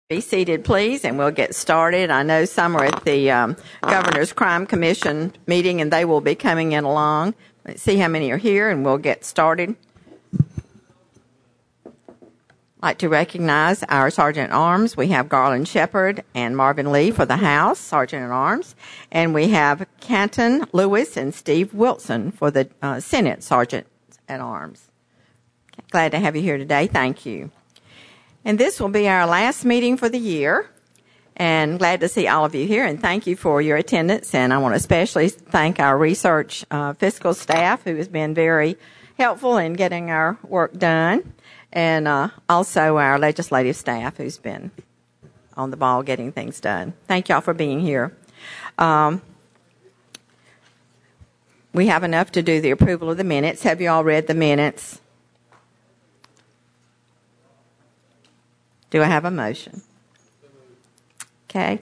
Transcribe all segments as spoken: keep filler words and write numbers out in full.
Be seated, please, and we'll get started. I know some are at the um, Governor's Crime Commission meeting, and they will be coming in along. Let's see how many are here, and we'll get started. I'd like to recognize our Sergeant at Arms. We have Garland Shepard and Marvin Lee for the House, Sergeant at Arms, and we have Canton Lewis and Steve Wilson for the uh, Senate Sergeant at Arms. Glad to have you here today. Thank you. And this will be our last meeting for the year, and glad to see all of you here, and thank you for your attendance. And I want to especially thank our research uh, fiscal staff, who has been very helpful in getting our work done, and uh, also our legislative staff, who's been on the ball getting things done. Thank y'all for being here. Um, we have enough to do the approval of the minutes. Have you all read the minutes? Do I have a motion? Okay.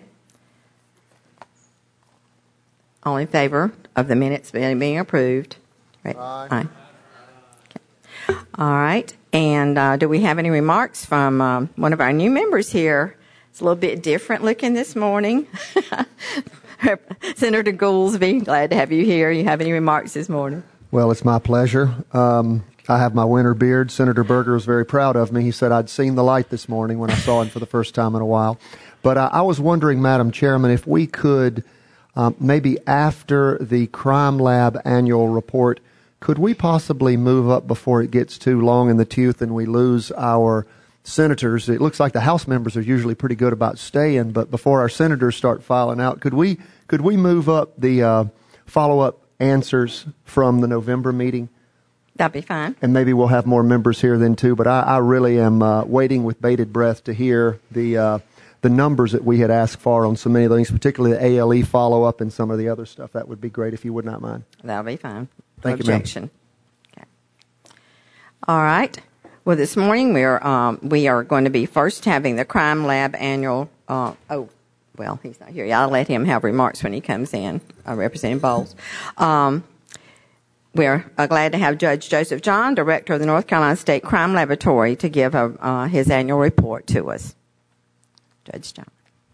All in favor of the minutes being approved? Right. Aye. Aye. Okay. All right. And uh, do we have any remarks from um, one of our new members here? It's a little bit different looking this morning. Senator Goolsbee, glad to have you here. You have any remarks this morning? Well, it's my pleasure. Um, I have my winter beard. Senator Berger was very proud of me. He said I'd seen the light this morning when I saw him for the first time in a while. But uh, I was wondering, Madam Chairman, if we could, um, maybe after the Crime Lab annual report, could we possibly move up before it gets too long in the tooth and we lose our senators? It looks like the House members are usually pretty good about staying, but before our senators start filing out, could we could we move up the uh, follow-up answers from the November meeting? That'd be fine. And maybe we'll have more members here then too. But I, I really am uh, waiting with bated breath to hear the uh, the numbers that we had asked for on so many things, particularly the A L E follow-up and some of the other stuff. That would be great if you would not mind. That'll be fine. Thank no you, ma'am. objection. Okay. All right. Well, this morning we are um, we are going to be first having the Crime Lab annual. Uh, oh, well, he's not here. Yeah, I'll let him have remarks when he comes in. Uh, Representative Bowles. Um, We're uh, glad to have Judge Joseph John, Director of the North Carolina State Crime Laboratory, to give a, uh, his annual report to us. Judge John.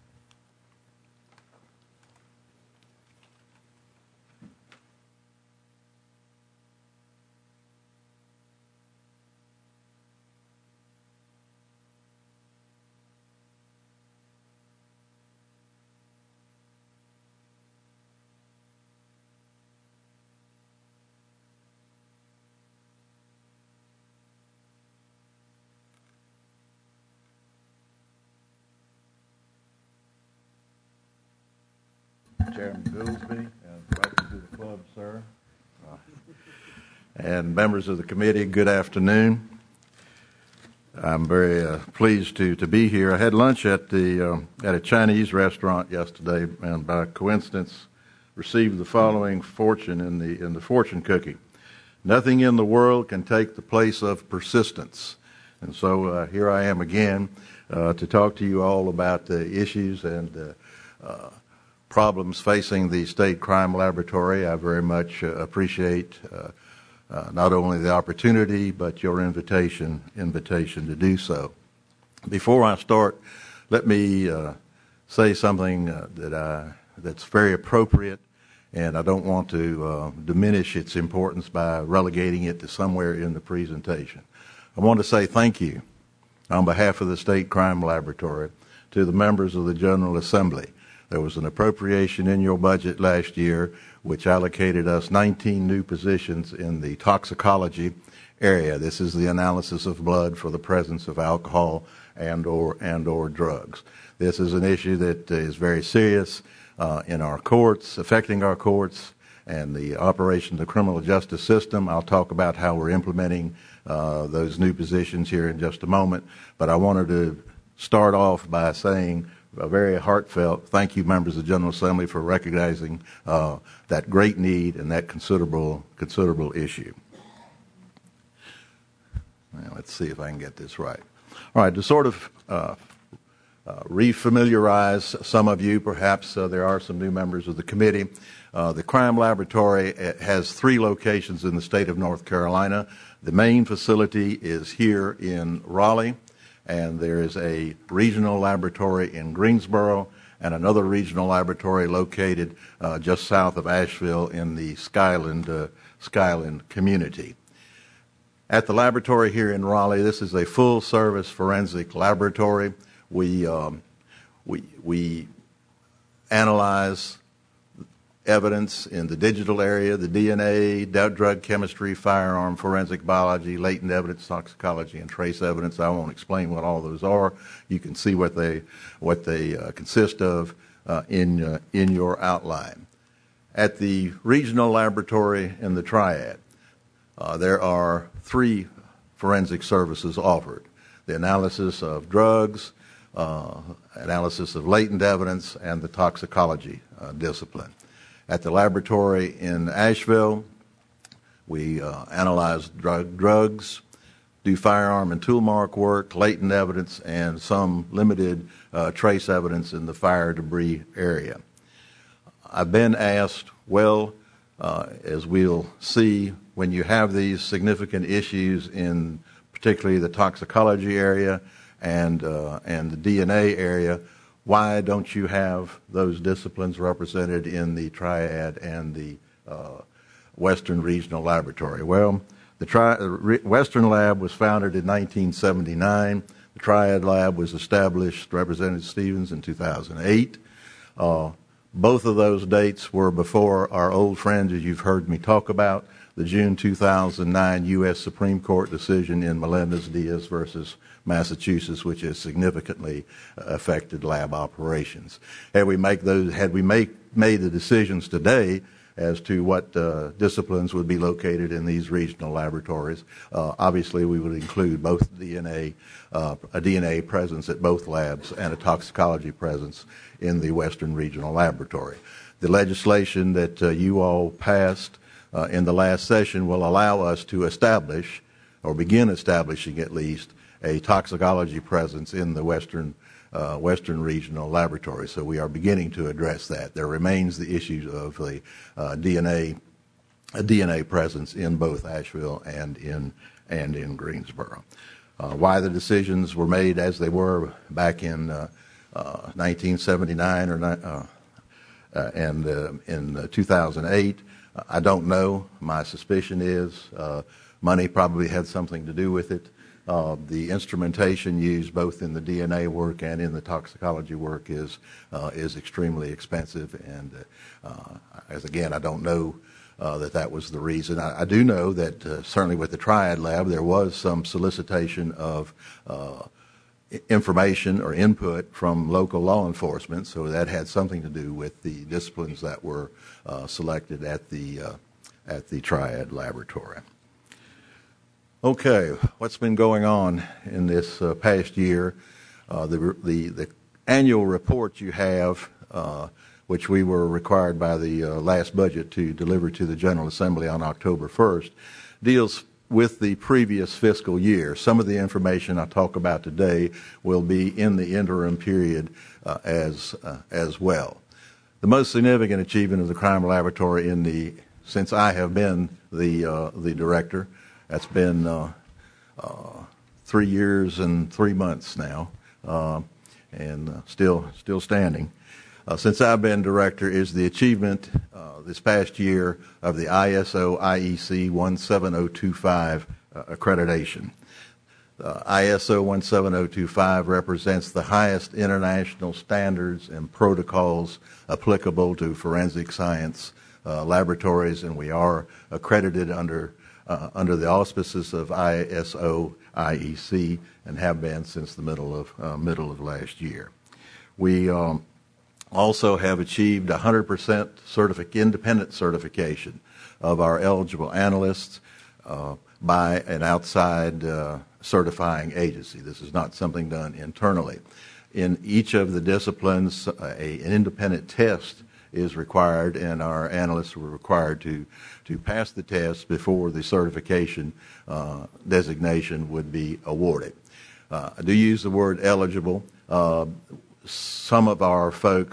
Chairman Goolsbee, and welcome to the club, sir. Uh, and members of the committee, good afternoon. I'm very uh, pleased to, to be here. I had lunch at the uh, at a Chinese restaurant yesterday, and by coincidence, received the following fortune in the in the fortune cookie: nothing in the world can take the place of persistence. And so uh, here I am again uh, to talk to you all about the issues and uh, uh, problems facing the State Crime Laboratory. I very much uh, appreciate uh, uh, not only the opportunity, but your invitation invitation to do so. Before I start, let me uh, say something uh, that I, that's very appropriate, and I don't want to uh, diminish its importance by relegating it to somewhere in the presentation. I want to say thank you on behalf of the State Crime Laboratory to the members of the General Assembly. There was an appropriation in your budget last year which allocated us nineteen new positions in the toxicology area. This is the analysis of blood for the presence of alcohol and or and or drugs. This is an issue that is very serious uh, in our courts, affecting our courts and the operation of the criminal justice system. I'll talk about how we're implementing uh, those new positions here in just a moment. But I wanted to start off by saying a very heartfelt thank you, members of the General Assembly, for recognizing uh, that great need and that considerable considerable issue. Now, let's see if I can get this right. All right, to sort of uh, uh, refamiliarize some of you, perhaps uh, there are some new members of the committee. Uh, the Crime Laboratory has three locations in the state of North Carolina. The main facility is here in Raleigh. and there is a regional laboratory in Greensboro and another regional laboratory located uh, just south of Asheville in the Skyland, uh, Skyland community. At the laboratory here in Raleigh, this is a full-service forensic laboratory. We, um, we, we analyze evidence in the digital area, the D N A, drug chemistry, firearm, forensic biology, latent evidence, toxicology, and trace evidence. I won't explain what all those are. You can see what they what they uh, consist of uh, in uh, in your outline. At the regional laboratory in the Triad, uh, there are three forensic services offered: the analysis of drugs, uh, analysis of latent evidence, and the toxicology uh, discipline. At the laboratory in Asheville, we uh, analyze drug, drugs, do firearm and tool mark work, latent evidence, and some limited uh, trace evidence in the fire debris area. I've been asked, well, uh, as we'll see, when you have these significant issues in particularly the toxicology area and uh, and the D N A area, why don't you have those disciplines represented in the Triad and the uh, Western Regional Laboratory? Well, the Tri- Western Lab was founded in nineteen seventy-nine. The Triad Lab was established, Representative Stevens, in two thousand eight. Uh, both of those dates were before our old friends, as you've heard me talk about, the June two thousand nine U S Supreme Court decision in Melendez-Diaz versus Massachusetts, which has significantly affected lab operations. Had we make those, had we make made the decisions today as to what uh, disciplines would be located in these regional laboratories, uh, obviously we would include both D N A, uh, a D N A presence at both labs, and a toxicology presence in the Western Regional Laboratory. The legislation that uh, you all passed uh, in the last session will allow us to establish, or begin establishing at least, a toxicology presence in the Western uh, Western Regional Laboratory. So we are beginning to address that. There remains the issue of the uh, D N A a D N A presence in both Asheville and in and in Greensboro. Uh, why the decisions were made as they were back in uh, uh, nineteen seventy-nine or uh, uh, and uh, in uh, two thousand eight, I don't know. My suspicion is uh, money probably had something to do with it. Uh, the instrumentation used both in the D N A work and in the toxicology work is uh, is extremely expensive, and uh, uh, as again, I don't know uh, that that was the reason. I, I do know that uh, certainly with the Triad Lab, there was some solicitation of uh, information or input from local law enforcement, so that had something to do with the disciplines that were uh, selected at the uh, at the Triad Laboratory. Okay, what's been going on in this uh, past year? Uh, the, the the annual report you have, uh, which we were required by the uh, last budget to deliver to the General Assembly on October first, deals with the previous fiscal year. Some of the information I talk about today will be in the interim period uh, as uh, as well. The most significant achievement of the Crime Laboratory in the since I have been the uh, the director. That's been uh, uh, three years and three months now, uh, and uh, still still standing. Uh, since I've been director, is the achievement uh, this past year of the I S O I E C one seven zero two five uh, accreditation. Uh, I S O one seven zero two five represents the highest international standards and protocols applicable to forensic science uh, laboratories, and we are accredited under Uh, under the auspices of I S O I E C and have been since the middle of uh, middle of last year. We um, also have achieved one hundred percent certific- independent certification of our eligible analysts uh, by an outside uh, certifying agency. This is not something done internally. In each of the disciplines, uh, a, an independent test is required, and our analysts were required to to pass the test before the certification uh, designation would be awarded. Uh, I do use the word eligible. Uh, some of our folks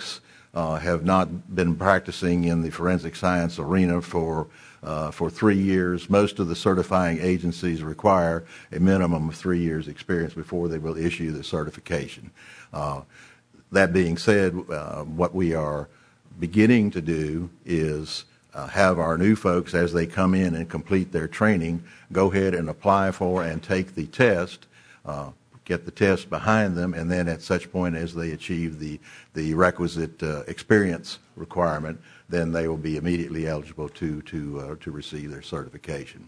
uh, have not been practicing in the forensic science arena for uh, for three years. Most of the certifying agencies require a minimum of three years experience before they will issue the certification. Uh, that being said, uh, what we are beginning to do is uh, have our new folks, as they come in and complete their training, go ahead and apply for and take the test, uh, get the test behind them, and then at such point as they achieve the, the requisite uh, experience requirement, then they will be immediately eligible to, to, uh, to receive their certification.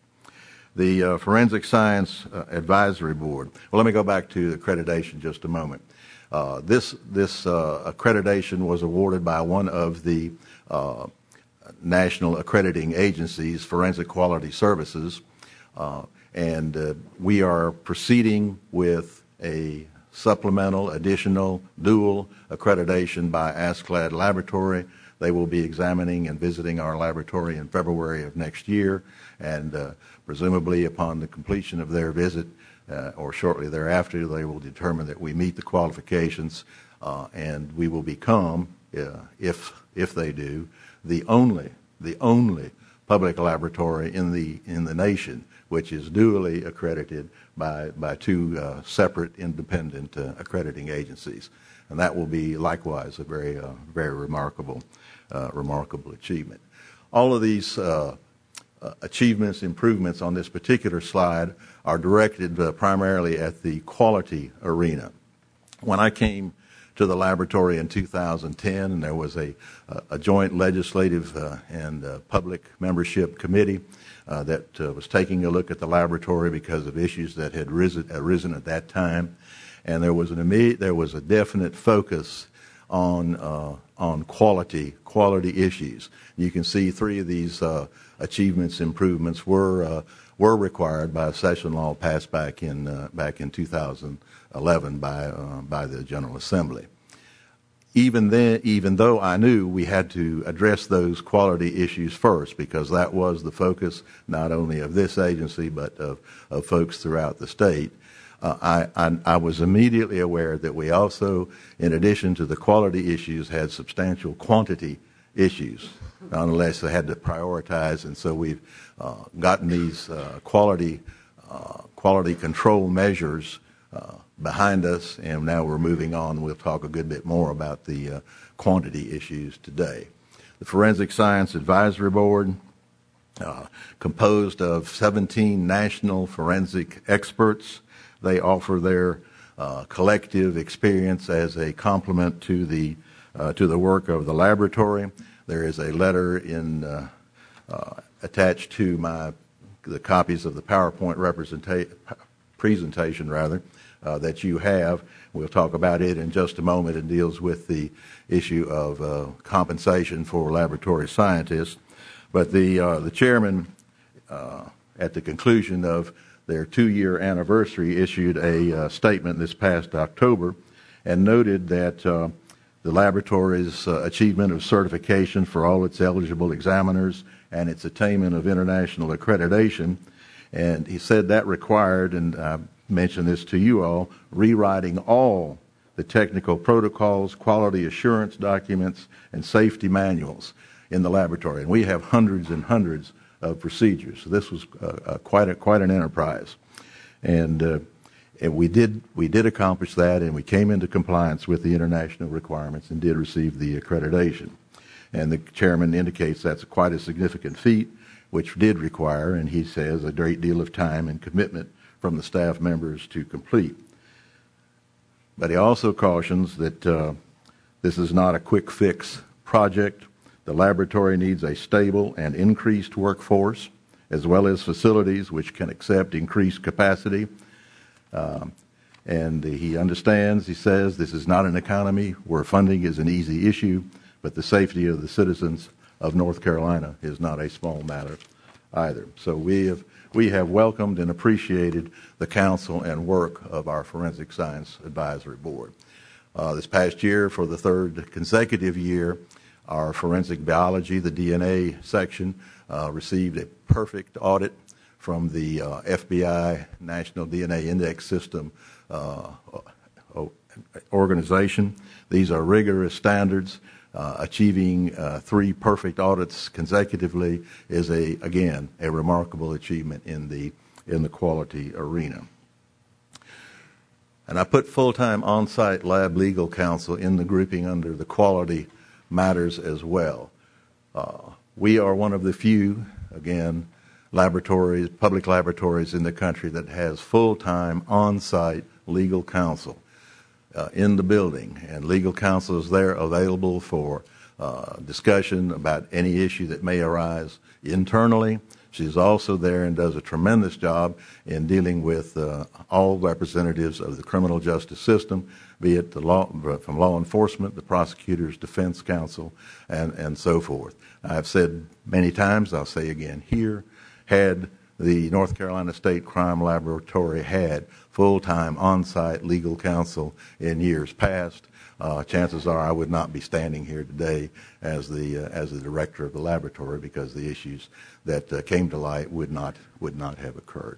The uh, Forensic Science uh, Advisory Board. Well, let me go back to accreditation just a moment. Uh, this this uh, accreditation was awarded by one of the uh, national accrediting agencies, Forensic Quality Services, uh, and uh, we are proceeding with a supplemental, additional, dual accreditation by ASCLD Laboratory. They will be examining and visiting our laboratory in February of next year, and uh, presumably upon the completion of their visit, uh, or shortly thereafter, they will determine that we meet the qualifications, uh, and we will become, uh, if if they do, the only the only public laboratory in the in the nation which is duly accredited by by two uh, separate independent uh, accrediting agencies, and that will be likewise a very uh, very remarkable uh, remarkable achievement. All of these uh, uh, achievements, improvements on this particular slide are directed uh, primarily at the quality arena. When I came to the laboratory in two thousand ten, and there was a, a joint legislative uh, and uh, public membership committee uh, that uh, was taking a look at the laboratory because of issues that had risen, arisen at that time, and there was an immediate, there was a definite focus on uh, on quality quality issues. You can see three of these uh, achievements, improvements were uh, were required by a session law passed back in uh, back in two thousand eleven by uh, by the General Assembly. Even then, even though I knew we had to address those quality issues first, because that was the focus not only of this agency but of, of folks throughout the state, uh, I, I, I was immediately aware that we also, in addition to the quality issues, had substantial quantity issues. Nonetheless, they had to prioritize, and so we've uh, gotten these uh, quality uh, quality control measures uh, behind us, and now we're moving on. We'll talk a good bit more about the uh, quantity issues today. The Forensic Science Advisory Board, uh, composed of seventeen national forensic experts. They offer their uh, collective experience as a complement to the uh, to the work of the laboratory. There is a letter in uh, uh, attached to my the copies of the PowerPoint representa- presentation, rather, uh, that you have. We'll talk about it in just a moment. It deals with the issue of uh, compensation for laboratory scientists. But the uh, the chairman, uh, at the conclusion of their two-year anniversary, issued a uh, statement this past October and noted that uh, the laboratory's uh, achievement of certification for all its eligible examiners and its attainment of international accreditation, and he said that required, and I mentioned this to you all, rewriting all the technical protocols, quality assurance documents, and safety manuals in the laboratory. And we have hundreds and hundreds of procedures. So this was uh, uh, quite a, quite an enterprise, and uh, and we did we did accomplish that, and we came into compliance with the international requirements and did receive the accreditation. And the chairman indicates that's quite a significant feat, which did require, and he says, a great deal of time and commitment from the staff members to complete. But he also cautions that uh, this is not a quick fix project. The laboratory needs a stable and increased workforce, as well as facilities which can accept increased capacity. Um, and he understands, he says, this is not an economy where funding is an easy issue, but the safety of the citizens of North Carolina is not a small matter either. So we have we have welcomed and appreciated the counsel and work of our Forensic Science Advisory Board. Uh, this past year, for the third consecutive year, our forensic biology, the D N A section, uh, received a perfect audit from the uh, F B I National D N A Index System uh, organization. These are rigorous standards uh, achieving uh, three perfect audits consecutively is, a again, a remarkable achievement in the, in the quality arena. And I put full-time on-site lab legal counsel in the grouping under the quality matters as well. Uh, we are one of the few, again, laboratories, public laboratories in the country that has full-time on-site legal counsel uh, in the building. And legal counsel is there available for uh, discussion about any issue that may arise internally. She's also there and does a tremendous job in dealing with uh, all representatives of the criminal justice system, be it the law, from law enforcement, the prosecutors, defense counsel, and, and so forth. I've said many times, I'll say again here, had the North Carolina State Crime Laboratory had full-time on-site legal counsel in years past, Uh, chances are I would not be standing here today as the uh, as the director of the laboratory, because the issues that uh, came to light would not would not have occurred.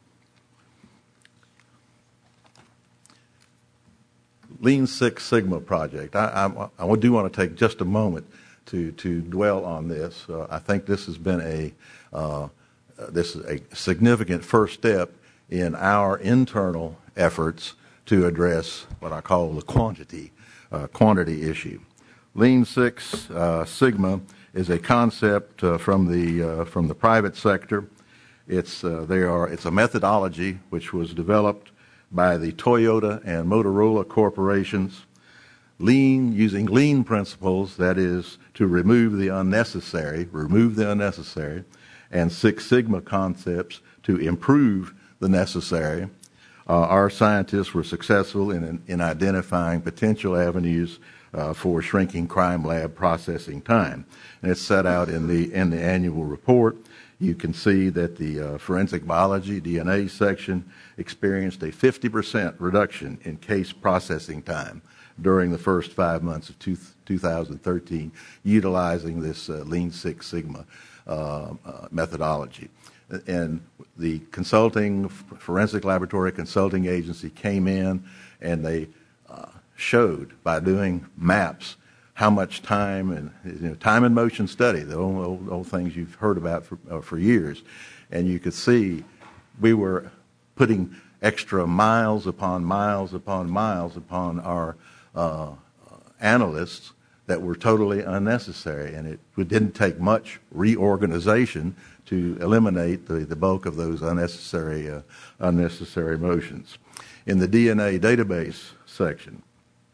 Lean Six Sigma project. I, I, I do want to take just a moment to to dwell on this. Uh, I think this has been a uh, this is a significant first step in our internal efforts to address what I call the quantity. Uh, quantity issue. Lean Six uh, Sigma is a concept uh, from the uh, from the private sector. It's uh, they are it's a methodology which was developed by the Toyota and Motorola corporations. Lean using lean principles, that is to remove the unnecessary, remove the unnecessary, and Six Sigma concepts to improve the necessary. Uh, our scientists were successful in, in identifying potential avenues uh, for shrinking crime lab processing time. And it's set out in the, in the annual report. You can see that the uh, forensic biology, D N A section experienced a fifty percent reduction in case processing time during the first five months of two, two thousand thirteen, utilizing this uh, Lean Six Sigma uh, uh, methodology. And the consulting, forensic laboratory consulting agency came in and they uh, showed by doing maps how much time and you know, time and motion study, the old, old, old things you've heard about for, uh, for years. And you could see we were putting extra miles upon miles upon miles upon our uh, analysts that were totally unnecessary. And it, it didn't take much reorganization to eliminate the, the bulk of those unnecessary uh, unnecessary motions. In the D N A database section,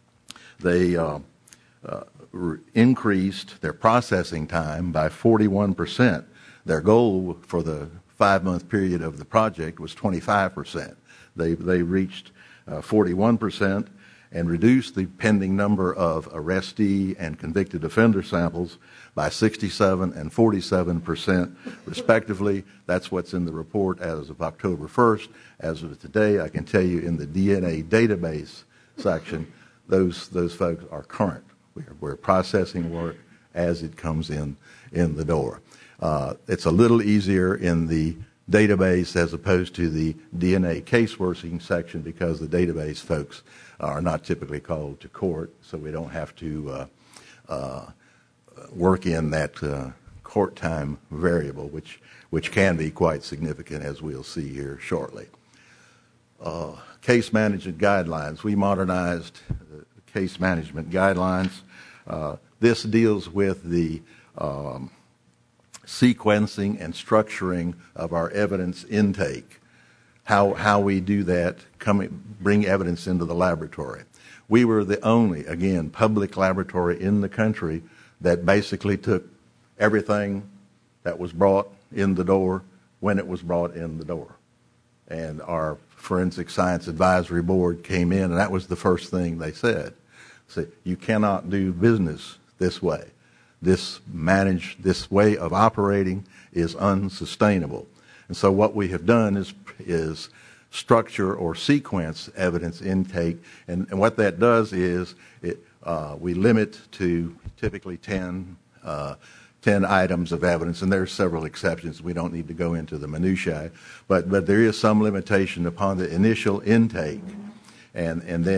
they uh, uh, re- increased their processing time by forty-one percent. Their goal for the five-month period of the project was twenty-five percent. They, they reached uh, forty-one percent and reduced the pending number of arrestee and convicted offender samples by sixty-seven and forty-seven percent, respectively. That's what's in the report as of October first. As of today, I can tell you in the D N A database section, those those folks are current. We're, we're processing work as it comes in in the door. Uh, it's a little easier in the database as opposed to the D N A caseworking section because the database folks are not typically called to court, so we don't have to uh, uh, work in that uh, court time variable, which which can be quite significant, as we'll see here shortly. Uh, case management guidelines. We modernized the case management guidelines. Uh, this deals with the um, sequencing and structuring of our evidence intake. How how we do that, coming, bring evidence into the laboratory. We were the only, again, public laboratory in the country that basically took everything that was brought in the door when it was brought in the door. And our Forensic Science Advisory Board came in, and that was the first thing they said. Say, you cannot do business this way. This manage this way of operating is unsustainable. And so what we have done is is structure or sequence evidence intake, and, and what that does is it uh, we limit to typically ten, uh, ten items of evidence, and there are several exceptions. We don't need to go into the minutiae, but but there is some limitation upon the initial intake, and and then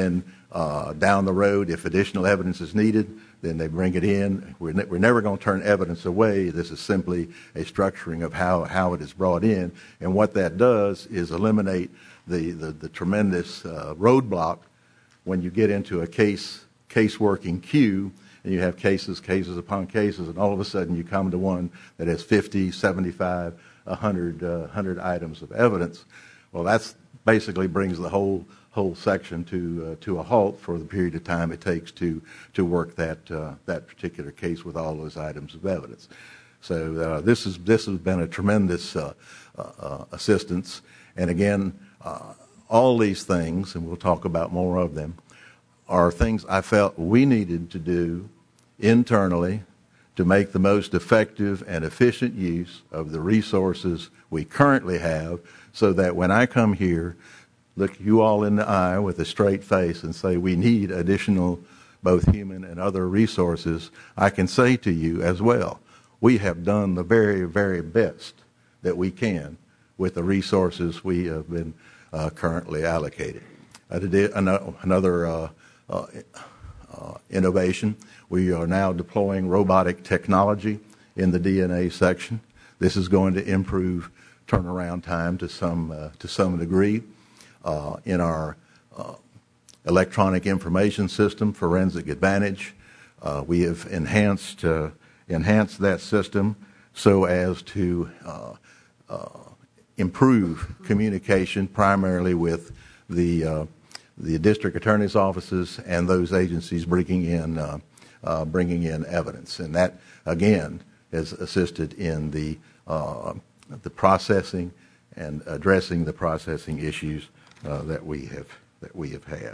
Uh, down the road, if additional evidence is needed, then they bring it in. We're, ne- we're never going to turn evidence away. This is simply a structuring of how, how it is brought in. And what that does is eliminate the, the, the tremendous uh, roadblock when you get into a case, case working queue, and you have cases, cases upon cases, and all of a sudden you come to one that has fifty, seventy-five, one hundred, uh, one hundred items of evidence. Well, that's basically brings the whole whole section to uh, to a halt for the period of time it takes to to work that uh, that particular case with all those items of evidence. So uh, this is this has been a tremendous uh, uh, assistance. And again, uh, all these things, and we'll talk about more of them, are things I felt we needed to do internally to make the most effective and efficient use of the resources we currently have, so that when I come here, look you all in the eye with a straight face and say we need additional both human and other resources, I can say to you as well, we have done the very, very best that we can with the resources we have been uh, currently allocated. Uh, today, another uh, uh, uh, innovation, we are now deploying robotic technology in the D N A section. This is going to improve turnaround time to some uh, to some degree. Uh, in our uh, electronic information system, Forensic Advantage, uh, we have enhanced uh, enhanced that system so as to uh, uh, improve communication primarily with the uh, the district attorney's offices and those agencies bringing in uh, uh, bringing in evidence, and that again has assisted in the uh, the processing and addressing the processing issues uh, that we have that we have had.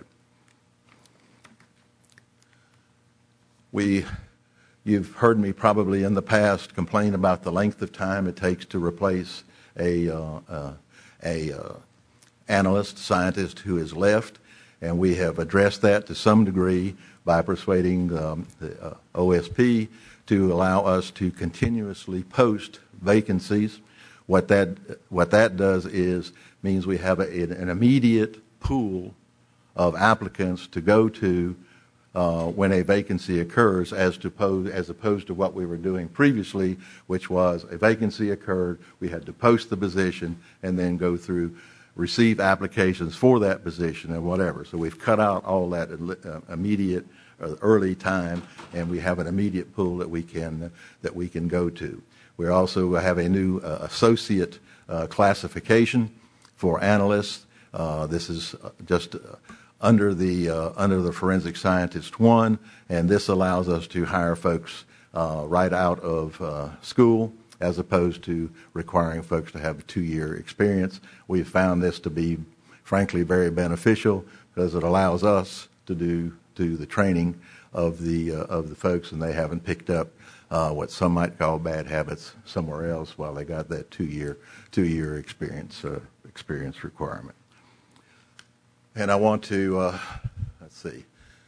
We, you've heard me probably in the past complain about the length of time it takes to replace a uh, uh, a uh, analyst, scientist who has left, and we have addressed that to some degree by persuading um, the uh, O S P to allow us to continuously post vacancies. What that what that does is means we have a, an immediate pool of applicants to go to uh, when a vacancy occurs, as to pose, as opposed to what we were doing previously, which was a vacancy occurred, we had to post the position and then go through, receive applications for that position and whatever. So we've cut out all that uh, immediate uh, early time, and we have an immediate pool that we can uh, that we can go to. We also have a new uh, associate uh, classification for analysts. Uh, this is just uh, under the uh, under the forensic scientist one, and this allows us to hire folks uh, right out of uh, school, as opposed to requiring folks to have a two-year experience. We've found this to be, frankly, very beneficial because it allows us to do do the training of the uh, of the folks, and they haven't picked up uh, what some might call bad habits somewhere else while they got that two-year two-year experience uh, experience requirement. And I want to uh, let's see.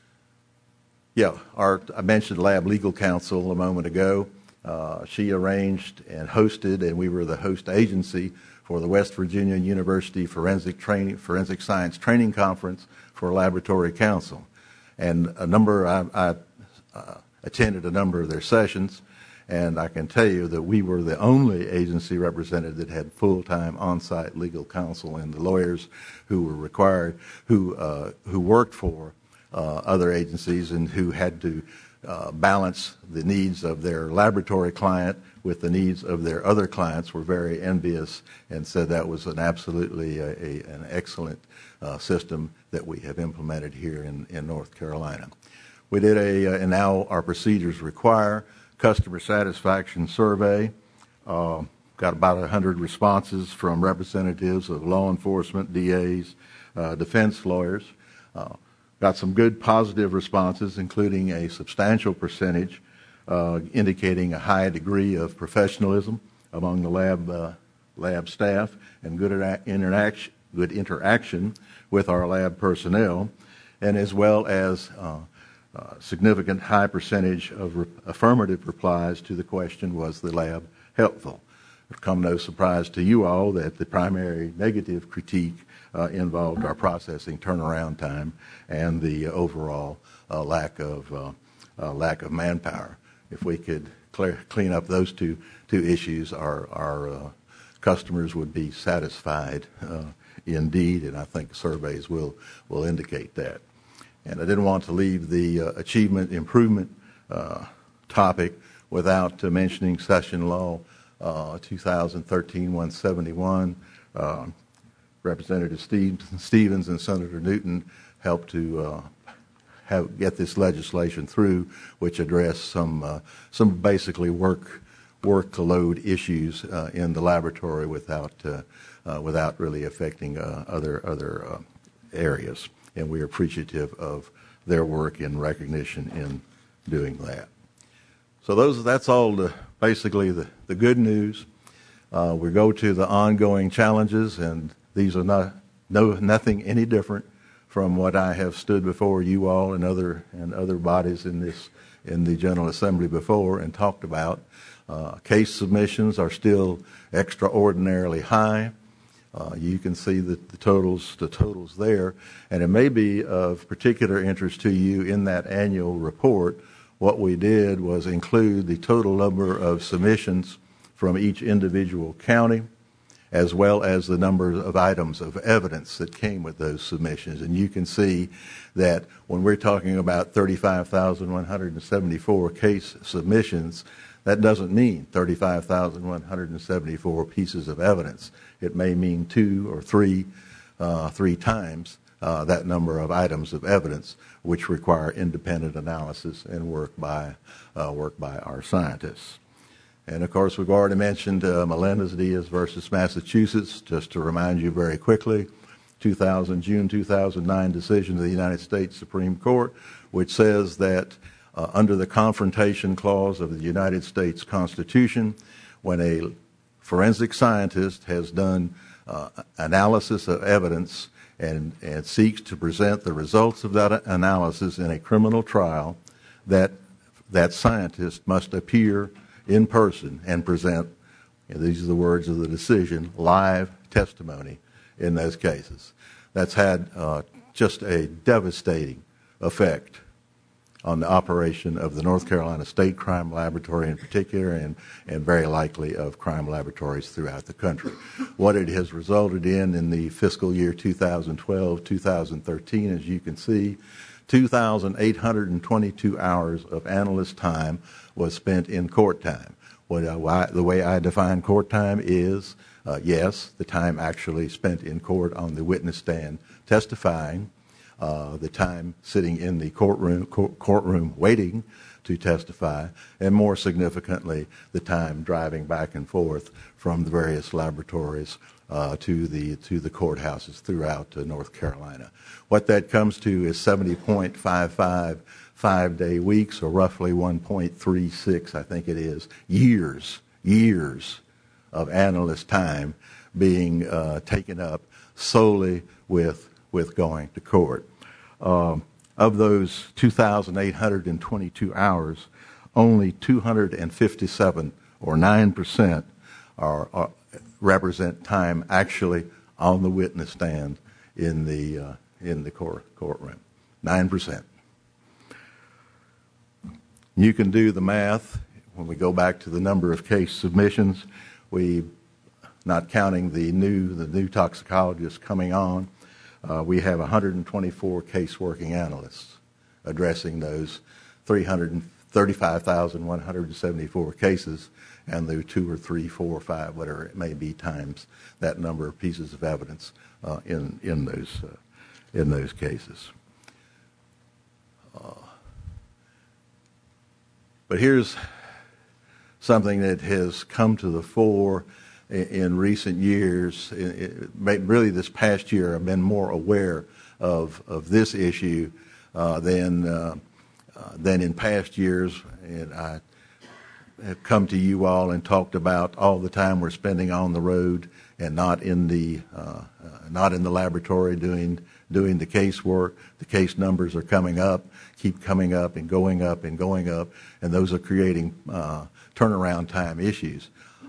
Yeah, our I mentioned Lab Legal Counsel a moment ago. Uh, she arranged and hosted, and we were the host agency for the West Virginia University Forensic Training Forensic Science Training Conference for Laboratory Counsel. And a number, I, I uh, attended a number of their sessions, and I can tell you that we were the only agency represented that had full-time on-site legal counsel, and the lawyers who were required, who uh, who worked for uh, other agencies and who had to uh, balance the needs of their laboratory client with the needs of their other clients were very envious and said that was an absolutely a, a, an excellent uh, system that we have implemented here in, in North Carolina. We did a, uh, and now our procedures require, customer satisfaction survey. Uh, got about one hundred responses from representatives of law enforcement, D As, uh, defense lawyers. Uh, got some good positive responses, including a substantial percentage uh, indicating a high degree of professionalism among the lab uh, lab staff and good interaction, good interaction with our lab personnel, and as well as uh, uh, significant high percentage of re- affirmative replies to the question, was the lab helpful? It'll come no surprise to you all that the primary negative critique uh, involved our processing turnaround time and the overall uh, lack of uh, uh, lack of manpower. If we could clear, clean up those two two issues, our our uh, customers would be satisfied uh, indeed, and I think surveys will will indicate that. And I didn't want to leave the uh, achievement improvement uh, topic without uh, mentioning Session Law uh, twenty thirteen one seventy-one. Uh, Representative Steve, Stevens and Senator Newton helped to uh, have, get this legislation through, which addressed some uh, some basically work workload issues uh, in the laboratory without uh, uh, without really affecting uh, other other uh, areas. And we are appreciative of their work in recognition in doing that. So those that's all the, basically the, the good news. Uh, we go to the ongoing challenges, and these are not no nothing any different from what I have stood before you all and other and other bodies in this in the General Assembly before and talked about. Uh, case submissions are still extraordinarily high. Uh, you can see the, the totals, the totals there, and it may be of particular interest to you in that annual report. What we did was include the total number of submissions from each individual county, as well as the number of items of evidence that came with those submissions. And you can see that when we're talking about thirty-five thousand one hundred seventy-four case submissions, that doesn't mean thirty-five thousand one hundred seventy-four pieces of evidence. It may mean two or three, uh, three times uh, that number of items of evidence, which require independent analysis and work by uh, work by our scientists. And of course, we've already mentioned uh, Melendez-Diaz versus Massachusetts. Just to remind you very quickly, two thousand, June two thousand nine decision of the United States Supreme Court, which says that uh, under the Confrontation Clause of the United States Constitution, when a forensic scientist has done uh, analysis of evidence and, and seeks to present the results of that analysis in a criminal trial, that that scientist must appear in person and present, and these are the words of the decision, live testimony in those cases. That's had uh, just a devastating effect on the operation of the North Carolina State Crime Laboratory in particular, and, and very likely of crime laboratories throughout the country. What it has resulted in in the fiscal year two thousand twelve two thousand thirteen, as you can see, two thousand eight hundred twenty-two hours of analyst time was spent in court time. What I, why, the way I define court time is, uh, yes, the time actually spent in court on the witness stand testifying, uh, the time sitting in the courtroom court, courtroom waiting to testify, and more significantly, the time driving back and forth from the various laboratories uh, to the to the courthouses throughout uh, North Carolina. What that comes to is seventy point five five five-day weeks, or roughly one point three six, I think it is, years, years of analyst time being uh, taken up solely with with going to court. Um, of those two thousand eight hundred twenty-two hours, only two hundred fifty-seven, or nine percent, are, are represent time actually on the witness stand in the uh, in the court courtroom. Nine percent. You can do the math when we go back to the number of case submissions. We, not counting the new the new toxicologists coming on, uh, we have one hundred twenty-four case working analysts addressing those three hundred thirty-five thousand one hundred seventy-four cases, and the two or three, four or five, whatever it may be, times that number of pieces of evidence uh, in in those uh, in those cases. Uh, But here's something that has come to the fore in, in recent years. It, it, really, this past year, I've been more aware of of this issue uh, than uh, uh, than in past years. And I have come to you all and talked about all the time we're spending on the road and not in the uh, uh, not in the laboratory doing doing the case work. The case numbers are coming up, keep coming up and going up and going up, and those are creating uh, turnaround time issues.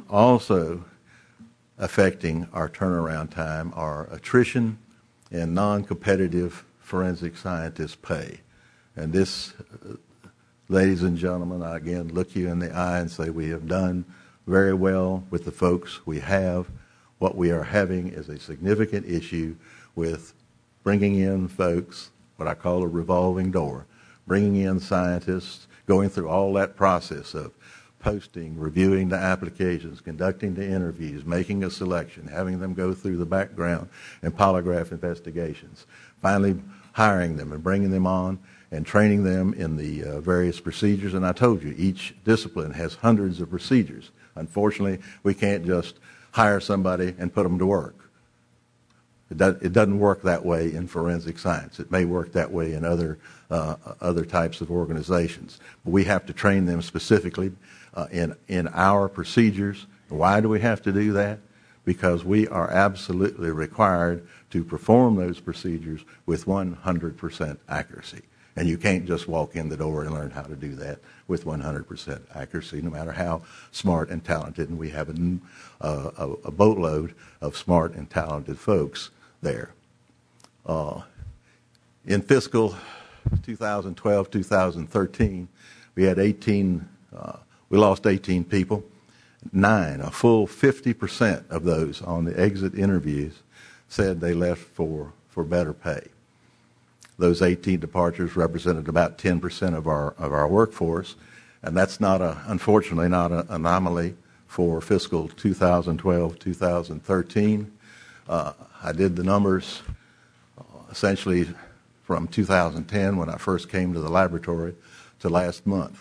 also affecting our turnaround time are attrition and non-competitive forensic scientist pay. And this, uh, ladies and gentlemen, I again look you in the eye and say we have done very well with the folks we have. What we are having is a significant issue with bringing in folks, what I call a revolving door, bringing in scientists, going through all that process of posting, reviewing the applications, conducting the interviews, making a selection, having them go through the background and polygraph investigations, finally hiring them and bringing them on and training them in the uh, various procedures. And I told you, each discipline has hundreds of procedures. Unfortunately, we can't just hire somebody and put them to work. It, do, it doesn't work that way in forensic science. It may work that way in other uh, other types of organizations. But we have to train them specifically uh, in, in our procedures. Why do we have to do that? Because we are absolutely required to perform those procedures with one hundred percent accuracy. And you can't just walk in the door and learn how to do that with one hundred percent accuracy, no matter how smart and talented. And we have a, a, a boatload of smart and talented folks there. Uh, in fiscal twenty twelve, twenty thirteen, we had eighteen, uh, we lost eighteen people. Nine, a full fifty percent of those on the exit interviews said they left for, for better pay. Those eighteen departures represented about ten percent of our of our workforce, and that's not a, unfortunately not an anomaly for fiscal twenty twelve, twenty thirteen. Uh, I did the numbers uh, essentially from two thousand ten when I first came to the laboratory to last month.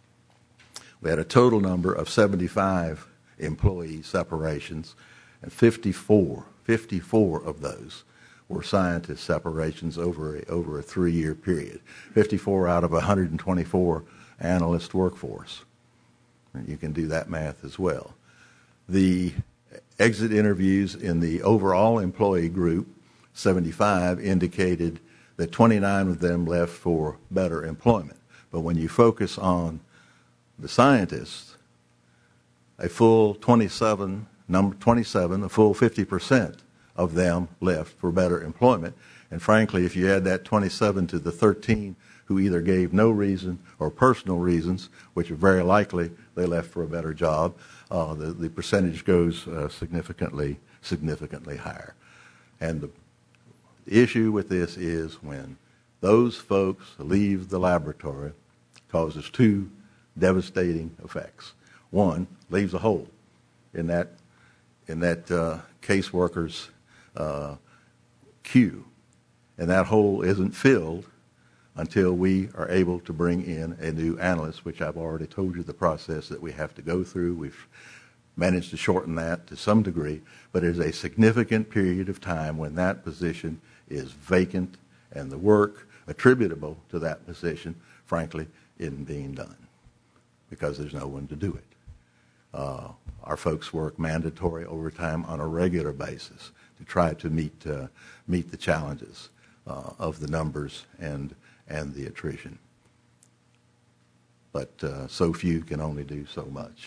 We had a total number of seventy-five employee separations, and fifty-four, fifty-four of those were scientist separations over a, over a three-year period. fifty-four out of one hundred twenty-four analyst workforce. You can do that math as well. The exit interviews in the overall employee group, seventy-five, indicated that twenty-nine of them left for better employment. But when you focus on the scientists, a full twenty-seven, number twenty-seven, a full fifty percent of them left for better employment. And frankly, if you add that twenty-seven to the thirteen who either gave no reason or personal reasons, which are very likely they left for a better job, uh, the, the percentage goes uh, significantly, significantly higher. And the issue with this is when those folks leave the laboratory, it causes two devastating effects. One, leaves a hole in that in that uh, caseworker's uh, queue, and that hole isn't filled until we are able to bring in a new analyst, which I've already told you the process that we have to go through. We've managed to shorten that to some degree, but there's a significant period of time when that position is vacant and the work attributable to that position, frankly, isn't being done because there's no one to do it. Uh, our folks work mandatory overtime on a regular basis to try to meet uh, meet the challenges uh, of the numbers and and the attrition. But uh, so few can only do so much.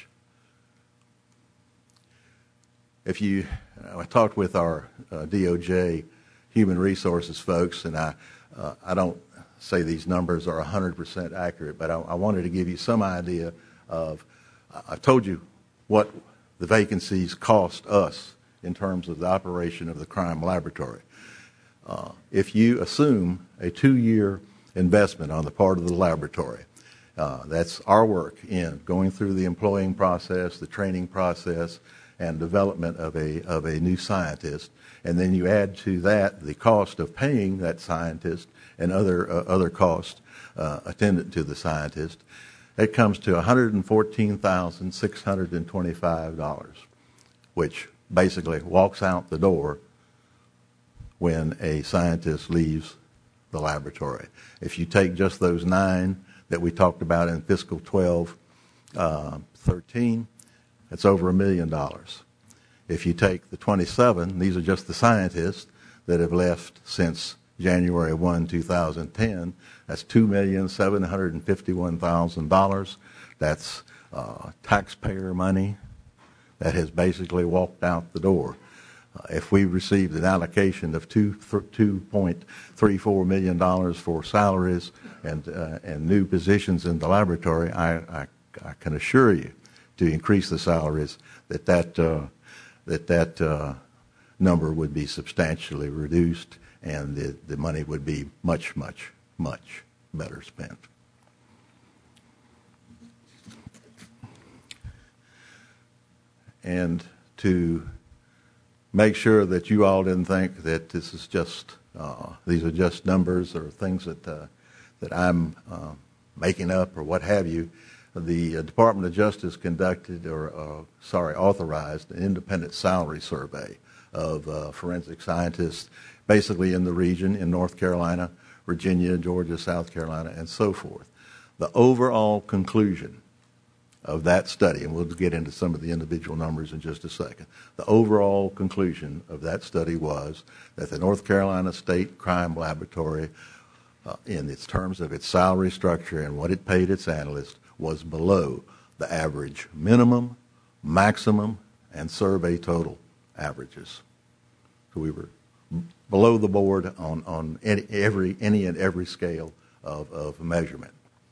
If you, I talked with our uh, D O J human resources folks, and I uh, I don't say these numbers are one hundred percent accurate, but I, I wanted to give you some idea of, I told you what the vacancies cost us in terms of the operation of the crime laboratory. Uh, if you assume a two-year investment on the part of the laboratory, uh, that's our work in going through the employing process, the training process, and development of a of a new scientist, and then you add to that the cost of paying that scientist and other uh, other costs uh, attendant to the scientist, it comes to one hundred fourteen thousand six hundred twenty-five dollars, which basically walks out the door when a scientist leaves the laboratory. If you take just those nine that we talked about in fiscal twelve, uh, thirteen, it's over a million dollars. If you take the twenty-seven, these are just the scientists that have left since January first, two thousand ten, that's two million seven hundred fifty-one thousand dollars. That's uh, taxpayer money that has basically walked out the door. Uh, if we received an allocation of two two point three four million dollars for salaries and uh, and new positions in the laboratory, I, I I can assure you, to increase the salaries, that that uh, that that uh, number would be substantially reduced, and the the money would be much much much better spent. And to make sure that you all didn't think that this is just uh, these are just numbers or things that uh, that I'm uh, making up or what have you, the uh, Department of Justice conducted or uh, sorry authorized an independent salary survey of uh, forensic scientists, basically in the region in North Carolina, Virginia, Georgia, South Carolina, and so forth. The overall conclusion of that study, and we'll get into some of the individual numbers in just a second, the overall conclusion of that study was that the North Carolina State Crime Laboratory, uh, in its terms of its salary structure and what it paid its analysts, was below the average minimum, maximum, and survey total averages. So we were below the board on, on any, every, any and every scale of, of measurement.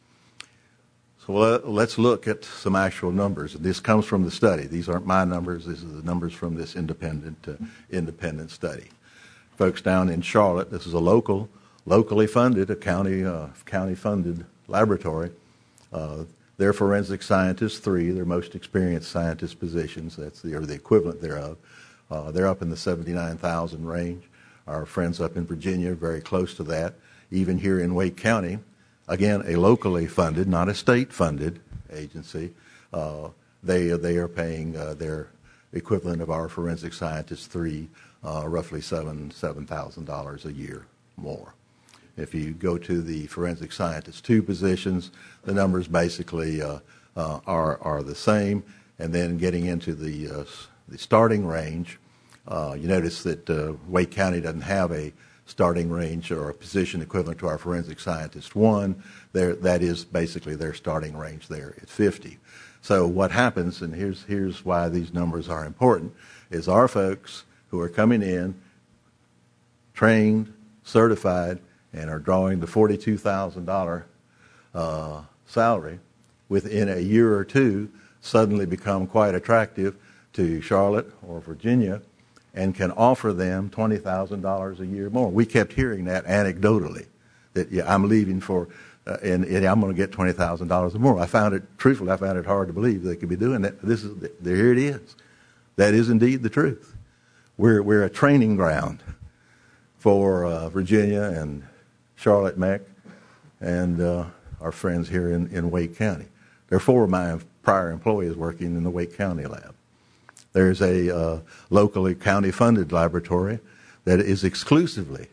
So let's look at some actual numbers. This comes from the study. These aren't my numbers. This is the numbers from this independent uh, independent study. Folks down in Charlotte, this is a local, locally funded, a county uh, county funded laboratory. Uh, their forensic scientists, three, their most experienced scientist positions, that's the or the equivalent thereof. Uh, they're up in the seventy-nine thousand range. Our friends up in Virginia are very close to that. Even here in Wake County, again, a locally funded, not a state-funded agency, uh, they they are paying uh, their equivalent of our forensic scientists three, uh, roughly seven seven thousand dollars a year more. If you go to the forensic scientist two positions, the numbers basically uh, uh, are are the same. And then getting into the uh, the starting range, uh, you notice that uh, Wake County doesn't have a starting range or a position equivalent to our forensic scientist one. There, that is basically their starting range there at fifty. So what happens, and here's here's why these numbers are important, is our folks who are coming in, trained, certified, and are drawing the forty-two thousand dollars uh, salary, within a year or two suddenly become quite attractive to Charlotte or Virginia, and can offer them twenty thousand dollars a year more. We kept hearing that anecdotally, that yeah, I'm leaving for, uh, and, and I'm going to get twenty thousand dollars or more. I found it, truthfully, I found it hard to believe they could be doing that. This is, here it is. That is indeed the truth. We're, we're a training ground for uh, Virginia and Charlotte Meck and uh, our friends here in, in Wake County. There are four of my prior employees working in the Wake County lab. There's a uh, locally county-funded laboratory that is exclusively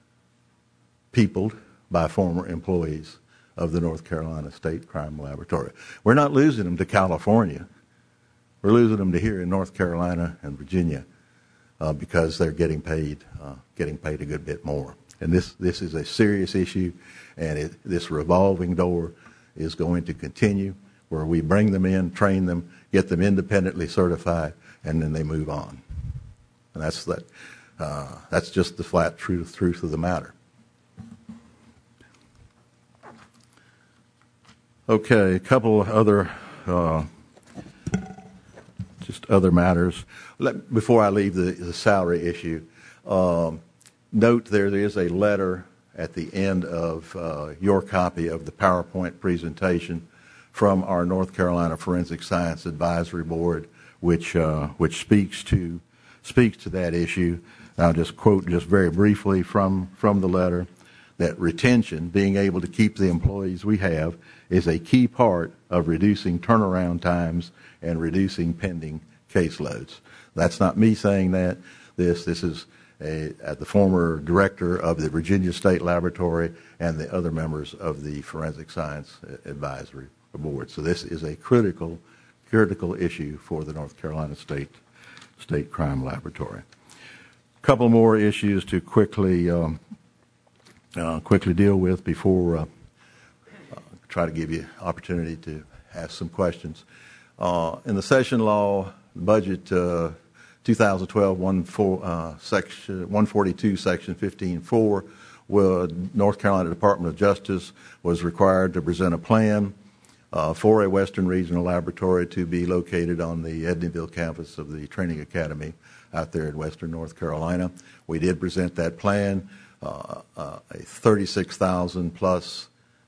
peopled by former employees of the North Carolina State Crime Laboratory. We're not losing them to California. We're losing them to here in North Carolina and Virginia uh, because they're getting paid, uh, getting paid a good bit more. And this, this is a serious issue, and it, this revolving door is going to continue, where we bring them in, train them, get them independently certified, and then they move on. And that's that. Uh, that's just the flat truth, truth of the matter. Okay, a couple of other, uh, just other matters. Let, before I leave the, the salary issue, um, note there, there is a letter at the end of uh, your copy of the PowerPoint presentation from our North Carolina Forensic Science Advisory Board, which uh, which speaks to speaks to that issue. I'll just quote just very briefly from from the letter that retention, being able to keep the employees we have, is a key part of reducing turnaround times and reducing pending caseloads. That's not me saying that. This this is a, uh, the former director of the Virginia State Laboratory and the other members of the Forensic Science Advisory Board. So this is a critical critical issue for the North Carolina State State Crime Laboratory. A couple more issues to quickly um, uh, quickly deal with before uh, uh, try to give you opportunity to ask some questions. Uh, in the session law budget uh, twenty twelve one, four, uh, section one forty-two, section fifteen four, will, North Carolina Department of Justice was required to present a plan uh, for a Western Regional Laboratory to be located on the Edneyville campus of the Training Academy out there in Western North Carolina. We did present that plan, uh, uh, a thirty-six thousand plus,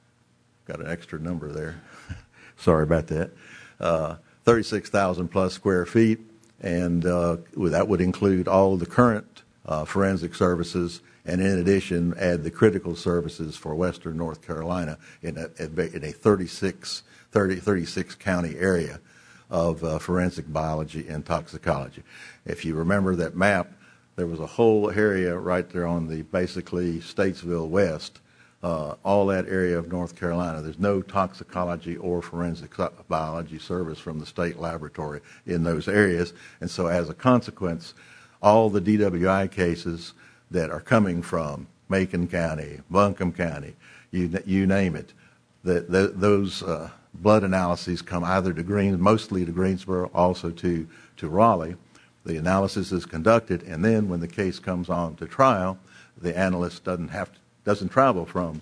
got an extra number there, sorry about that, uh, thirty-six thousand plus square feet, and uh, that would include all of the current uh, forensic services, and in addition add the critical services for Western North Carolina in a, in a thirty-six, thirty, thirty-six county area of uh, forensic biology and toxicology. If you remember that map, there was a whole area right there on the basically Statesville West, uh, all that area of North Carolina. There's no toxicology or forensic biology service from the state laboratory in those areas, and so as a consequence, all the D W I cases that are coming from Macon County, Buncombe County, you, you name it, the, the, those uh, blood analyses come either to Greens, mostly to Greensboro, also to, to Raleigh. The analysis is conducted, and then when the case comes on to trial, the analyst doesn't have to, doesn't travel from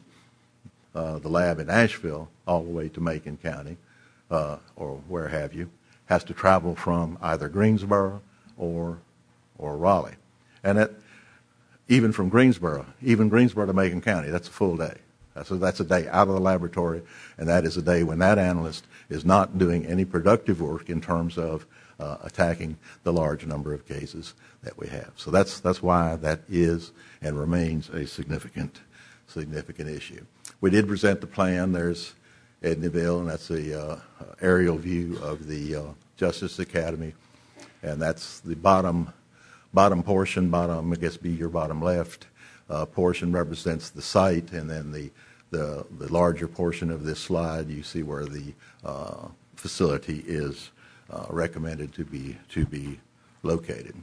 uh, the lab in Asheville all the way to Macon County uh, or where have you, has to travel from either Greensboro or or Raleigh, and that even from Greensboro, even Greensboro to Macon County, that's a full day. That's a, that's a day out of the laboratory, and that is a day when that analyst is not doing any productive work in terms of uh, attacking the large number of cases that we have. So that's that's why that is and remains a significant significant issue. We did present the plan. There's Edneyville, and that's the uh, aerial view of the uh, Justice Academy, and that's the bottom bottom portion. Bottom, I guess, be your bottom left uh, portion represents the site, and then the the the larger portion of this slide, you see where the uh, facility is uh, recommended to be to be located.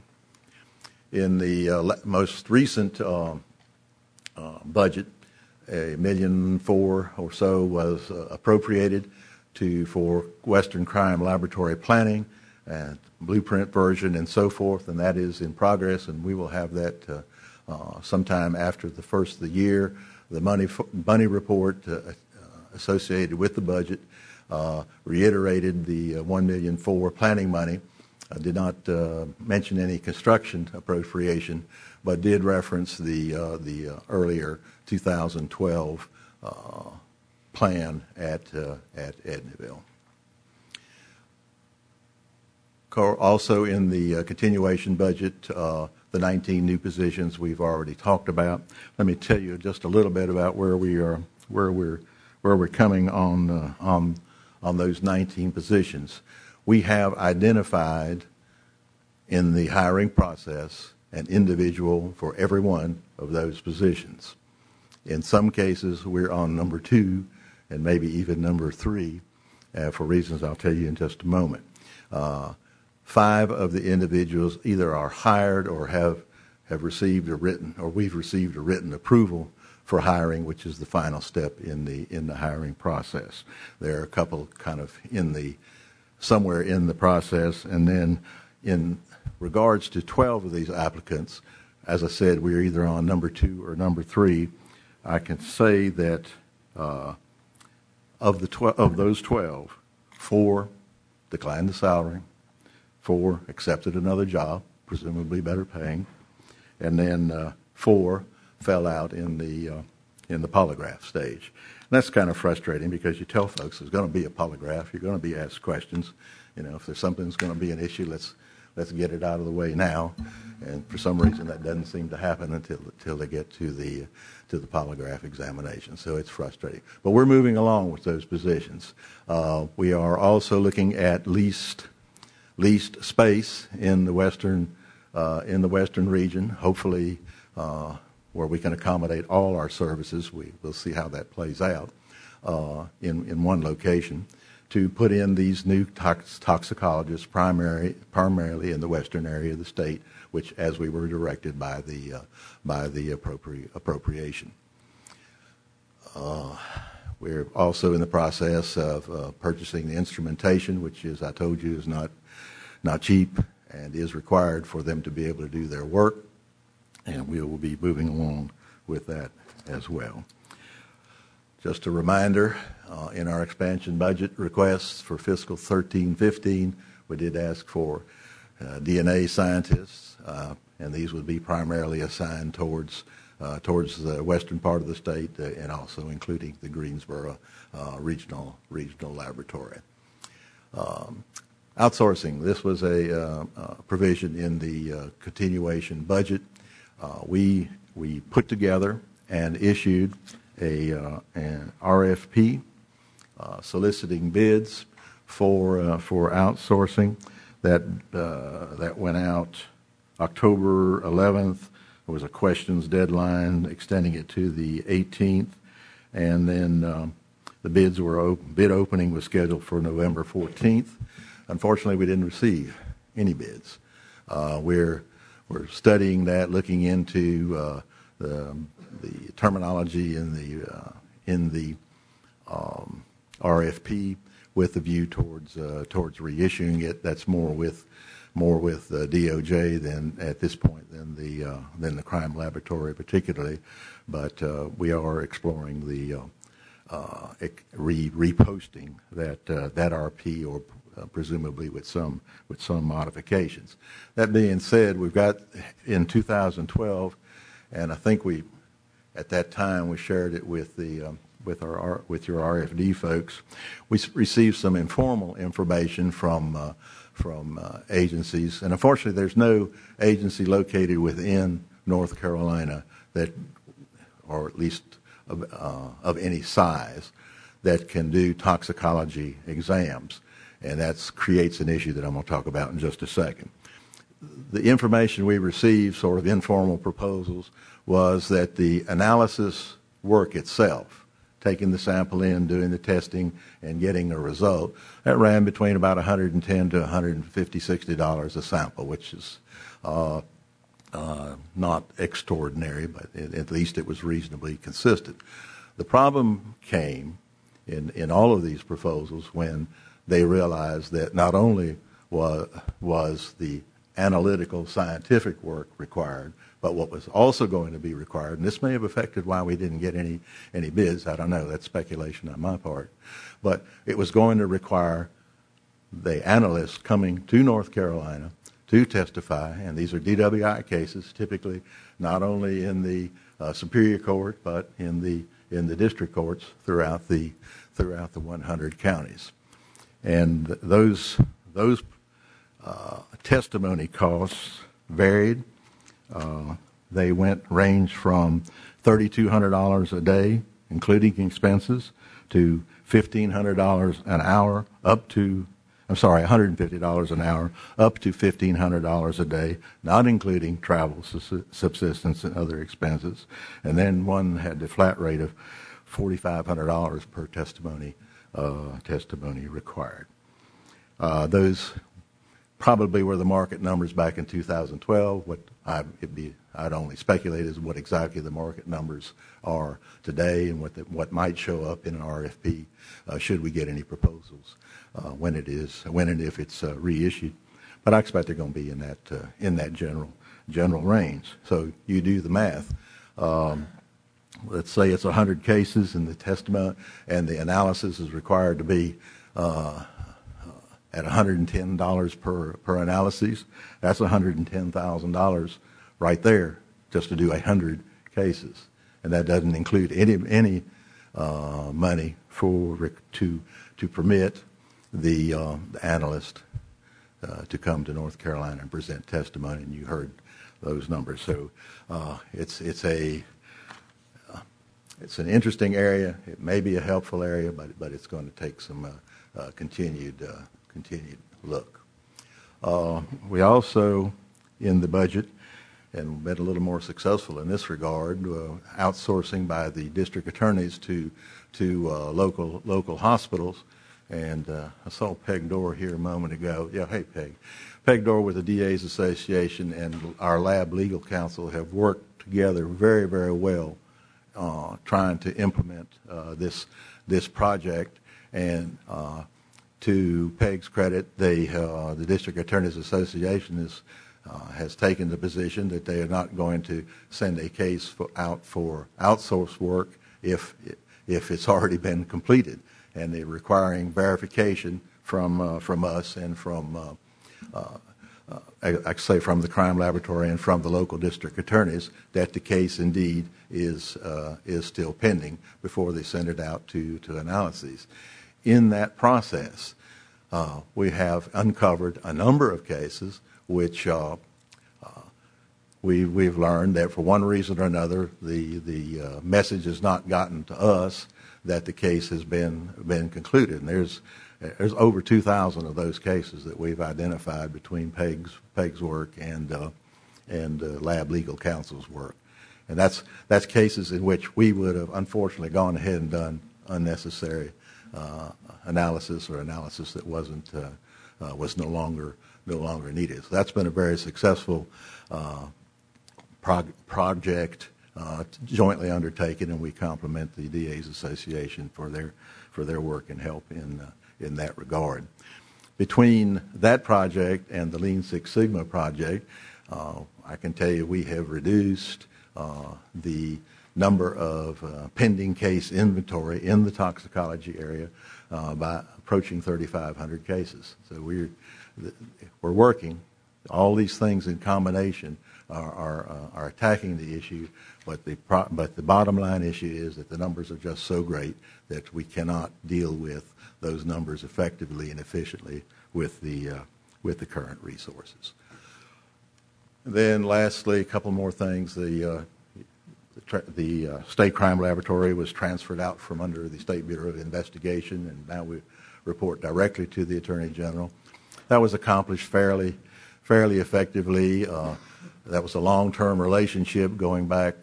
In the uh, most recent uh, uh, budget, a million four or so was uh, appropriated to for Western Crime Laboratory planning and blueprint version and so forth, and that is in progress, and we will have that uh, uh, sometime after the first of the year. The money money report uh, associated with the budget uh, reiterated the uh, one million for planning money. I did not uh, mention any construction appropriation, but did reference the uh, the uh, earlier two thousand twelve uh, plan at uh, at Edneyville. Also in the uh, continuation budget, uh, the nineteen new positions we've already talked about. Let me tell you just a little bit about where we are, where we're, where we're coming on uh, on on those nineteen positions. We have identified in the hiring process an individual for every one of those positions. In some cases, we're on number two and maybe even number three uh, for reasons I'll tell you in just a moment. Uh, Five of the individuals either are hired or have have received a written, or we've received a written approval for hiring, which is the final step in the in the hiring process. There are a couple kind of in the somewhere in the process, and then in regards to twelve of these applicants, as I said, we're either on number two or number three. I can say that uh, of the twelve of those twelve, four declined the salary. Four accepted another job, presumably better paying, and then uh, four fell out in the uh, in the polygraph stage. And that's kind of frustrating because you tell folks there's going to be a polygraph, you're going to be asked questions. You know, if there's something that's going to be an issue, let's let's get it out of the way now. And for some reason, that doesn't seem to happen until until they get to the to the polygraph examination. So it's frustrating. But we're moving along with those positions. Uh, we are also looking at least. leased space in the western uh, in the western region, hopefully uh, where we can accommodate all our services. We will see how that plays out uh, in in one location to put in these new tox- toxicologists primary primarily in the western area of the state, which as we were directed by the uh, by the appropri- appropriation. Uh, we're also in the process of uh, purchasing the instrumentation, which is I told you is not not cheap, and is required for them to be able to do their work, and we will be moving along with that as well. Just a reminder, uh, in our expansion budget requests for fiscal thirteen fifteen, we did ask for uh, D N A scientists, uh, and these would be primarily assigned towards uh, towards the western part of the state, uh, and also including the Greensboro uh, regional regional laboratory. Um, outsourcing. This was a uh, uh, provision in the uh, continuation budget. Uh, we we put together and issued a uh, an R F P uh, soliciting bids for uh, for outsourcing that uh, that went out October eleventh. There was a questions deadline extending it to the eighteenth, and then um, the bids were open, bid opening was scheduled for November fourteenth. Unfortunately, we didn't receive any bids. Uh, we're we're studying that, looking into uh, the the terminology in the uh, in the um, R F P with a view towards uh, towards reissuing it. That's more with more with uh, D O J than at this point than the uh, than the crime laboratory particularly, but uh, we are exploring the uh, uh, re reposting that uh, that R P or uh, presumably with some with some modifications. That being said, we've got in two thousand twelve, and I think we at that time we shared it with the um, with our with your R F D folks. We received some informal information from uh, from uh, agencies, and unfortunately, there's no agency located within North Carolina that, or at least of, uh, of any size, that can do toxicology exams, and that creates an issue that I'm going to talk about in just a second. The information we received, sort of informal proposals, was that the analysis work itself, taking the sample in, doing the testing, and getting a result, that ran between about one hundred ten to one hundred fifty, sixty dollars a sample, which is uh, uh, not extraordinary, but it, at least it was reasonably consistent. The problem came in, in all of these proposals when they realized that not only was, was the analytical scientific work required, but what was also going to be required, and this may have affected why we didn't get any any bids, I don't know, that's speculation on my part, but it was going to require the analysts coming to North Carolina to testify, and these are D W I cases, typically not only in the uh, Superior Court, but in the in the district courts throughout the throughout the one hundred counties, and those those uh, testimony costs varied. Uh, they went range from thirty-two hundred dollars a day, including expenses, to fifteen hundred dollars an hour, up to, I'm sorry, one hundred fifty dollars an hour, up to fifteen hundred dollars a day, not including travel, subsistence, and other expenses. And then one had the flat rate of forty-five hundred dollars per testimony, uh, testimony required. Uh, those probably were the market numbers back in two thousand twelve. What I, it'd be, I'd only speculate is what exactly the market numbers are today, and what the, what might show up in an R F P uh, should we get any proposals uh, when it is when and if it's uh, reissued. But I expect they're going to be in that uh, in that general general range. So you do the math. Um, let's say it's one hundred cases, and the testimony and the analysis is required to be Uh, at one hundred ten dollars per, per analysis. That's one hundred ten thousand dollars right there just to do one hundred cases. And that doesn't include any any uh, money for to to permit the, uh, the analyst uh, to come to North Carolina and present testimony, and you heard those numbers. So uh, it's it's a uh, it's an interesting area. It may be a helpful area, but but it's going to take some uh, uh, continued uh, continued look. Uh, we also, in the budget, and been a little more successful in this regard, uh, outsourcing by the district attorneys to to uh, local local hospitals. And uh, I saw Peg Dorr here a moment ago. Yeah, hey Peg. Peg Dorr with the D A's Association and our lab legal counsel have worked together very, very well, uh, trying to implement uh, this this project. And uh, to Peg's credit, they, uh, the District Attorneys Association is, uh, has taken the position that they are not going to send a case for, out for outsourced work if if it's already been completed, and they're requiring verification from uh, from us and from uh, uh, uh, I, I say from the crime laboratory and from the local district attorneys that the case indeed is uh, is still pending before they send it out to to analyses. In that process, uh, we have uncovered a number of cases which uh, uh, we we've learned that for one reason or another the the uh, message has not gotten to us that the case has been been concluded. And there's there's over two thousand of those cases that we've identified between Peg's Peg's work and uh, and uh, Lab Legal Counsel's work, and that's that's cases in which we would have unfortunately gone ahead and done unnecessary uh, analysis or analysis that wasn't uh, uh, was no longer no longer needed. So that's been a very successful uh, prog- project. Uh, jointly undertaken, and we compliment the D A's Association for their for their work and help in uh, in that regard. Between that project and the Lean Six Sigma project, uh, I can tell you we have reduced uh, the number of uh, pending case inventory in the toxicology area uh, by approaching thirty-five hundred cases. So we're we're working. All these things in combination are are, uh, are attacking the issue. But the pro- but the bottom line issue is that the numbers are just so great that we cannot deal with those numbers effectively and efficiently with the uh, with the current resources. And then, lastly, a couple more things. The uh, the, tra- the uh, State Crime Laboratory was transferred out from under the State Bureau of Investigation, and now we report directly to the Attorney General. That was accomplished fairly fairly effectively. Uh, That was a long-term relationship going back,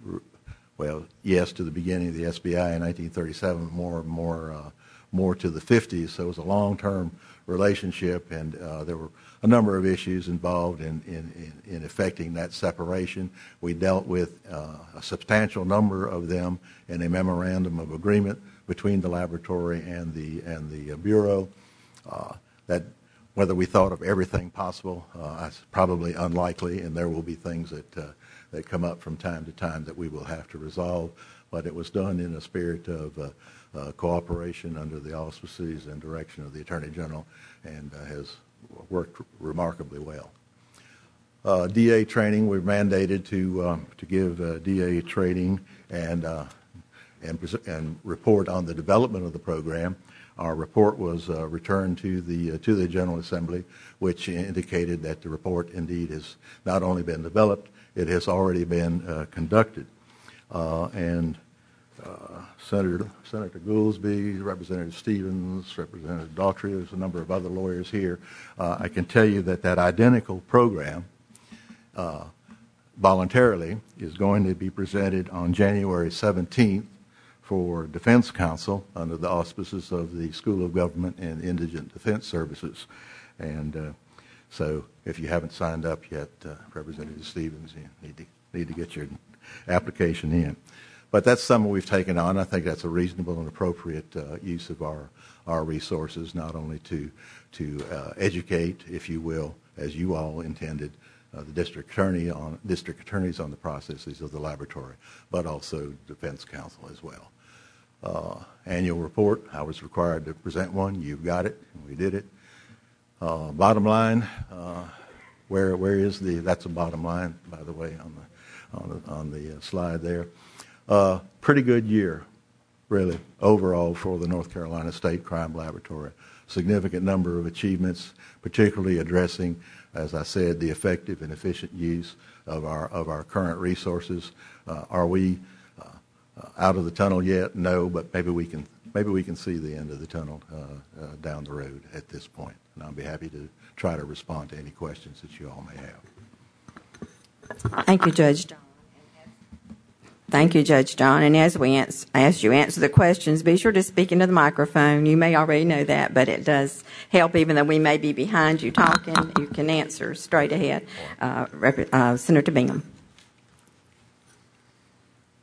well, yes, to the beginning of the S B I in nineteen thirty-seven, more more uh, more to the fifties. So it was a long-term relationship, and uh, there were a number of issues involved in, in, in, in effecting that separation. We dealt with uh, a substantial number of them in a memorandum of agreement between the laboratory and the and the uh, Bureau. Uh, that Whether we thought of everything possible, uh, it's probably unlikely, and there will be things that uh, that come up from time to time that we will have to resolve. But it was done in a spirit of uh, uh, cooperation under the auspices and direction of the Attorney General, and uh, has worked remarkably well. Uh, D A training, we're mandated to um, to give uh, D A training and uh, and and report on the development of the program. Our report was uh, returned to the uh, to the General Assembly, which indicated that the report indeed has not only been developed, it has already been uh, conducted. Uh, and uh, Senator Senator Goolsbee, Representative Stevens, Representative Daughtry, there's a number of other lawyers here. Uh, I can tell you that that identical program uh, voluntarily is going to be presented on January seventeenth for Defense Counsel under the auspices of the School of Government and Indigent Defense Services. And uh, so if you haven't signed up yet, uh, Representative Stevens, you need to, need to get your application in. But that's something we've taken on. I think that's a reasonable and appropriate uh, use of our, our resources, not only to, to uh, educate, if you will, as you all intended, Uh, the district attorney on district attorneys on the processes of the laboratory, but also defense counsel as well. Uh, annual report, I was required to present one. You've got it. We did it. Uh, bottom line, uh, where where is the? That's a bottom line, by the way, on the on the, on the uh, slide there. Uh, pretty good year, really, overall for the North Carolina State Crime Laboratory. Significant number of achievements, particularly addressing, as I said, the effective and efficient use of our of our current resources. Uh, are we uh, uh, out of the tunnel yet? No, but maybe we can maybe we can see the end of the tunnel uh, uh, down the road at this point. And I'll be happy to try to respond to any questions that you all may have. Thank you, Judge John. Thank you, Judge John. And as we ans- as you answer the questions, be sure to speak into the microphone. You may already know that, but it does help, even though we may be behind you talking. You can answer straight ahead. Uh, Rep- uh, Senator Bingham.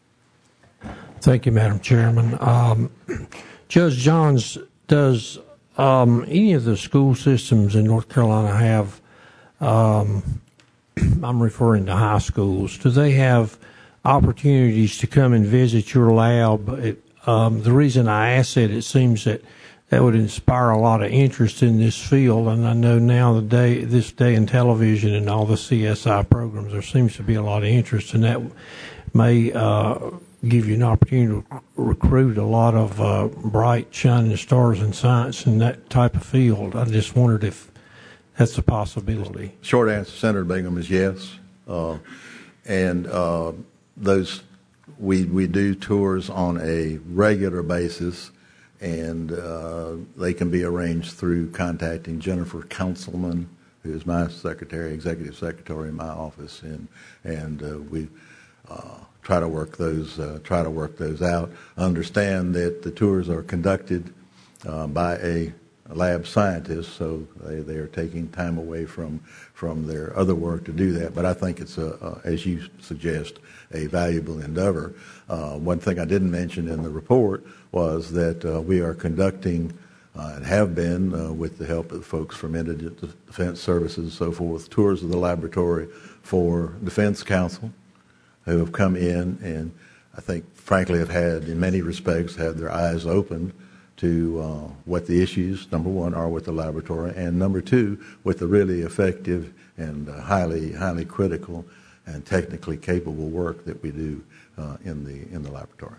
Thank you, Madam Chairman. Um, Judge Johns does um, any of the school systems in North Carolina have, um, I'm referring to high schools, do they have opportunities to come and visit your lab? It, um, the reason I ask that, it seems that that would inspire a lot of interest in this field, and I know now the day, this day in television and all the C S I programs, there seems to be a lot of interest, and that may uh, give you an opportunity to recruit a lot of uh, bright, shining stars in science in that type of field. I just wondered if that's a possibility. Short answer, Senator Bingham, is yes. Uh, and uh, those we we do tours on a regular basis, and uh, they can be arranged through contacting Jennifer Councilman, who is my secretary, executive secretary in my office, and and uh, we uh, try to work those uh, try to work those out. Understand that the tours are conducted uh, by a lab scientist, so they, they are taking time away from from their other work to do that. But I think it's a, a as you suggest, a valuable endeavor. Uh, one thing I didn't mention in the report was that uh, we are conducting uh, and have been, uh, with the help of the folks from Indigent Defense Services and so forth, tours of the laboratory for Defense Counsel who have come in and I think, frankly, have had, in many respects, had their eyes opened to uh, what the issues, number one, are with the laboratory, and number two, with the really effective and uh, highly, highly critical and technically capable work that we do uh, in the in the laboratory.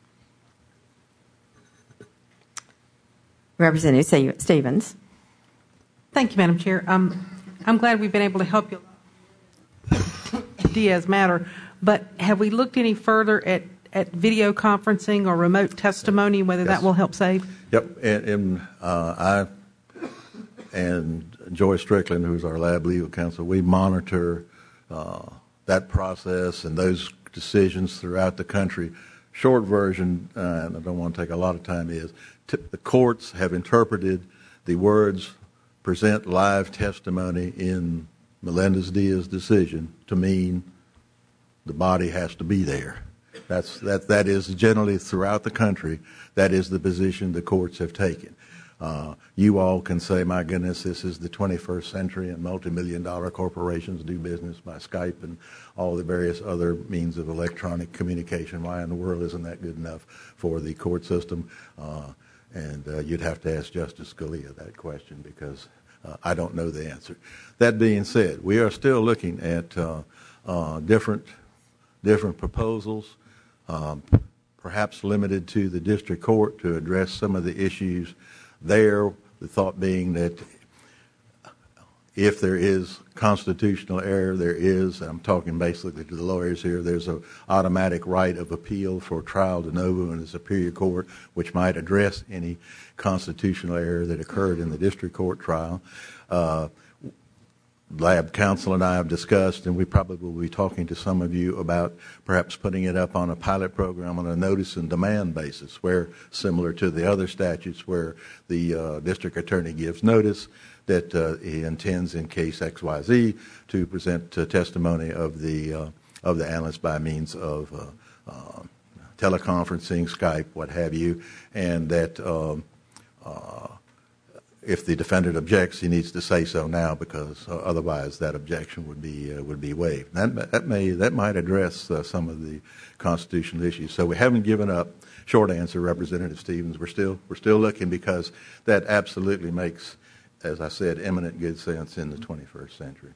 Representative Stevens. Thank you, Madam Chair. Um, I'm glad we've been able to help you. Diaz matter, but have we looked any further at, at video conferencing or remote testimony, whether Yes. that will help save? Yep, and, and uh, I and Joy Strickland, who's our lab legal counsel, we monitor uh, that process and those decisions throughout the country. Short version, uh, and I don't want to take a lot of time, is t- the courts have interpreted the words present live testimony in Melendez-Diaz's decision to mean the body has to be there. That's, that, that is generally throughout the country, that is the position the courts have taken. Uh, you all can say, my goodness, this is the twenty-first century and multi-million dollar corporations do business by Skype and all the various other means of electronic communication. Why in the world isn't that good enough for the court system? Uh, and uh, you'd have to ask Justice Scalia that question because uh, I don't know the answer. That being said, we are still looking at uh, uh, different, different proposals, um, perhaps limited to the district court to address some of the issues there, the thought being that if there is constitutional error, there is, I'm talking basically to the lawyers here, there's an automatic right of appeal for trial de novo in the Superior Court, which might address any constitutional error that occurred in the district court trial. Uh, Lab counsel and I have discussed, and we probably will be talking to some of you about perhaps putting it up on a pilot program on a notice and demand basis, where, similar to the other statutes, where the uh, district attorney gives notice that uh, he intends, in case X Y Z, to present uh, testimony of the uh, of the analyst by means of uh, uh, teleconferencing, Skype, what have you, and that. Um, uh, If the defendant objects, he needs to say so now, because uh, otherwise that objection would be uh, would be waived. That, that may that might address uh, some of the constitutional issues. So we haven't given up. Short answer, Representative Stevens. We're still we're still looking, because that absolutely makes, as I said, eminent good sense in the twenty-first century.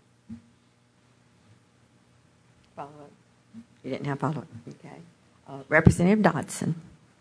Follow up. You didn't have follow up. Okay. Uh, Representative Dodson.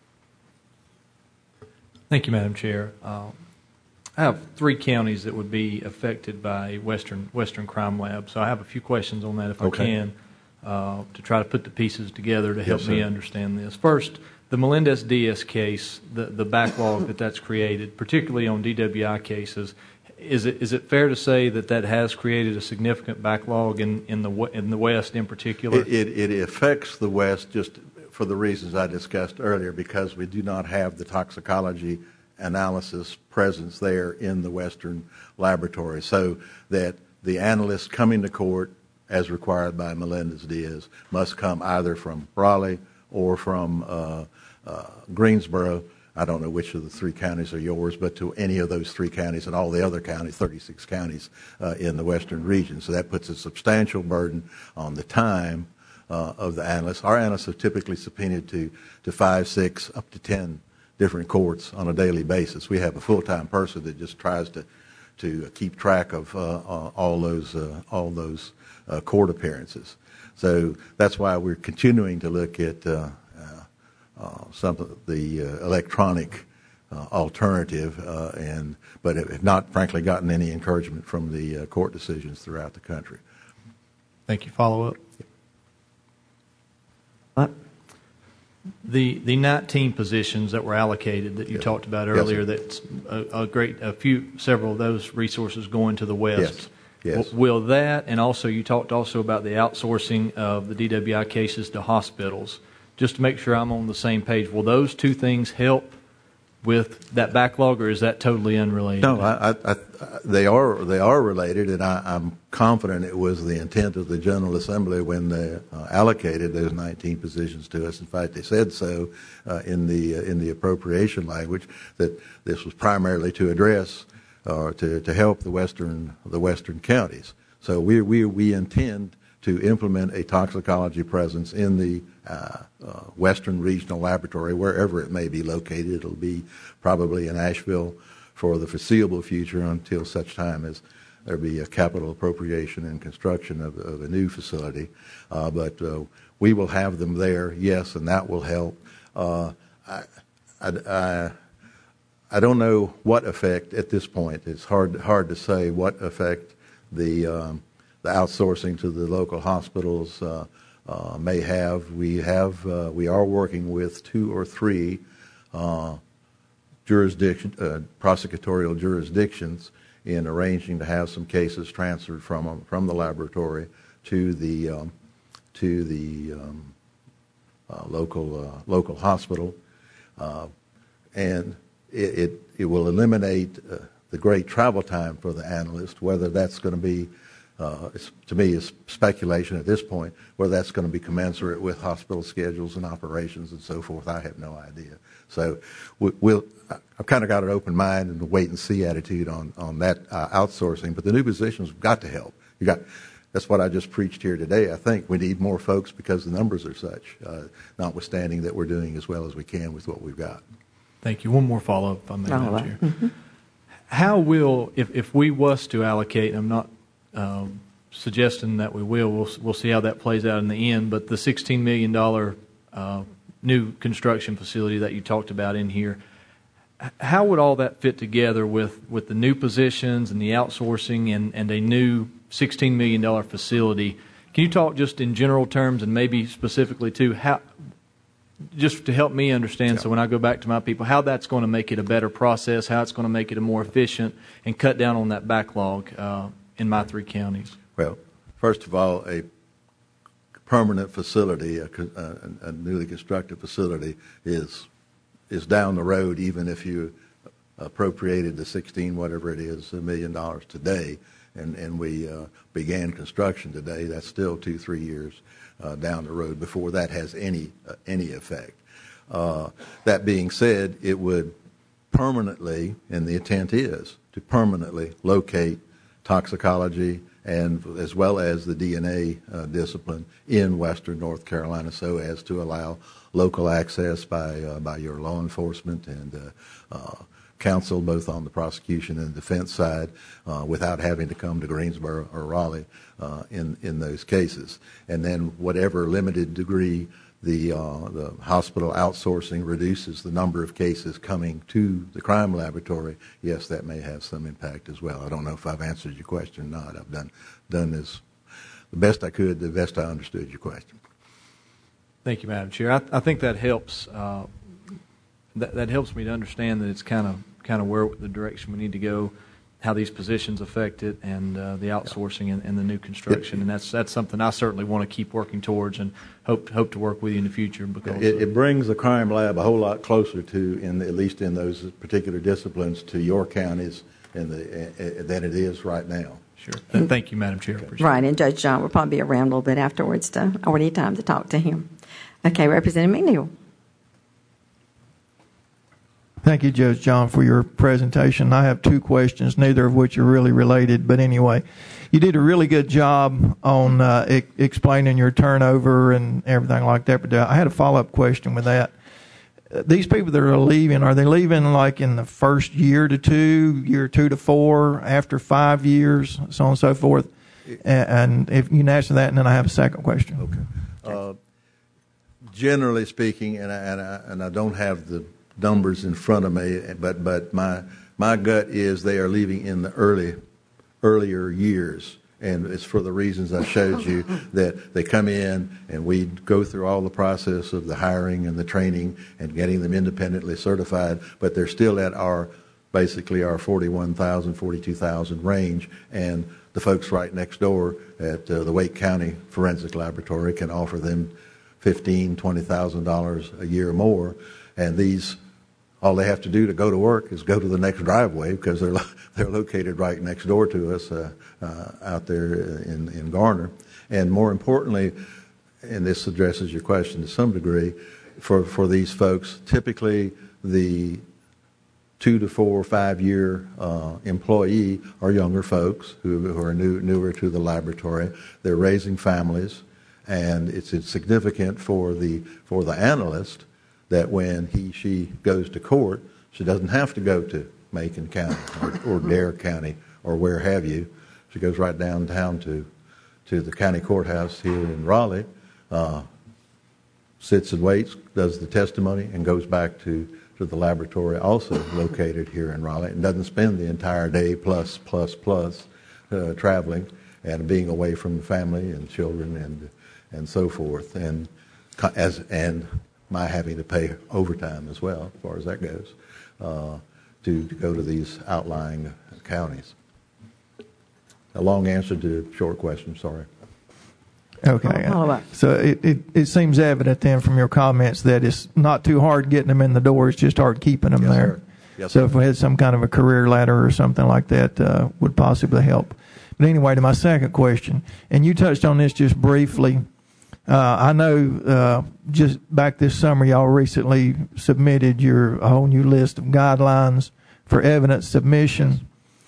Thank you, Madam Chair. Uh, I have three counties that would be affected by Western Western Crime Lab, so I have a few questions on that if Okay. I can, uh, to try to put the pieces together to help Yes, me sir. understand this. First, the Melendez-Diaz case, the, the backlog that that's created, particularly on D W I cases, is it is it fair to say that that has created a significant backlog in, in the in the West in particular? It, it, it affects the West just for the reasons I discussed earlier, because we do not have the toxicology analysis presence there in the Western laboratory, so that the analysts coming to court, as required by Melendez-Diaz, must come either from Raleigh or from uh, uh, Greensboro. I don't know which of the three counties are yours, but to any of those three counties and all the other counties, thirty-six counties uh, in the western region. So that puts a substantial burden on the time uh, of the analysts. Our analysts are typically subpoenaed to, to five, six, up to ten different courts on a daily basis. We have a full-time person that just tries to to keep track of uh, uh, all those uh, all those uh, court appearances. So that's why we're continuing to look at uh, uh, uh, some of the uh, electronic uh, alternative, uh, and but have not, frankly, gotten any encouragement from the uh, court decisions throughout the country. Thank you. Follow up. What? The the nineteen positions that were allocated that you Yes. talked about Yes, earlier, sir. that's a, a great, a few, several of those resources going to the west. Yes. Yes. W- Will that, and also you talked also about the outsourcing of the D W I cases to hospitals. Just to make sure I'm on the same page, will those two things help with that backlog, or is that totally unrelated? No, I, I, I, they are they are related, and I, I'm confident it was the intent of the General Assembly when they uh, allocated those nineteen positions to us. In fact, they said so uh, in the uh, in the appropriation language that this was primarily to address or uh, to, to help the western the western counties. So we we we intend to implement a toxicology presence in the uh, uh, Western Regional Laboratory, wherever it may be located. It'll be probably in Asheville for the foreseeable future until such time as there be a capital appropriation and construction of, of a new facility. Uh, but uh, we will have them there, yes, and that will help. Uh, I, I, I, I don't know what effect at this point. It's hard hard to say what effect the um, the outsourcing to the local hospitals uh, uh, may have. We have uh, we are working with two or three uh, jurisdiction uh, prosecutorial jurisdictions in arranging to have some cases transferred from um, from the laboratory to the um, to the um, uh, local uh, local hospital, uh, and it, it it will eliminate uh, the great travel time for the analyst. Whether that's going to be Uh, it's, to me, is speculation at this point, whether that's going to be commensurate with hospital schedules and operations and so forth. I have no idea. So we, we'll, I've kind of got an open mind and a wait-and-see attitude on, on that uh, outsourcing, but the new positions have got to help. You got, that's what I just preached here today. I think we need more folks because the numbers are such, uh, notwithstanding that we're doing as well as we can with what we've got. Thank you. One more follow-up, if I may, Madam right. Chair. Mm-hmm. How will, if, if we was to allocate, I'm not Um, suggesting that we will. We'll we'll see how that plays out in the end. But the sixteen million dollars uh, new construction facility that you talked about in here, how would all that fit together with, with the new positions and the outsourcing and, and a new sixteen million dollars facility? Can you talk just in general terms and maybe specifically too, how, just to help me understand, yeah. So when I go back to my people, how that's going to make it a better process, how it's going to make it a more efficient and cut down on that backlog uh, in my three counties? Well, first of all, a permanent facility, a, a, a newly constructed facility, is is down the road. Even if you appropriated the sixteen, whatever it is, a million dollars today, and and we uh, began construction today, that's still two, three years uh, down the road before that has any uh, any effect. Uh, that being said, it would permanently, and the intent is to permanently locate toxicology and as well as the D N A uh, discipline in Western North Carolina, so as to allow local access by uh, by your law enforcement and uh, uh, counsel, both on the prosecution and defense side, uh, without having to come to Greensboro or Raleigh uh, in in those cases. And then whatever limited degree the uh, the hospital outsourcing reduces the number of cases coming to the crime laboratory, yes, that may have some impact as well. I don't know if I've answered your question or not. I've done done this the best I could, the best I understood your question. Thank you, Madam Chair. I, I think that helps. Uh, that that helps me to understand that it's kind of kind of where the direction we need to go, how these positions affect it, and uh, the outsourcing and, and the new construction, and that's that's something I certainly want to keep working towards, and hope hope to work with you in the future. Because it, it brings the crime lab a whole lot closer to, in the, at least in those particular disciplines, to your counties and the, uh, than it is right now. Sure. Thank you, Madam Chair. Okay. Right, and Judge John will probably be around a little bit afterwards to, or need time to talk to him. Okay, Representative McNeil. Thank you, Judge John, for your presentation. I have two questions, neither of which are really related. But anyway, you did a really good job on uh, e- explaining your turnover and everything like that. But uh, I had a follow-up question with that. Uh, these people that are leaving, are they leaving like in the first year to two, year two to four, after five years, so on and so forth? And, and if you can answer that, and then I have a second question. Okay. Uh, generally speaking, and I, and I, and I don't have the numbers in front of me, but but my my gut is they are leaving in the early earlier years, and it's for the reasons I showed you, that they come in and we go through all the process of the hiring and the training and getting them independently certified, but they're still at our basically our forty-one thousand, forty-two thousand range, and the folks right next door at uh, the Wake County Forensic Laboratory can offer them fifteen thousand dollars, twenty thousand dollars a year more, and these, all they have to do to go to work is go to the next driveway, because they're they're located right next door to us uh, uh, out there in, in Garner. And more importantly, and this addresses your question to some degree, for, for these folks, typically the two to four, five year uh, employee are younger folks who, who are new, newer to the laboratory. They're raising families, and it's, it's significant for the for the analyst that when he, she goes to court, she doesn't have to go to Macon County or, or Dare County or where have you. She goes right downtown to to the county courthouse here in Raleigh, uh, sits and waits, does the testimony, and goes back to, to the laboratory also located here in Raleigh, and doesn't spend the entire day plus, plus, plus uh, traveling and being away from the family and children and and so forth. And as and my having to pay overtime as well, as far as that goes, uh, to, to go to these outlying counties. A long answer to a short question, sorry. Okay. Follow-up. So it, it, it seems evident then from your comments that it's not too hard getting them in the door, it's just hard keeping them Yes, there. sir. Yes, so sir. if we had some kind of a career ladder or something like that, uh, would possibly help. But anyway, to my second question, and you touched on this just briefly. Uh, I know uh, just back this summer, y'all recently submitted your a whole new list of guidelines for evidence submission.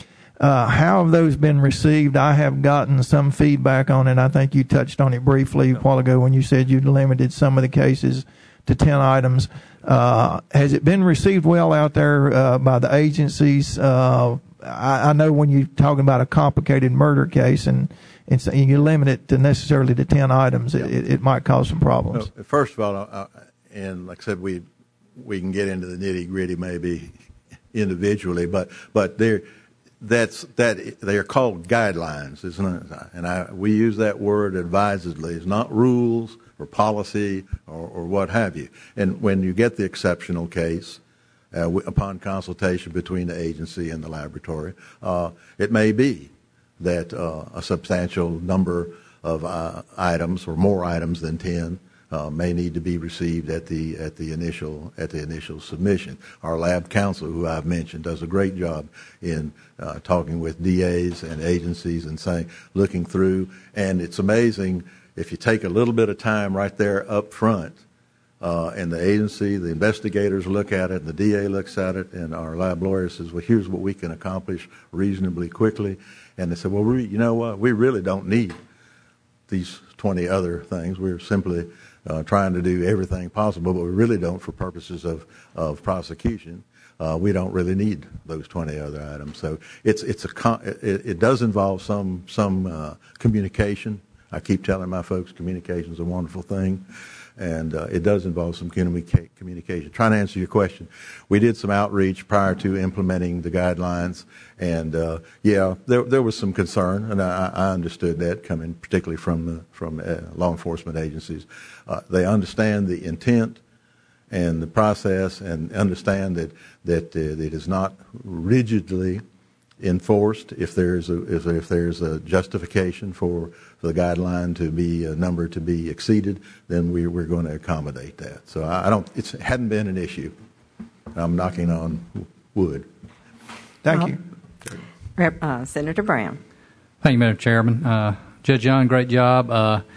Uh, how have those been received? I have gotten some feedback on it. I think you touched on it briefly a while ago when you said you'd limited some of the cases to ten items. Uh, has it been received well out there uh, by the agencies? Uh, I, I know when you're talking about a complicated murder case and and so you limit it to necessarily to ten items, it, it, it might cause some problems. No, first of all, uh, and like I said, we we can get into the nitty gritty maybe individually, but but they're that's that they are called guidelines, isn't it? And I we use that word advisedly. It's not rules or policy or, or what have you. And when you get the exceptional case, uh, w- upon consultation between the agency and the laboratory, uh, it may be that uh, a substantial number of uh, items or more items than ten uh, may need to be received at the at the initial at the initial submission. Our lab counsel, who I've mentioned, does a great job in uh, talking with D As and agencies and saying, looking through, and it's amazing if you take a little bit of time right there up front. Uh, and the agency, the investigators look at it, and the D A looks at it, and our lab lawyer says, well, here's what we can accomplish reasonably quickly. And they said, well, we, you know what, we really don't need these twenty other things. We're simply uh, trying to do everything possible, but we really don't for purposes of, of prosecution. Uh, we don't really need those twenty other items. So it's it's a con- it, it does involve some some uh, communication. I keep telling my folks communication is a wonderful thing. And uh, it does involve some communica- communication. Trying to answer your question, we did some outreach prior to implementing the guidelines, and uh, yeah, there there was some concern, and I, I understood that coming particularly from the, from uh, law enforcement agencies. Uh, they understand the intent and the process, and understand that that uh, it is not rigidly enforced. If there's a if, if there's a justification for, for the guideline to be a number to be exceeded, then we, we're going to accommodate that. So I, I don't. It's, it hadn't been an issue. I'm knocking on wood. Thank Well, you. Rep, uh, Senator Brown. Thank you, Madam Chairman. Uh, Judge Young, great job. Uh,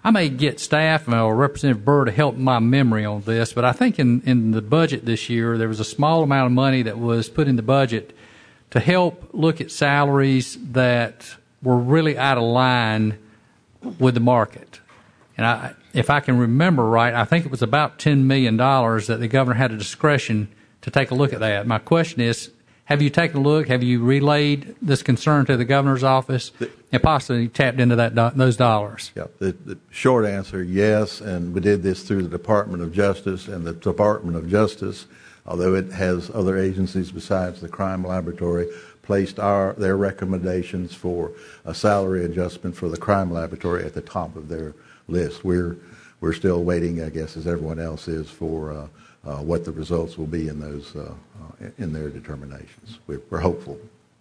I may get staff or Representative Burr to help my memory on this, but I think in, in the budget this year, there was a small amount of money that was put in the budget to help look at salaries that were really out of line with the market. And I, if I can remember right, I think it was about ten million dollars that the governor had a discretion to take a look at that. My question is, have you taken a look? Have you relayed this concern to the governor's office the, and possibly tapped into that do, those dollars? Yeah, the, the short answer, yes, and we did this through the Department of Justice, and the Department of Justice, although it has other agencies besides the crime laboratory, placed our their recommendations for a salary adjustment for the crime laboratory at the top of their list. We're we're still waiting, I guess, as everyone else is, for uh, uh, what the results will be in those uh, uh, in their determinations. We're, we're hopeful.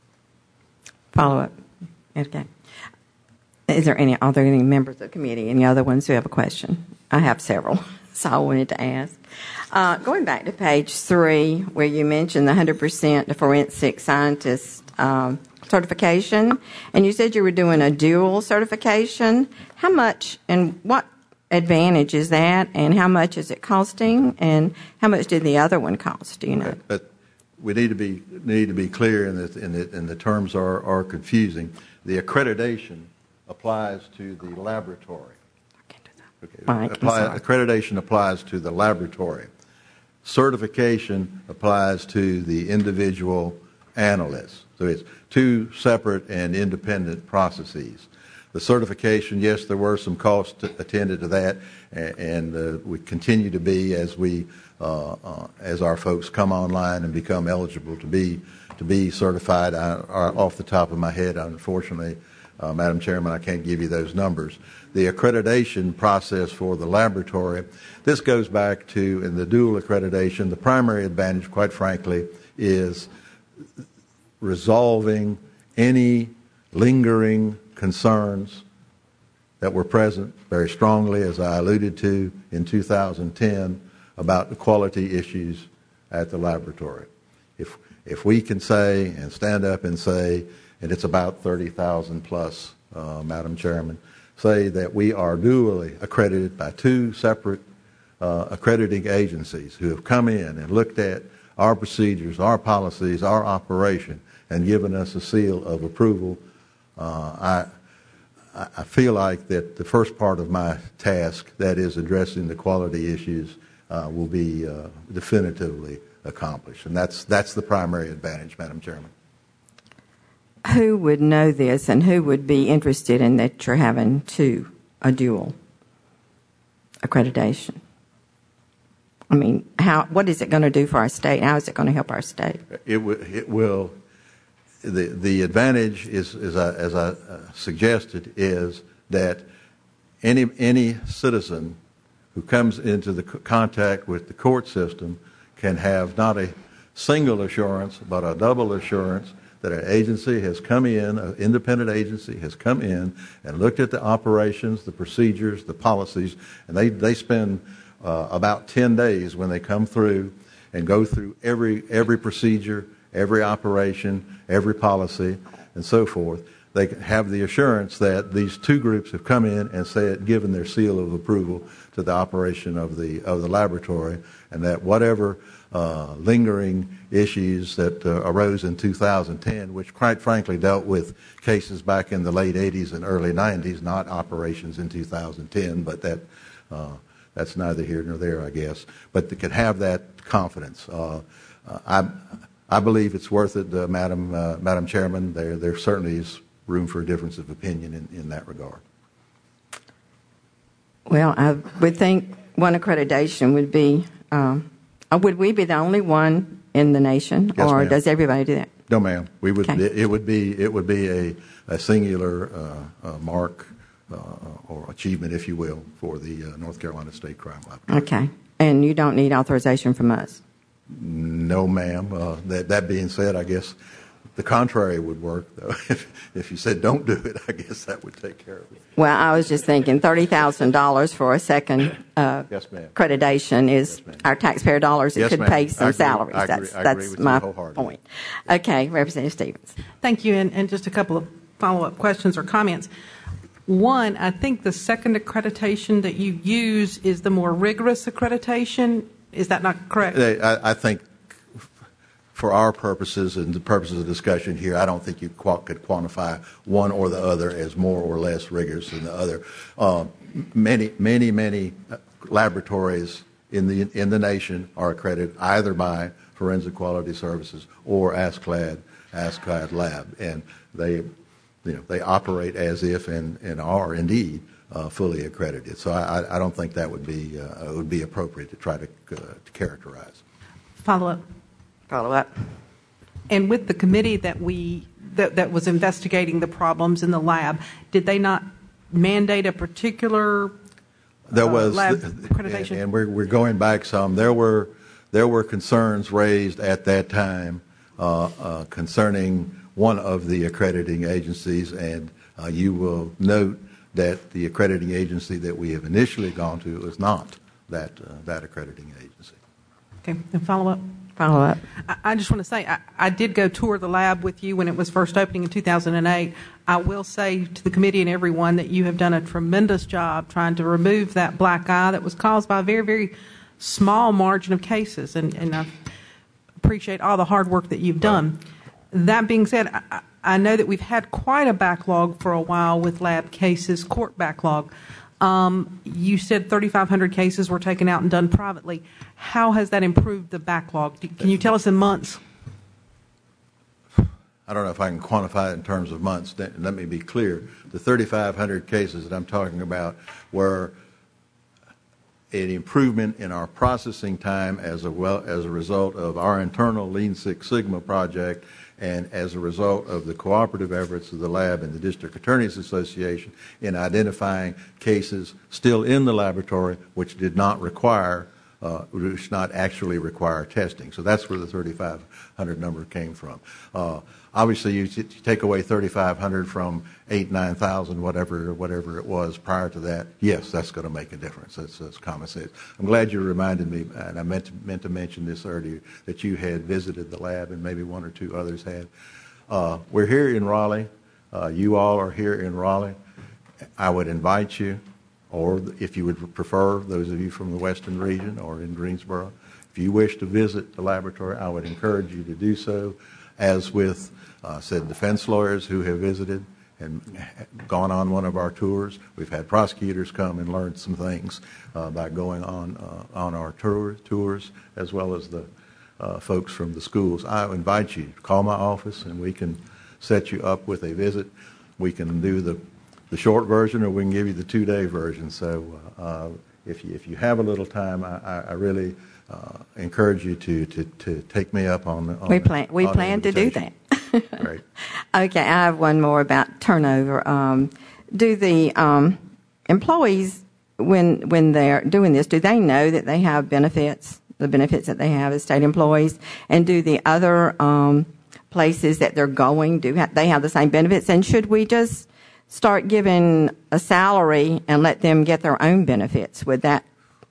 Follow up. Okay. Is there any? Are there any members of the committee? Any other ones who have a question? I have several, so I wanted to ask. Uh, going back to page three, where you mentioned the one hundred percent the forensic scientist um, certification, and you said you were doing a dual certification. How much and what advantage is that, and how much is it costing, and how much did the other one cost? Do you know? But, but we need to be need to be clear, and the, and the, and the terms are, are confusing. The accreditation applies to the laboratory. Okay. Right, Apply, accreditation applies to the laboratory. Certification applies to the individual analysts. So it's two separate and independent processes. The certification, yes, there were some costs to, attended to that, and, and uh, we continue to be as we uh, uh, as our folks come online and become eligible to be to be certified. I, I, off the top of my head, unfortunately, uh, Madam Chairman, I can't give you those numbers. The accreditation process for the laboratory, this goes back to, in the dual accreditation, the primary advantage, quite frankly, is resolving any lingering concerns that were present very strongly, as I alluded to in two thousand ten, about the quality issues at the laboratory. If, if we can say and stand up and say, and it's about thirty thousand plus, uh, Madam Chairman, say that we are dually accredited by two separate uh, accrediting agencies who have come in and looked at our procedures, our policies, our operation, and given us a seal of approval. Uh, I, I feel like that the first part of my task, that is addressing the quality issues, uh, will be uh, definitively accomplished. And that's, that's the primary advantage, Madam Chairman. Who would know this, and who would be interested in that you're having two, a dual accreditation? I mean, how? What is it going to do for our state? How is it going to help our state? It, w- it will. The the advantage is, is I, as I uh, suggested, is that any any citizen who comes into the c- contact with the court system can have not a single assurance, but a double assurance that an agency has come in, an independent agency has come in and looked at the operations, the procedures, the policies, and they, they spend uh, about ten days when they come through and go through every every procedure, every operation, every policy, and so forth. They can have the assurance that these two groups have come in and said, given their seal of approval to the operation of the of the laboratory, and that whatever Uh, lingering issues that uh, arose in two thousand ten, which quite frankly dealt with cases back in the late eighties and early nineties, not operations in two thousand ten, but that uh, that's neither here nor there, I guess. But they could have that confidence. Uh, uh, I I believe it's worth it, uh, Madam uh, Madam Chairman. There there certainly is room for a difference of opinion in, in that regard. Well, I would think one accreditation would be. Um, Would we be the only one in the nation, Yes, or ma'am. does everybody do that? No, ma'am. We would. Okay. It would be. It would be a, a singular uh, uh, mark uh, or achievement, if you will, for the uh, North Carolina State Crime Laboratory. Okay, and you don't need authorization from us. No, ma'am. Uh, that that being said, I guess the contrary would work, though. If, if you said don't do it, I guess that would take care of it. Well, I was just thinking thirty thousand dollars for a second uh, Yes, ma'am. accreditation is Yes, ma'am. our taxpayer dollars. It Yes, could ma'am. pay I some agree. salaries. I agree. That's I agree that's with you my wholeheartedly. point. Okay, Representative Stevens. Thank you, and, and just a couple of follow-up questions or comments. One, I think the second accreditation that you use is the more rigorous accreditation. Is that not correct? I, I think for our purposes and the purposes of discussion here, I don't think you could quantify one or the other as more or less rigorous than the other. Uh, many, many, many laboratories in the in the nation are accredited either by Forensic Quality Services or ASCLD, ASCLD Lab, and they, you know, they operate as if and, and are indeed uh, fully accredited. So I, I don't think that would be uh, would be appropriate to try to, uh, to characterize. Follow up. Follow up. And with the committee that we that, that was investigating the problems in the lab, did they not mandate a particular there was, uh, lab the, accreditation? And, and we're, we're going back some. There were there were concerns raised at that time uh, uh, concerning one of the accrediting agencies, and uh, you will note that the accrediting agency that we have initially gone to is not that uh, that accrediting agency. Okay, and follow up. Follow up. I, I just want to say I, I did go tour the lab with you when it was first opening in two thousand eight. I will say to the committee and everyone that you have done a tremendous job trying to remove that black eye that was caused by a very, very small margin of cases, and, and I appreciate all the hard work that you've done. That being said, I, I know that we've had quite a backlog for a while with lab cases, court backlog. Um, you said thirty-five hundred cases were taken out and done privately. How has that improved the backlog? Can you tell us in months? I don't know if I can quantify it in terms of months. Let me be clear. The thirty-five hundred cases that I'm talking about were an improvement in our processing time as a, well, as a result of our internal Lean Six Sigma project and as a result of the cooperative efforts of the lab and the District Attorneys Association in identifying cases still in the laboratory which did not require, uh, which not actually require testing. So that's where the thirty-five hundred number came from. Uh, obviously, you, you take away thirty-five hundred from eight, nine thousand, whatever, whatever it was prior to that. Yes, that's going to make a difference. That's, that's common sense. I'm glad you reminded me, and I meant to, meant to mention this earlier, that you had visited the lab, and maybe one or two others had. Uh, we're here in Raleigh. Uh, you all are here in Raleigh. I would invite you, or if you would prefer, those of you from the Western region or in Greensboro, if you wish to visit the laboratory, I would encourage you to do so, as with uh, said defense lawyers who have visited and gone on one of our tours. We've had prosecutors come and learn some things uh, by going on uh, on our tour, tours, as well as the uh, folks from the schools. I invite you to call my office, and we can set you up with a visit. We can do the the short version, or we can give you the two-day version. So uh, if you if you have a little time, I, I really uh, encourage you to, to, to take me up on the. On we plan we on plan to do that. Great. Okay, I have one more about turnover. Um, do the um, employees, when when they're doing this, do they know that they have benefits, the benefits that they have as state employees, and do the other um, places that they're going, do ha- they have the same benefits? And should we just start giving a salary and let them get their own benefits? Would that?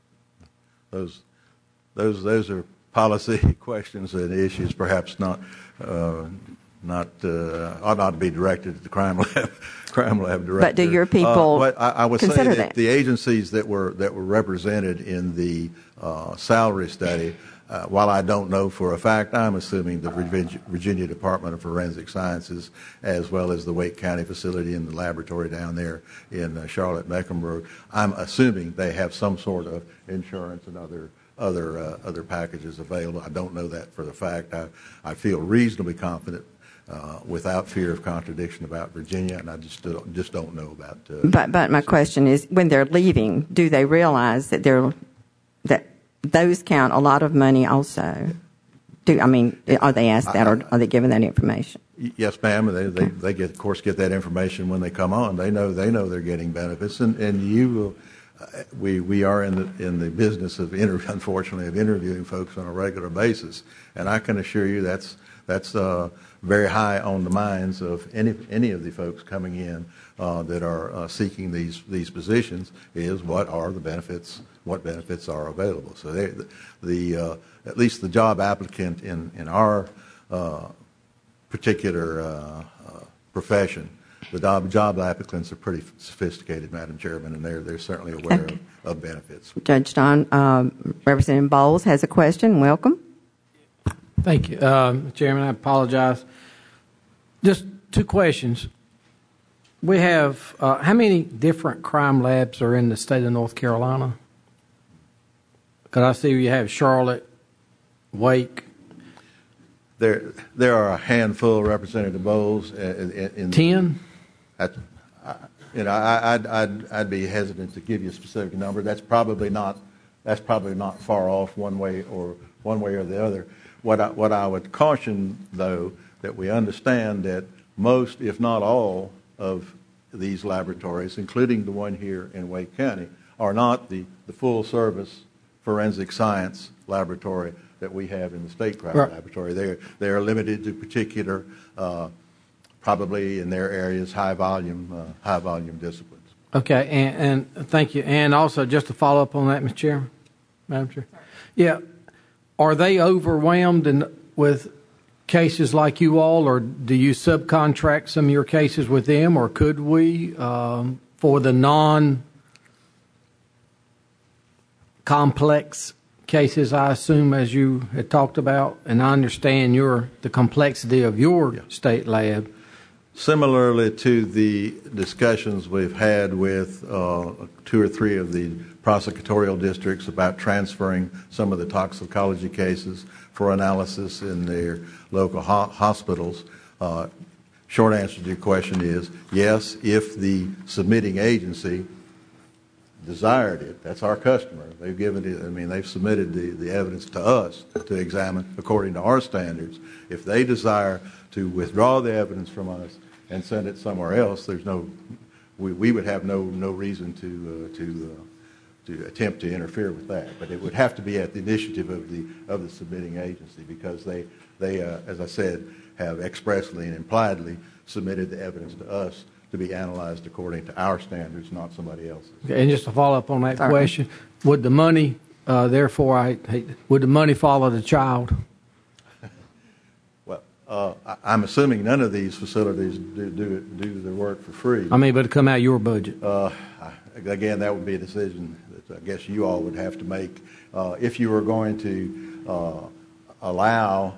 Those, those, those are policy questions and issues, perhaps not. Uh, Not uh, ought not to be directed at the crime lab, crime lab director. But do your people uh, but I, I would consider say that, that the agencies that were that were represented in the uh, salary study, uh, while I don't know for a fact, I'm assuming the Virginia Department of Forensic Sciences, as well as the Wake County facility and the laboratory down there in uh, Charlotte-Mecklenburg, I'm assuming they have some sort of insurance and other. other uh, other packages available. I don't know that for the fact. I, I feel reasonably confident uh, without fear of contradiction about Virginia, and I just don't, just don't know about. Uh, but but my question is, when they're leaving, do they realize that they're that those count a lot of money also? Do I mean are they asked that, or are they given that information? Yes, ma'am. They they, they get of course get that information when they come on. They know they know they're getting benefits, and and you will. Uh, we we are in the in the business of inter- unfortunately of interviewing folks on a regular basis, and I can assure you that's that's uh, very high on the minds of any any of the folks coming in uh, that are uh, seeking these these positions is what are the benefits, what benefits are available. So they, the, the uh, at least the job applicant in in our uh, particular uh, uh, profession the job, job applicants are pretty sophisticated, Madam Chairman, and they're, they're certainly aware Okay. of, of benefits. Judge Don, um, Representative Bowles has a question. Welcome. Thank you, uh, Chairman. I apologize. Just two questions. We have uh, how many different crime labs are in the state of North Carolina? Because I see you have Charlotte, Wake. There, there are a handful, Representative Bowles. In, in, in Ten. I, I, you know, I, I'd, I'd, I'd be hesitant to give you a specific number. That's probably not, that's probably not far off one way or one way or the other. What I, what I would caution, though, that we understand that most, if not all, of these laboratories, including the one here in Wake County, are not the, the full-service forensic science laboratory that we have in the state crime right. laboratory. They they are limited to particular, uh, probably in their areas, high volume, uh, high volume disciplines. Okay, and, and thank you. And also, just to follow up on that, Mister Chairman, Madam Chair, yeah, are they overwhelmed in, with cases like you all, or do you subcontract some of your cases with them, or could we um, for the non-complex cases, I assume, as you had talked about, and I understand your the complexity of your yeah. state lab. Similarly to the discussions we've had with uh, two or three of the prosecutorial districts about transferring some of the toxicology cases for analysis in their local ho- hospitals, uh, short answer to your question is yes, if the submitting agency desired it. That's our customer. They've given it, I mean, they've submitted the, the evidence to us to examine according to our standards. If they desire to withdraw the evidence from us and send it somewhere else, there's no, we, we would have no, no reason to, uh, to, uh, to attempt to interfere with that. But it would have to be at the initiative of the, of the submitting agency because they, they uh, as I said, have expressly and impliedly submitted the evidence to us to be analyzed according to our standards, not somebody else's. Okay, and just to follow up on that Sorry. question, would the money, uh, therefore, I, would the money follow the child? Well, uh, I, I'm assuming none of these facilities do, do do their work for free. I mean, but it come out of your budget. Uh, I, again, that would be a decision that I guess you all would have to make. Uh, if you were going to uh, allow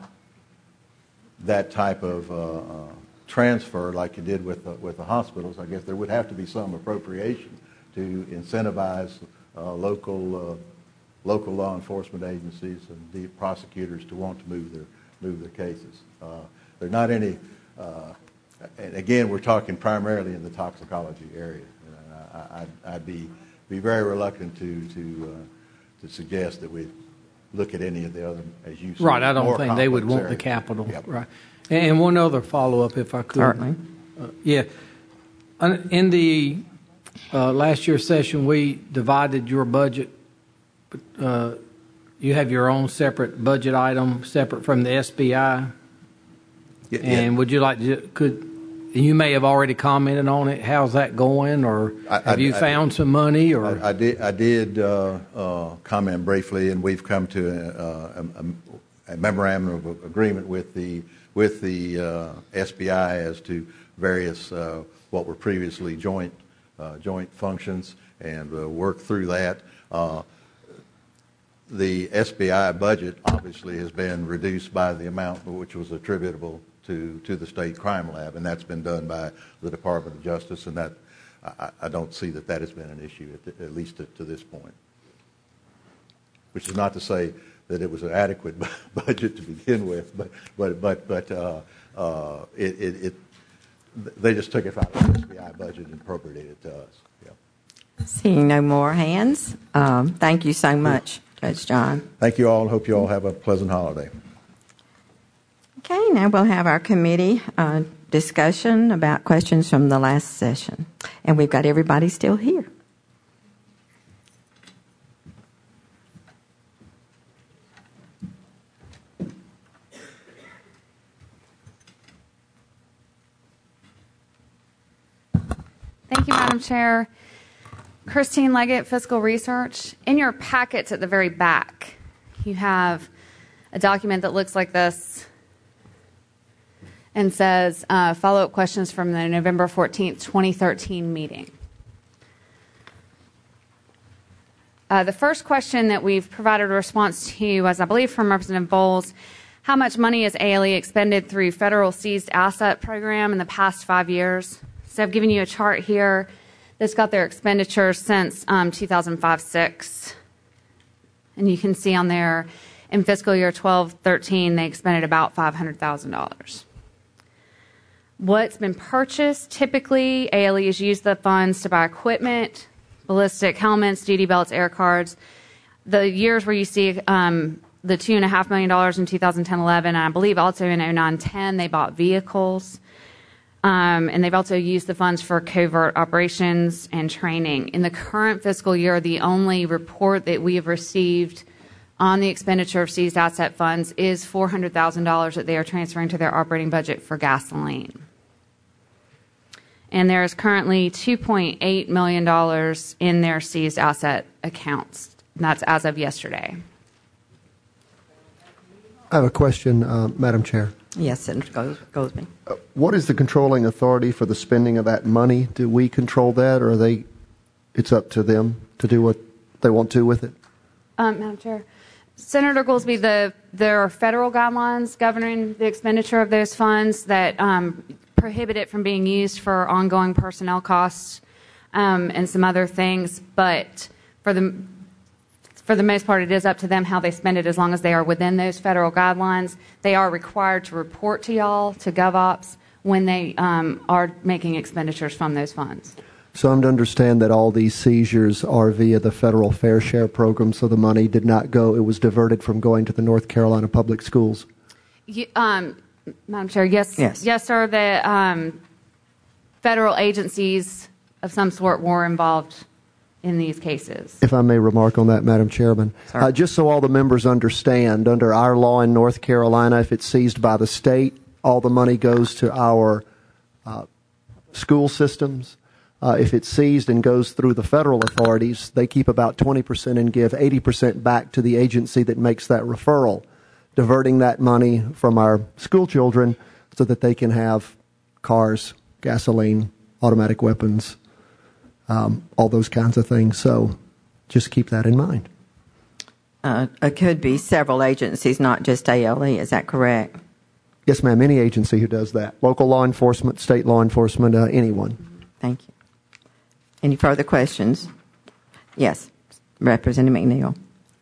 that type of uh, uh, transfer like you did with the, with the hospitals, I guess there would have to be some appropriation to incentivize uh, local uh, local law enforcement agencies and the prosecutors to want to move their move their cases. Uh, there are not any, uh, and again, we're talking primarily in the toxicology area. Uh, I, I'd, I'd be be very reluctant to to uh, to suggest that we look at any of the other, as you said, right. I don't more think they would want areas. the capital. Yep. Right. And one other follow-up, if I could. Certainly. Uh, yeah. In the uh, last year's session, we divided your budget. Uh, you have your own separate budget item, separate from the S B I. Yeah, and yeah. would you like to, could, you may have already commented on it. How's that going? Or I, have I, you I, found some money? Or I, I did, I did uh, uh, comment briefly, and we've come to a, a, a memorandum of agreement with the with the uh, S B I as to various uh, what were previously joint uh, joint functions, and uh, work through that. Uh, the S B I budget obviously has been reduced by the amount which was attributable to, to the state crime lab, and that's been done by the Department of Justice, and that I, I don't see that that has been an issue at, the, at least to, to this point. Which is not to say that it was an adequate budget to begin with, but but but but uh, uh, it, it, it they just took it out of the S B I budget and appropriated it to us. Yeah. Seeing no more hands, um, thank you so much, Judge John. Thank you all, and hope you all have a pleasant holiday. Okay, now we'll have our committee uh, discussion about questions from the last session, and we've got everybody still here. Thank you, Madam Chair. Christine Leggett, Fiscal Research. In your packets at the very back, you have a document that looks like this. and says uh, follow-up questions from the November fourteenth, twenty thirteen meeting. Uh, the first question that we've provided a response to was, I believe, from Representative Bowles. How much money has A L E expended through federal seized asset program in the past five years? So I've given you a chart here that's got their expenditures since um, two thousand five six. And you can see on there in fiscal year twelve thirteen, they expended about five hundred thousand dollars. What's been purchased, typically, A L E has used the funds to buy equipment, ballistic helmets, duty belts, air cards. The years where you see um, the two point five million dollars in two thousand ten eleven, and I believe also in oh nine ten, they bought vehicles. Um, and they've also used the funds for covert operations and training. In the current fiscal year, the only report that we have received on the expenditure of seized asset funds is four hundred thousand dollars that they are transferring to their operating budget for gasoline. And there is currently two point eight million dollars in their seized asset accounts. And that's as of yesterday. I have a question, uh, Madam Chair. Yes, Senator Goldsby. Uh, what is the controlling authority for the spending of that money? Do we control that, or are they? It's up to them to do what they want to with it? Um, Madam Chair, Senator Goldsby, the, there are federal guidelines governing the expenditure of those funds that um, prohibit it from being used for ongoing personnel costs um, and some other things. But for the for the most part, it is up to them how they spend it as long as they are within those federal guidelines. They are required to report to y'all, to GovOps, when they um, are making expenditures from those funds. So I'm to understand that all these seizures are via the federal fair share program, so the money did not go, it was diverted from going to the North Carolina public schools. You, um, Madam Chair, yes, yes, yes, sir. The um, federal agencies of some sort were involved in these cases. If I may remark on that, Madam Chairman, uh, just so all the members understand, under our law in North Carolina, if it's seized by the state, all the money goes to our uh, school systems. Uh, if it's seized and goes through the federal authorities, they keep about twenty percent and give eighty percent back to the agency that makes that referral, diverting that money from our school children so that they can have cars, gasoline, automatic weapons, um, all those kinds of things. So just keep that in mind. Uh, it could be several agencies, not just A L E. Is that correct? Yes, ma'am. Any agency who does that. Local law enforcement, state law enforcement, uh, anyone. Thank you. Any further questions? Yes, Representative McNeil.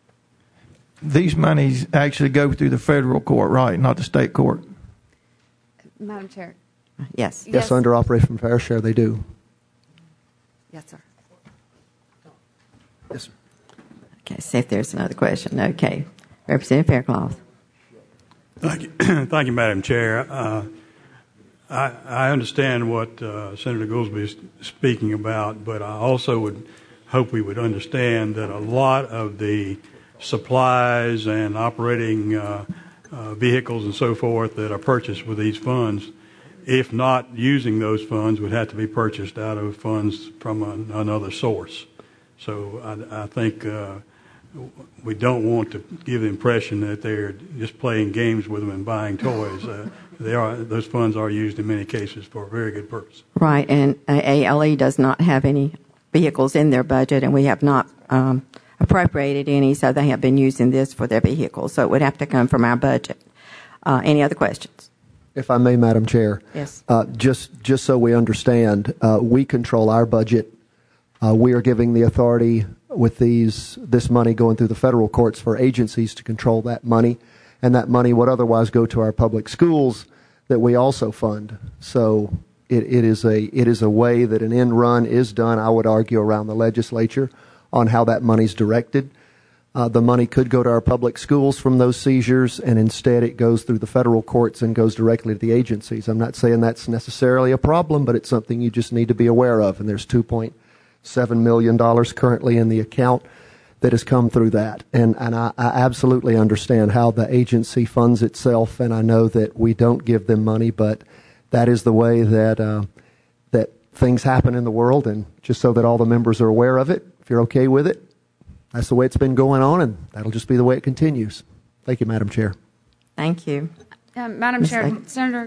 These monies actually go through the federal court, right, not the state court? Madam Chair. Yes. Yes, yes, under Operation Fair Share, they do. Yes, sir. Yes, sir. Okay, see if there's another question. Okay. Representative Faircloth. Thank you, Thank you, Madam Chair. Uh, I, I understand what uh, Senator Goolsbee is speaking about, but I also would hope we would understand that a lot of the supplies and operating uh, uh, vehicles and so forth that are purchased with these funds, if not using those funds, would have to be purchased out of funds from a, another source. So I, I think uh, we don't want to give the impression that they're just playing games with them and buying toys. Uh, they are; those funds are used in many cases for a very good purpose. Right, and A L E does not have any vehicles in their budget, and we have not um, appropriated any, so they have been using this for their vehicles. So it would have to come from our budget. Uh, any other questions? If I may, Madam Chair. Yes. Uh, just just so we understand, uh, we control our budget. Uh, we are giving the authority with these this money going through the federal courts for agencies to control that money, and that money would otherwise go to our public schools that we also fund. So it, it is a it is a way that an end run is done, I would argue, around the legislature on how that money's directed. Uh, the money could go to our public schools from those seizures, and instead it goes through the federal courts and goes directly to the agencies. I'm not saying that's necessarily a problem, but it's something you just need to be aware of. And there's two point seven million dollars currently in the account that has come through that. And, and I, I absolutely understand how the agency funds itself, and I know that we don't give them money, but that is the way that uh, that things happen in the world. And just so that all the members are aware of it, if you're okay with it, that's the way it's been going on, and that'll just be the way it continues. Thank you, Madam Chair. Thank you. Um, Madam Miz Chair, Lake. Senator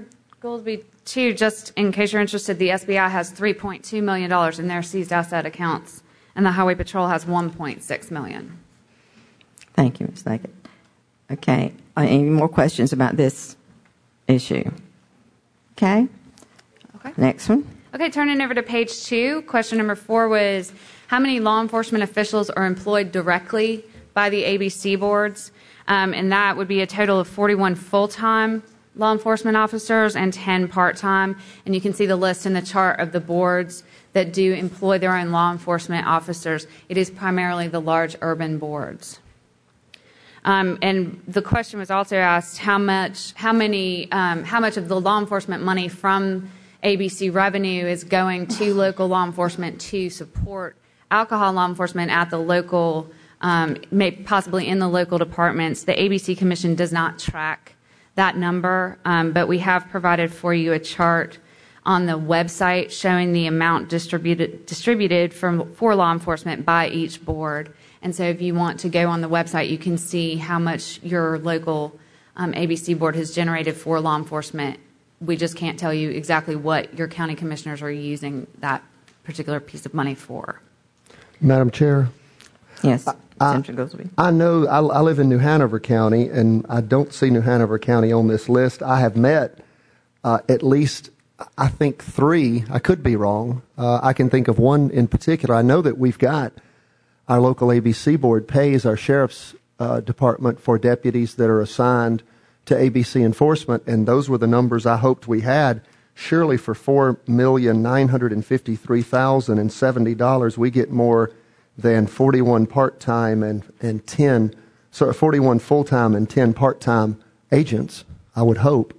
Goolsby, too, just in case you're interested, the S B I has three point two million dollars in their seized asset accounts, and the Highway Patrol has one point six million dollars. Thank you, Miz Leggett. Okay. Uh, any more questions about this issue? Okay. Okay. Next one. Okay, turning over to page two. Question number four was, how many law enforcement officials are employed directly by the A B C boards? Um, and that would be a total of forty-one full-time law enforcement officers and ten part-time. And you can see the list in the chart of the boards that do employ their own law enforcement officers. It is primarily the large urban boards. Um, and the question was also asked how much, how many, um, how much of the law enforcement money from A B C revenue is going to local law enforcement to support alcohol law enforcement at the local, um, may, possibly in the local departments. The A B C Commission does not track that number, um, but we have provided for you a chart on the website showing the amount distributed distributed from, for law enforcement by each board. And so if you want to go on the website, you can see how much your local um, A B C board has generated for law enforcement. We just can't tell you exactly what your county commissioners are using that particular piece of money for. Madam Chair? Yes. I, Senator Goolsby. I know I, I live in New Hanover County, and I don't see New Hanover County on this list. I have met uh, at least, I think, three. I could be wrong. Uh, I can think of one in particular. I know that we've got our local A B C board pays our sheriff's uh, department for deputies that are assigned to A B C enforcement, and those were the numbers I hoped we had. Surely for four million nine hundred fifty-three thousand seventy dollars, we get more than forty-one part-time and, and ten, sorry, forty-one full-time and ten part-time agents, I would hope.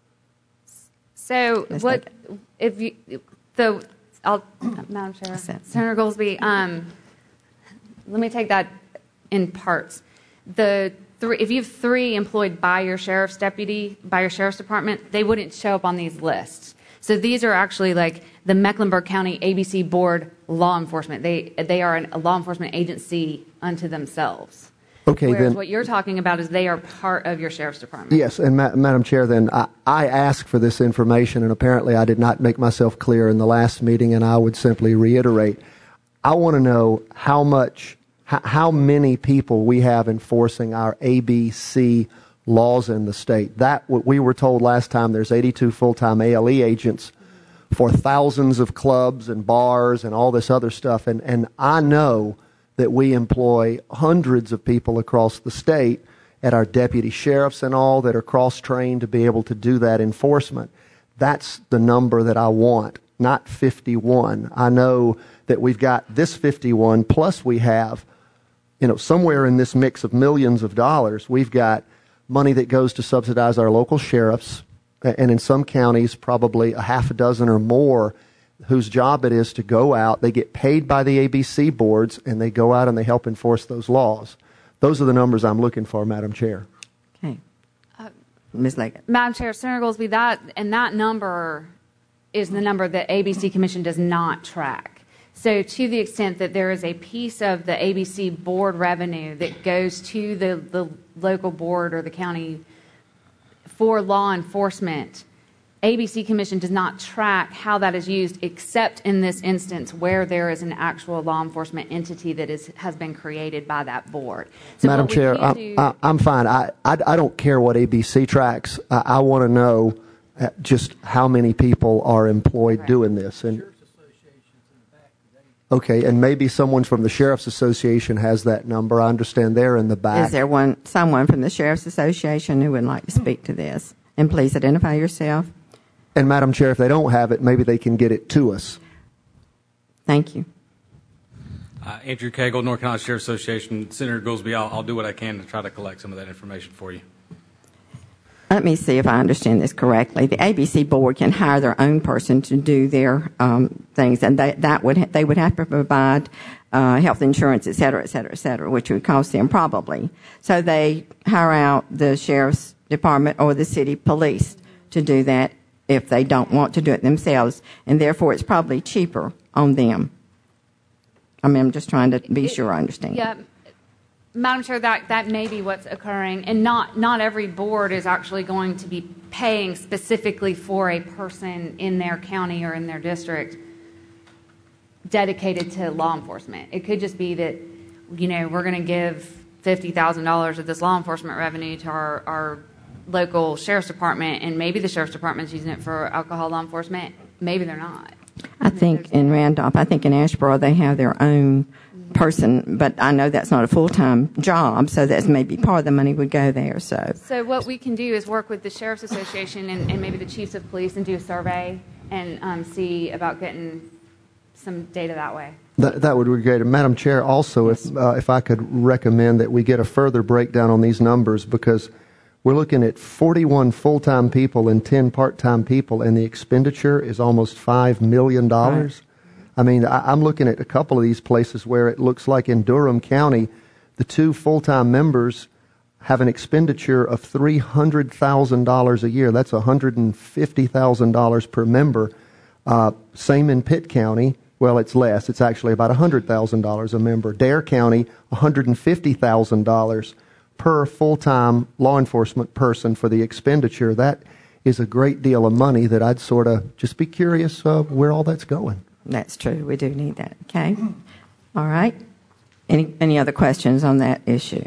So what, if you, the, I'll, Madam Chair, Senator Goolsby, um, let me take that in parts. The three, if you have three employed by your sheriff's deputy, by your sheriff's department, they wouldn't show up on these lists. So these are actually like the Mecklenburg County A B C board law enforcement. They they are an, a law enforcement agency unto themselves. Okay, Whereas then what you're talking about is they are part of your sheriff's department. Yes, and Ma- Madam Chair, then I, I asked for this information, and apparently I did not make myself clear in the last meeting, and I would simply reiterate. I want to know how much, h- how many people we have enforcing our A B C laws in the state. That what we were told last time. There's eighty-two full-time A L E agents for thousands of clubs and bars and all this other stuff, and and I know that we employ hundreds of people across the state at our deputy sheriffs and all that are cross-trained to be able to do that enforcement. That's the number that I want, not fifty-one. I know that we've got this fifty-one, plus we have, you know, somewhere in this mix of millions of dollars, we've got money that goes to subsidize our local sheriffs, and in some counties, probably a half a dozen or more, whose job it is to go out. They get paid by the A B C boards, and they go out and they help enforce those laws. Those are the numbers I'm looking for, Madam Chair. Okay. Uh, Miz Leggett. Madam Chair, Senator Goolsby, that, and that number is the number that A B C Commission does not track. So to the extent that there is a piece of the A B C board revenue that goes to the, the local board or the county for law enforcement, A B C Commission does not track how that is used, except in this instance where there is an actual law enforcement entity that is has been created by that board. So Madam Chair, I, do, I, I'm fine. I, I, I don't care what A B C tracks. I, I want to know just how many people are employed right. doing this. And okay, and maybe someone from the Sheriff's Association has that number. I understand they're in the back. Is there one someone from the Sheriff's Association who would like to speak to this? And please identify yourself. And, Madam Chair, if they don't have it, maybe they can get it to us. Thank you. Uh, Andrew Cagle, North Carolina Sheriff's Association. Senator Goolsby, I'll, I'll do what I can to try to collect some of that information for you. Let me see if I understand this correctly. The A B C board can hire their own person to do their um, things, and they, that would ha- they would have to provide uh, health insurance, et cetera, et cetera, et cetera, which would cost them probably. So they hire out the sheriff's department or the city police to do that if they don't want to do it themselves, and therefore it's probably cheaper on them. I mean, I'm just trying to be it, sure I understand. Yeah. Madam Chair, that, that may be what's occurring, and not, not every board is actually going to be paying specifically for a person in their county or in their district dedicated to law enforcement. It could just be that, you know, we're going to give fifty thousand dollars of this law enforcement revenue to our, our local sheriff's department, and maybe the sheriff's department's using it for alcohol law enforcement. Maybe they're not. I think in Randolph, I think in Asheboro, they have their own person, but I know that's not a full-time job, so that's maybe part of the money would go there. So, so what we can do is work with the Sheriff's Association and, and maybe the chiefs of police and do a survey and um, see about getting some data that way. That, that would be great. And Madam Chair, also, if uh, if I could recommend that we get a further breakdown on these numbers, because we're looking at forty-one full-time people and ten part-time people, and the expenditure is almost five million dollars. Right. I mean, I, I'm looking at a couple of these places where it looks like in Durham County, the two full-time members have an expenditure of three hundred thousand dollars a year. That's one hundred fifty thousand dollars per member. Uh, same in Pitt County. Well, it's less. It's actually about one hundred thousand dollars a member. Dare County, one hundred fifty thousand dollars per full-time law enforcement person for the expenditure. That is a great deal of money that I'd sort of just be curious uh, where all that's going. That's true. We do need that. Okay. All right. Any any other questions on that issue?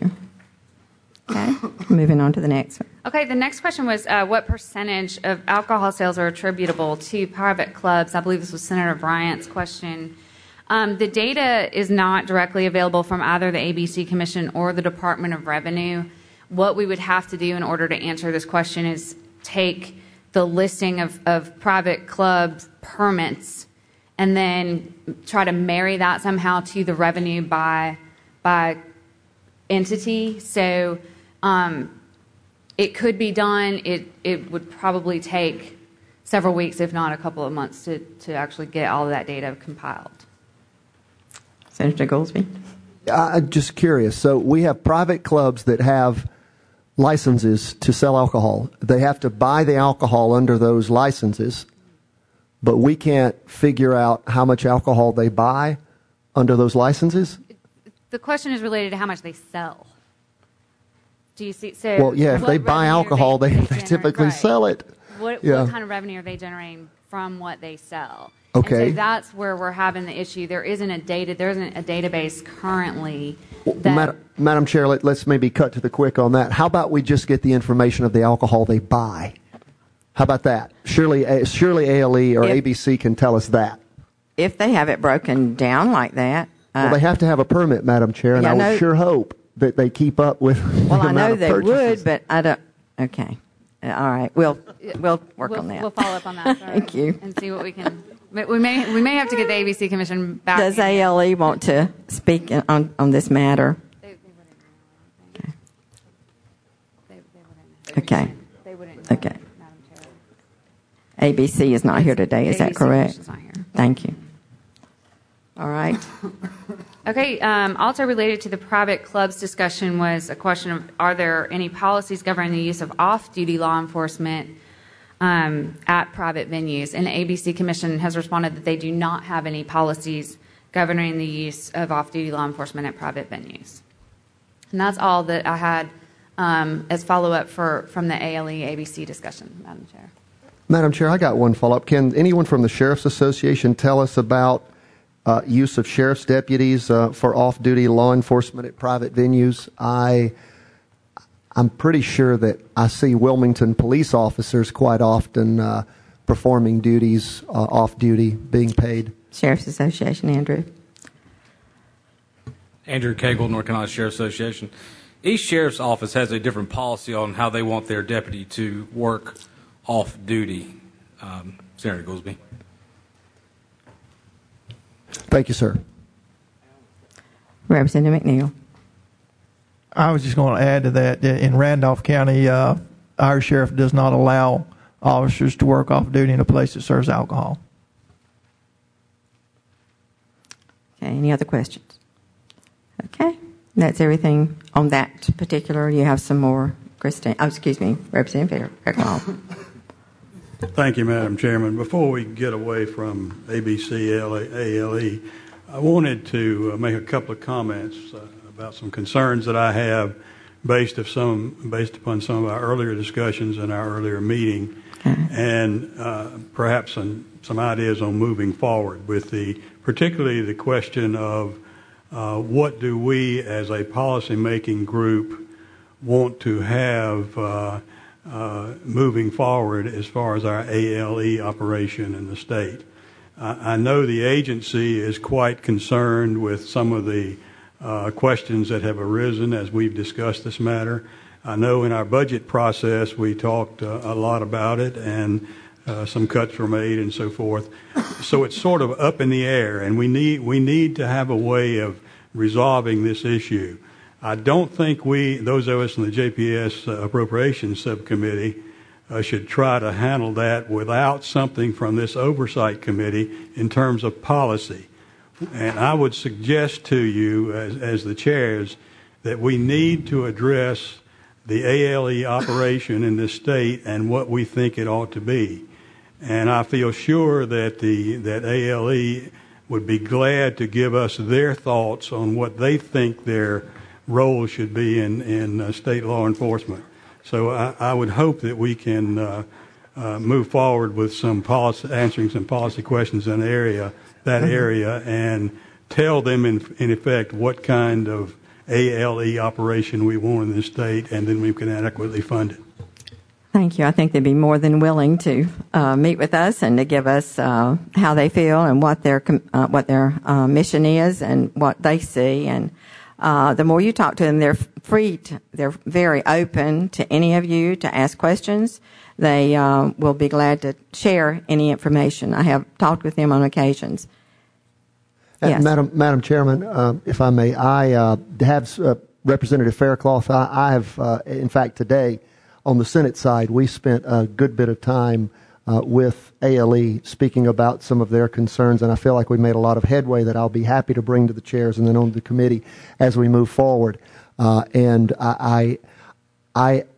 Okay. Moving on to the next one. Okay. The next question was uh, what percentage of alcohol sales are attributable to private clubs? I believe this was Senator Bryant's question. Um, the data is not directly available from either the A B C Commission or the Department of Revenue. What we would have to do in order to answer this question is take the listing of, of private club permits and then try to marry that somehow to the revenue by by entity. So um, it could be done. It it would probably take several weeks, if not a couple of months, to, to actually get all of that data compiled. Senator Goolsbee? I'm just curious. So we have private clubs that have licenses to sell alcohol. They have to buy the alcohol under those licenses, but we can't figure out how much alcohol they buy under those licenses? The question is related to how much they sell. Do you see? So well, yeah, if they buy alcohol, they, they, they typically right. sell it. What, yeah. what kind of revenue are they generating from what they sell? Okay. And so that's where we're having the issue. There isn't a data. There isn't a database currently. Well, that Madam, Madam Chair, let, let's maybe cut to the quick on that. How about we just get the information of the alcohol they buy? How about that? Surely, surely A L E or if, A B C can tell us that. If they have it broken down like that. Uh, well, they have to have a permit, Madam Chair, and yeah, I would no, sure hope that they keep up with well, the I amount know of they purchases. would, but I don't. Okay. All right. We'll we'll work we'll, on that. We'll follow up on that. Sorry, Thank you. And see what we can. We may we may have to get the A B C Commission back. Does A L E want to speak on on this matter? They, they wouldn't know. Okay. They, they Okay. They wouldn't know, okay. Madam Chair. A B C is not here today. Is A B C that correct? Commission's not here. Thank you. All right. Okay. Um, also related to the private clubs discussion was a question of: are there any policies governing the use of off-duty law enforcement um, at private venues? And the A B C Commission has responded that they do not have any policies governing the use of off-duty law enforcement at private venues. And that's all that I had um, as follow-up for from the A L E A B C discussion, Madam Chair. Madam Chair, I got one follow-up. Can anyone from the Sheriff's Association tell us about uh, use of sheriff's deputies uh, for off-duty law enforcement at private venues? I, I'm pretty sure that I see Wilmington police officers quite often uh, performing duties uh, off-duty, being paid. Sheriff's Association, Andrew. Andrew Cagle, North Carolina Sheriff's Association. Each sheriff's office has a different policy on how they want their deputy to work off-duty. Um, Senator Goolsbee. Thank you, sir. Representative McNeil. I was just going to add to that. In Randolph County, uh, our sheriff does not allow officers to work off-duty in a place that serves alcohol. Okay, any other questions? Okay, that's everything on that particular. You have some more, Christine. Oh, excuse me, Representative Fairclough. Thank you, Madam Chairman. Before we get away from A B C, A L E, I wanted to make a couple of comments uh, about some concerns that I have based of some based upon some of our earlier discussions in our earlier meeting, okay. and uh, perhaps some, some ideas on moving forward with the particularly the question of uh, what do we as a policy-making group want to have uh, uh, moving forward as far as our A L E operation in the state. I know the agency is quite concerned with some of the uh, questions that have arisen as we've discussed this matter. I know in our budget process we talked uh, a lot about it, and uh, some cuts were made and so forth. So it's sort of up in the air, and we need we need to have a way of resolving this issue. I don't think we, those of us in the J P S uh, Appropriations Subcommittee, Uh, should try to handle that without something from this oversight committee in terms of policy. And I would suggest to you, as, as the chairs, that we need to address the A L E operation in this state and what we think it ought to be. And I feel sure that the that A L E would be glad to give us their thoughts on what they think their role should be in, in uh, state law enforcement. So I, I would hope that we can uh, uh, move forward with some policy, answering some policy questions in the area, that area, and tell them in, in effect what kind of A L E operation we want in this state, and then we can adequately fund it. Thank you. I think they'd be more than willing to uh, meet with us and to give us uh, how they feel and what their uh, what their uh, mission is and what they see. And uh, the more you talk to them, they're free. To, they're very open to any of you to ask questions. They uh, will be glad to share any information. I have talked with them on occasions. Uh, yes. Madam Madam Chairman, uh, if I may, I uh, have uh, Representative Faircloth. I, I have, uh, in fact, today on the Senate side, we spent a good bit of time uh, with A L E speaking about some of their concerns, and I feel like we made a lot of headway that I'll be happy to bring to the chairs and then on the committee as we move forward. Uh, and I, I, I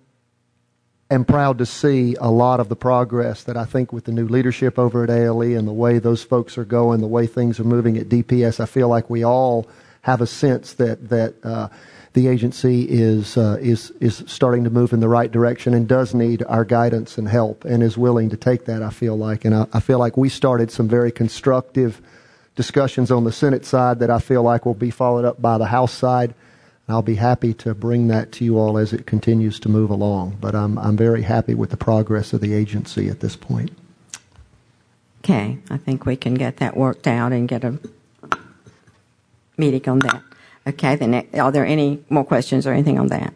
am proud to see a lot of the progress that I think with the new leadership over at A L E and the way those folks are going, the way things are moving at D P S. I feel like we all have a sense that that uh, the agency is uh, is is starting to move in the right direction and does need our guidance and help and is willing to take that. I feel like, and I, I feel like we started some very constructive discussions on the Senate side that I feel like will be followed up by the House side. I'll be happy to bring that to you all as it continues to move along. But I'm I'm very happy with the progress of the agency at this point. Okay, I think we can get that worked out and get a meeting on that. Okay, the next, are there any more questions or anything on that?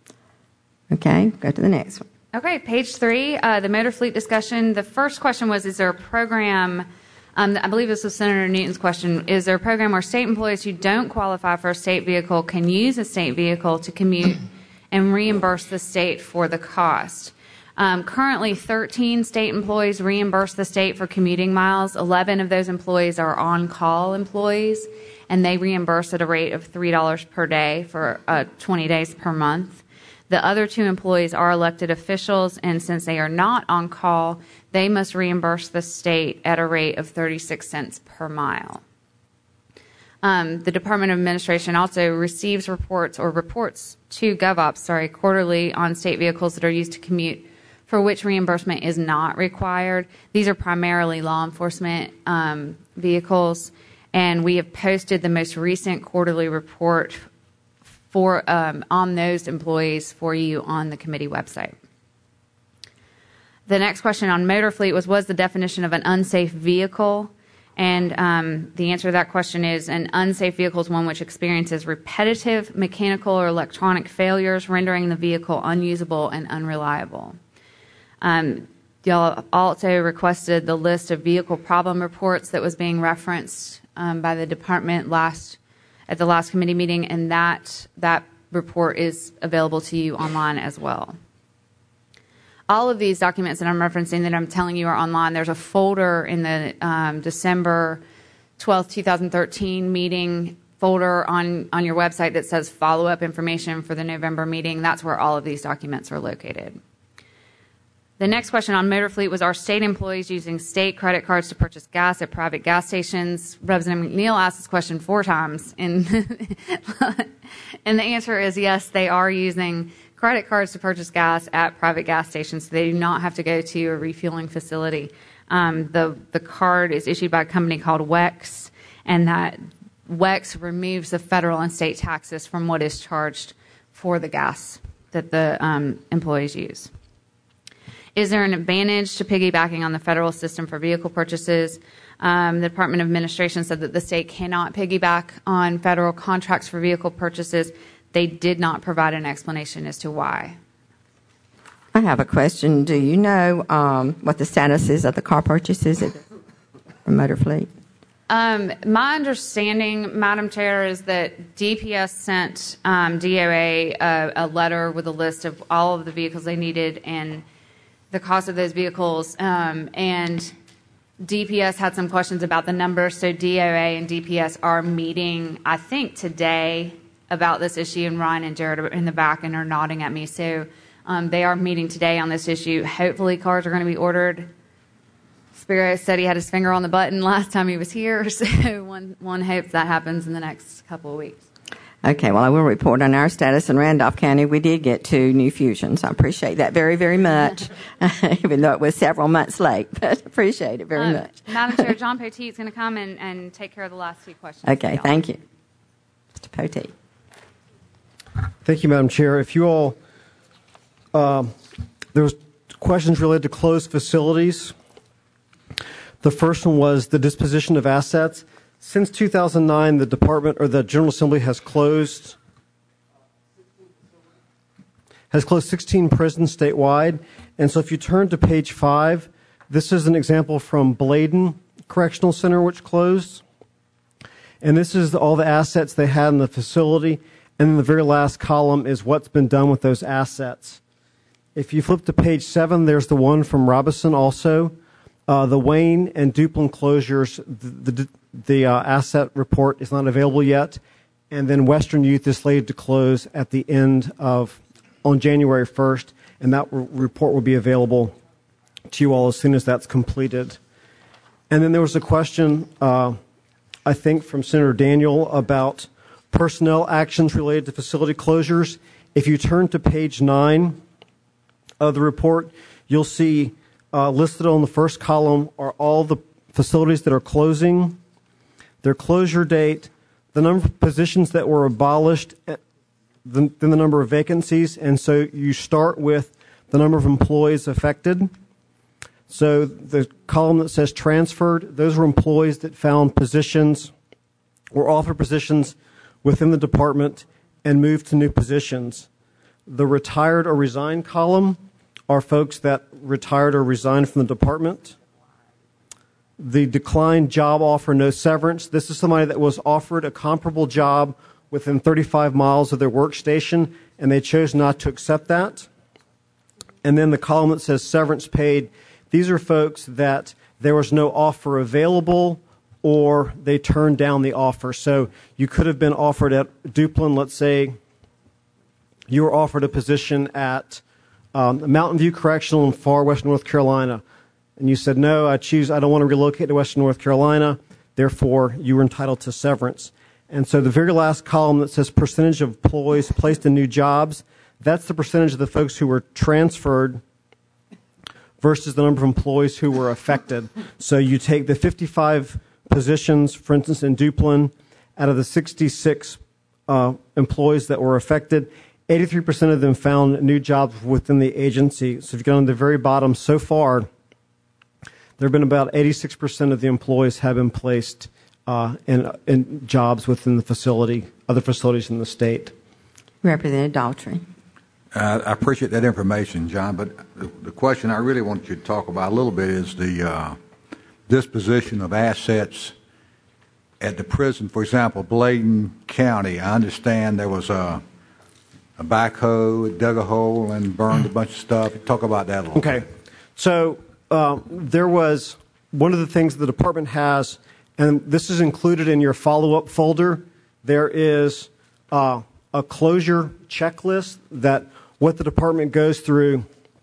Okay, go to the next one. Okay, page three, uh, the motor fleet discussion. The first question was, is there a program, um, I believe this was Senator Newton's question, is there a program where state employees who don't qualify for a state vehicle can use a state vehicle to commute and reimburse the state for the cost? Um, currently, thirteen state employees reimburse the state for commuting miles. eleven of those employees are on-call employees, and they reimburse at a rate of three dollars per day for uh, twenty days per month. The other two employees are elected officials, and since they are not on call, they must reimburse the state at a rate of thirty-six cents per mile. Um, the Department of Administration also receives reports or reports to GovOps, sorry, quarterly on state vehicles that are used to commute for which reimbursement is not required. These are primarily law enforcement um, vehicles, and we have posted the most recent quarterly report for um, on those employees for you on the committee website. The next question on motor fleet was, was the definition of an unsafe vehicle? And um, the answer to that question is an unsafe vehicle is one which experiences repetitive mechanical or electronic failures, rendering the vehicle unusable and unreliable. Um, y'all also requested the list of vehicle problem reports that was being referenced um, by the department last at the last committee meeting, and that that report is available to you online as well. All of these documents that I'm referencing that I'm telling you are online. There's a folder in the um, December twelfth, twenty thirteen meeting folder on, on your website that says follow-up information for the November meeting. That's where all of these documents are located. The next question on motor fleet was, are state employees using state credit cards to purchase gas at private gas stations? Representative McNeil asked this question four times, and, and the answer is yes, they are using credit cards to purchase gas at private gas stations. So they do not have to go to a refueling facility. Um, the, the card is issued by a company called W E X, and that W E X removes the federal and state taxes from what is charged for the gas that the um, employees use. Is there an advantage to piggybacking on the federal system for vehicle purchases? Um, the Department of Administration said that the state cannot piggyback on federal contracts for vehicle purchases. They did not provide an explanation as to why. I have a question. Do you know um, what the status is of the car purchases at the motor fleet? Um, my understanding, Madam Chair, is that D P S sent um, D O A a, a letter with a list of all of the vehicles they needed and the cost of those vehicles, um, and D P S had some questions about the numbers, so D O A and D P S are meeting, I think, today about this issue, and Ryan and Jared are in the back and are nodding at me, so um, they are meeting today on this issue. Hopefully cars are going to be ordered. Spiro said he had his finger on the button last time he was here, so one, one hopes that happens in the next couple of weeks. Okay, well, I will report on our status in Randolph County. We did get two new fusions. I appreciate that very, very much, even though it was several months late, but appreciate it very um, much. Madam Chair, John Poteet is going to come and, and take care of the last two questions. Okay, thank you. Mister Poteet. Thank you, Madam Chair. If you all, um, there was questions related to closed facilities. The first one was the disposition of assets. Since two thousand nine, the Department or the General Assembly has closed has closed sixteen prisons statewide. And so if you turn to page five, this is an example from Bladen Correctional Center, which closed. And this is all the assets they had in the facility. And then the very last column is what's been done with those assets. If you flip to page seven, there's the one from Robinson also. Uh, the Wayne and Duplin closures, the, the, the uh, asset report is not available yet. And then Western Youth is slated to close at the end of, on January first, and that re- report will be available to you all as soon as that's completed. And then there was a question, uh, I think, from Senator Daniel about personnel actions related to facility closures. If you turn to page nine of the report, you'll see Uh, listed on the first column are all the facilities that are closing, their closure date, the number of positions that were abolished, then the, the number of vacancies, and so you start with the number of employees affected. So the column that says transferred, those were employees that found positions or offered positions within the department and moved to new positions. The retired or resigned column are folks that retired or resigned from the department. The declined job offer, no severance. This is somebody that was offered a comparable job within thirty-five miles of their workstation, and they chose not to accept that. And then the column that says severance paid, these are folks that there was no offer available or they turned down the offer. So you could have been offered at Duplin, let's say you were offered a position at Um, Mountain View Correctional in far western North Carolina. And you said, no, I choose, I don't want to relocate to western North Carolina. Therefore, you were entitled to severance. And so the very last column that says percentage of employees placed in new jobs, that's the percentage of the folks who were transferred versus the number of employees who were affected. So you take the fifty-five positions, for instance, in Duplin, out of the sixty-six uh, employees that were affected, eighty-three percent of them found new jobs within the agency. So if you go on the very bottom, so far, there have been about eighty-six percent of the employees have been placed uh, in, in jobs within the facility, other facilities in the state. Representative Daughtry. Uh, I appreciate that information, John, but the, the question I really want you to talk about a little bit is the uh, disposition of assets at the prison. For example, Bladen County, I understand there was a A backhoe, it dug a hole and burned a bunch of stuff. Talk about that a little okay. bit. Okay. So um, there was one of the things the department has, and this is included in your follow-up folder. There is uh, a closure checklist that what the department goes through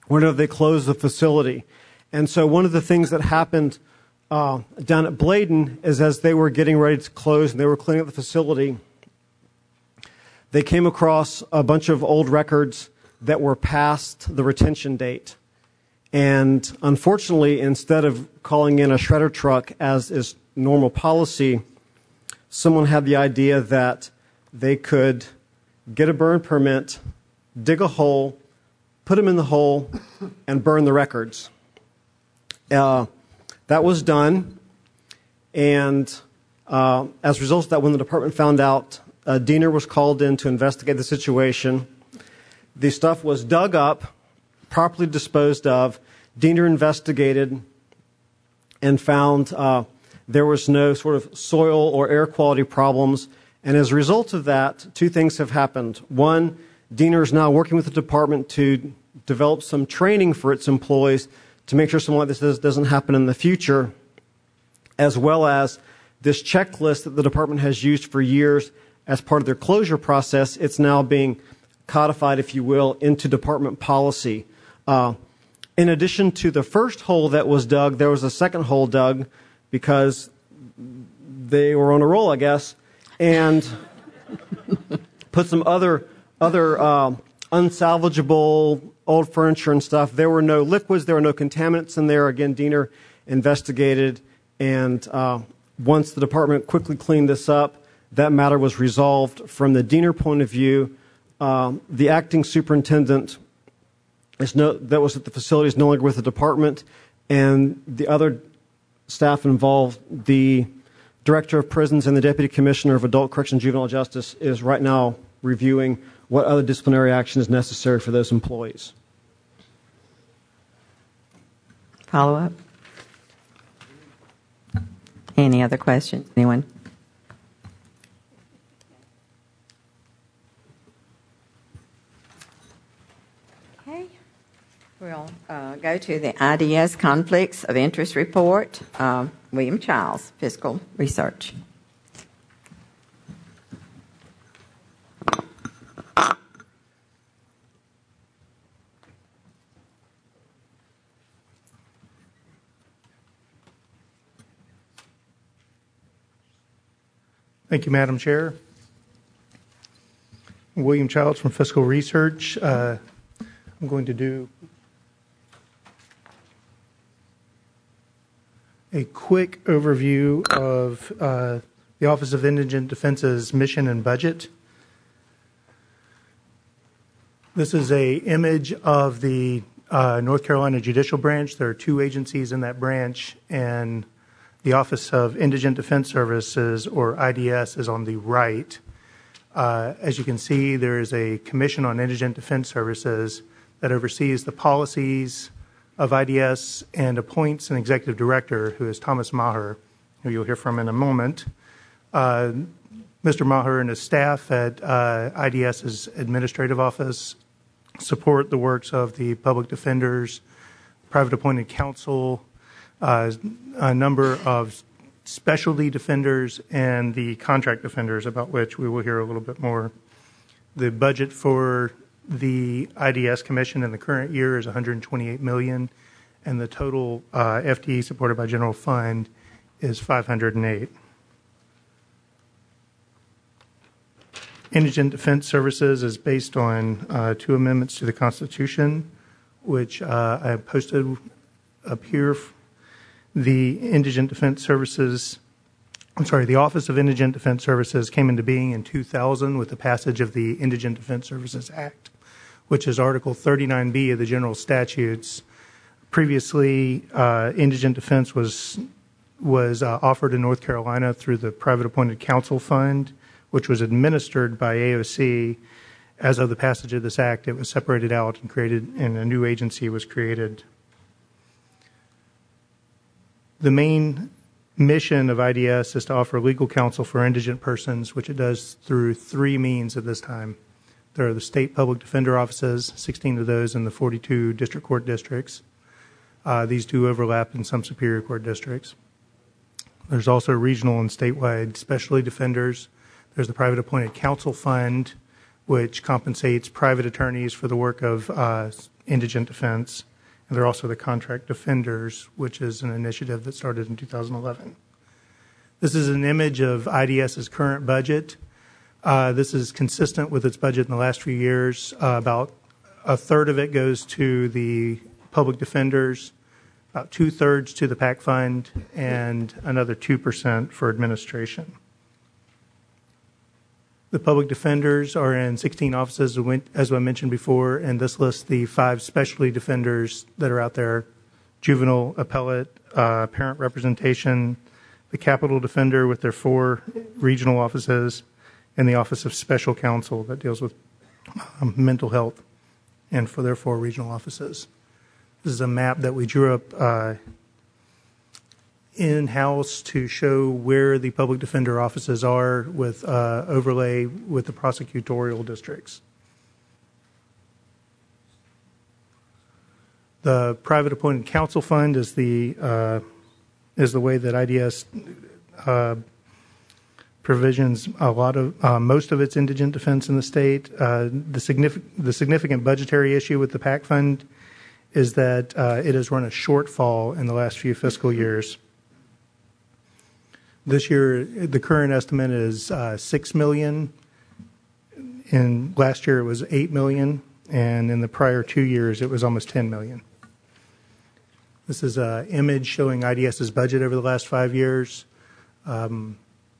whenever they closed the facility. And so one of the things that happened uh, down at Bladen is as they were getting ready to close and they were cleaning up the facility, they came across a bunch of old records that were past the retention date. And unfortunately, instead of calling in a shredder truck, as is normal policy, someone had the idea that they could get a burn permit, dig a hole, put them in the hole, and burn the records. Uh, that was done, and uh, as a result of that, when the department found out, a Diener was called in to investigate the situation. The stuff was dug up, properly disposed of. Diener investigated and found uh, there was no sort of soil or air quality problems. And as a result of that, two things have happened. One, Diener is now working with the department to develop some training for its employees to make sure something like this doesn't happen in the future, as well as this checklist that the department has used for years as part of their closure process. It's now being codified, if you will, into department policy. Uh, in addition to the first hole that was dug, there was a second hole dug because they were on a roll, I guess, and put some other other uh, unsalvageable old furniture and stuff. There were no liquids, there were no contaminants in there. Again, Diener investigated, and uh, once the department quickly cleaned this up, that matter was resolved. From the Diener point of view, um, the acting superintendent is no, that was at the facility is no longer with the department, and the other staff involved, the director of prisons and the deputy commissioner of adult correction and juvenile justice, is right now reviewing what other disciplinary action is necessary for those employees. Follow up? Any other questions? Anyone? Okay. We'll uh, go to the I D S Conflicts of Interest Report. Uh, William Childs, Fiscal Research. Thank you, Madam Chair. William Childs from Fiscal Research. Uh, I'm going to do a quick overview of uh, the Office of Indigent Defense's mission and budget. This is an image of the uh, North Carolina Judicial Branch. There are two agencies in that branch, and the Office of Indigent Defense Services, or I D S, is on the right. Uh, as you can see, there is a Commission on Indigent Defense Services that oversees the policies of I D S and appoints an executive director, who is Thomas Maher, who you'll hear from in a moment. Uh, Mister Maher and his staff at uh, IDS's administrative office support the works of the public defenders, private appointed counsel, Uh, a number of specialty defenders, and the contract defenders, about which we will hear a little bit more. The budget for the I D S Commission in the current year is one hundred twenty-eight million dollars, and the total uh, F T E supported by general fund is five hundred eight. Indigent Defense Services is based on uh, two amendments to the Constitution, which uh, I posted up here. The Indigent Defense Services, I'm sorry, the Office of Indigent Defense Services came into being in two thousand with the passage of the Indigent Defense Services Act, which is Article thirty-nine B of the General Statutes. Previously, uh, indigent defense was was uh, offered in North Carolina through the Private Appointed Counsel Fund, which was administered by A O C. As of the passage of this act, it was separated out and created, and a new agency was created. The main mission of I D S is to offer legal counsel for indigent persons, which it does through three means at this time. There are the state public defender offices, sixteen of those in the forty-two district court districts. Uh, these do overlap in some superior court districts. There's also regional and statewide specialty defenders. There's the private appointed counsel fund, which compensates private attorneys for the work of uh, indigent defense. And they're also the contract defenders, which is an initiative that started in two thousand eleven. This is an image of IDS's current budget. Uh, this is consistent with its budget in the last few years. Uh, about a third of it goes to the public defenders, about two-thirds to the PAC fund, and another two percent for administration. The public defenders are in sixteen offices, as I mentioned before, and this lists the five specialty defenders that are out there: juvenile, appellate, uh, parent representation, the capital defender with their four regional offices, and the Office of Special Counsel that deals with um, mental health, and for their four regional offices. This is a map that we drew up uh, in-house to show where the public defender offices are, with uh, overlay with the prosecutorial districts. The private appointed counsel fund is the uh, is the way that I D S uh, provisions a lot of uh, most of its indigent defense in the state. Uh, the significant the significant budgetary issue with the PAC fund is that uh, it has run a shortfall in the last few fiscal years. This year, the current estimate is uh, six million. In last year, it was eight million, and in the prior two years, it was almost ten million. This is an image showing IDS's budget over the last five years. Um,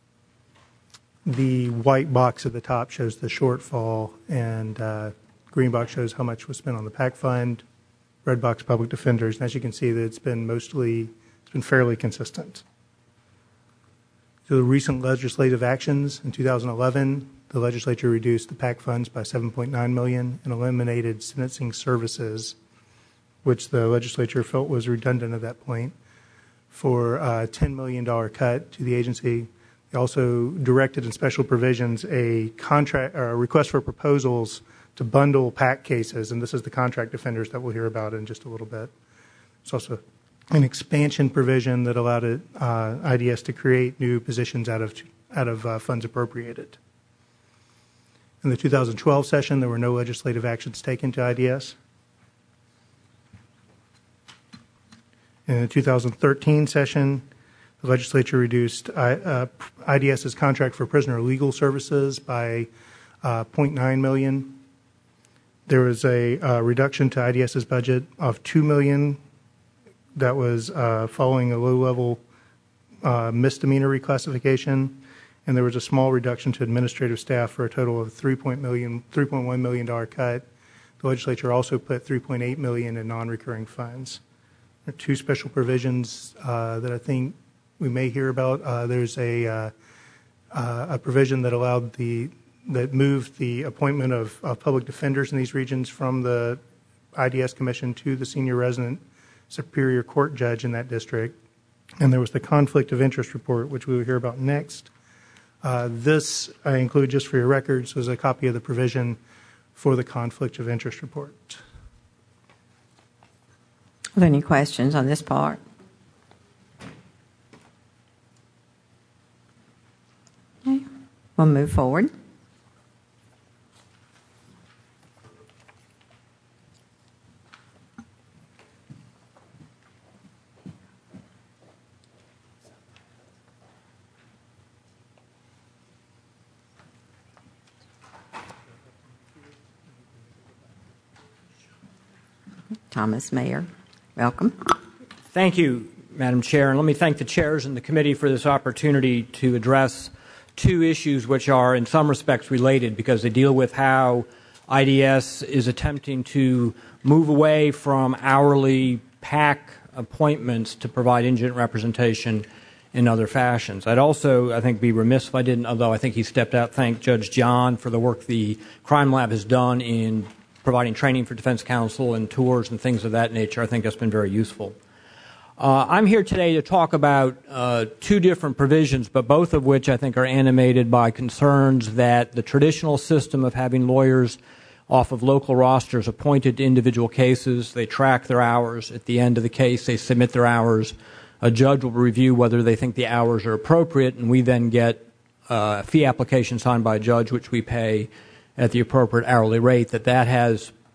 the white box at the top shows the shortfall, and uh, green box shows how much was spent on the PAC fund. Red box public defenders, and as you can see, that it's been mostly, it's been fairly consistent. So the recent legislative actions in two thousand eleven, the legislature reduced the PAC funds by seven point nine million dollars and eliminated sentencing services, which the legislature felt was redundant at that point, for a ten million dollars cut to the agency. They also directed in special provisions a contract or a request for proposals to bundle PAC cases, and this is the contract defenders that we'll hear about in just a little bit. There's also an expansion provision that allowed it, uh, I D S to create new positions out of out of uh, funds appropriated. In the two thousand twelve session, there were no legislative actions taken to I D S. In the two thousand thirteen session, the legislature reduced I, uh, IDS's contract for prisoner legal services by uh, zero point nine million dollars. There was a uh, reduction to IDS's budget of two million dollars that was uh, following a low-level uh, misdemeanor reclassification, and there was a small reduction to administrative staff for a total of three point one million dollars cut. The legislature also put three point eight million dollars in non-recurring funds. There are two special provisions uh, that I think we may hear about. Uh, there's a, uh, uh, a provision that allowed the that moved the appointment of, of public defenders in these regions from the I D S Commission to the senior resident Superior Court judge in that district. And there was the conflict of interest report, which we will hear about next. Uh, this I include just for your records was a copy of the provision for the conflict of interest report. Are there any questions on this part? Okay, we'll move forward. Thomas Mayer, welcome. Thank you, Madam Chair, and let me thank the chairs and the committee for this opportunity to address two issues which are in some respects related because they deal with how I D S is attempting to move away from hourly PAC appointments to provide indigent representation in other fashions. I'd also, I think, be remiss if I didn't, although I think he stepped out, thank Judge John for the work the Crime Lab has done in providing training for defense counsel and tours and things of that nature. I think that's been very useful. Uh, I'm here today to talk about uh, two different provisions, but both of which I think are animated by concerns that the traditional system of having lawyers off of local rosters appointed to individual cases, they track their hours. At the end of the case, they submit their hours. A judge will review whether they think the hours are appropriate, and we then get uh, a fee application signed by a judge, which we pay at the appropriate hourly rate, that that has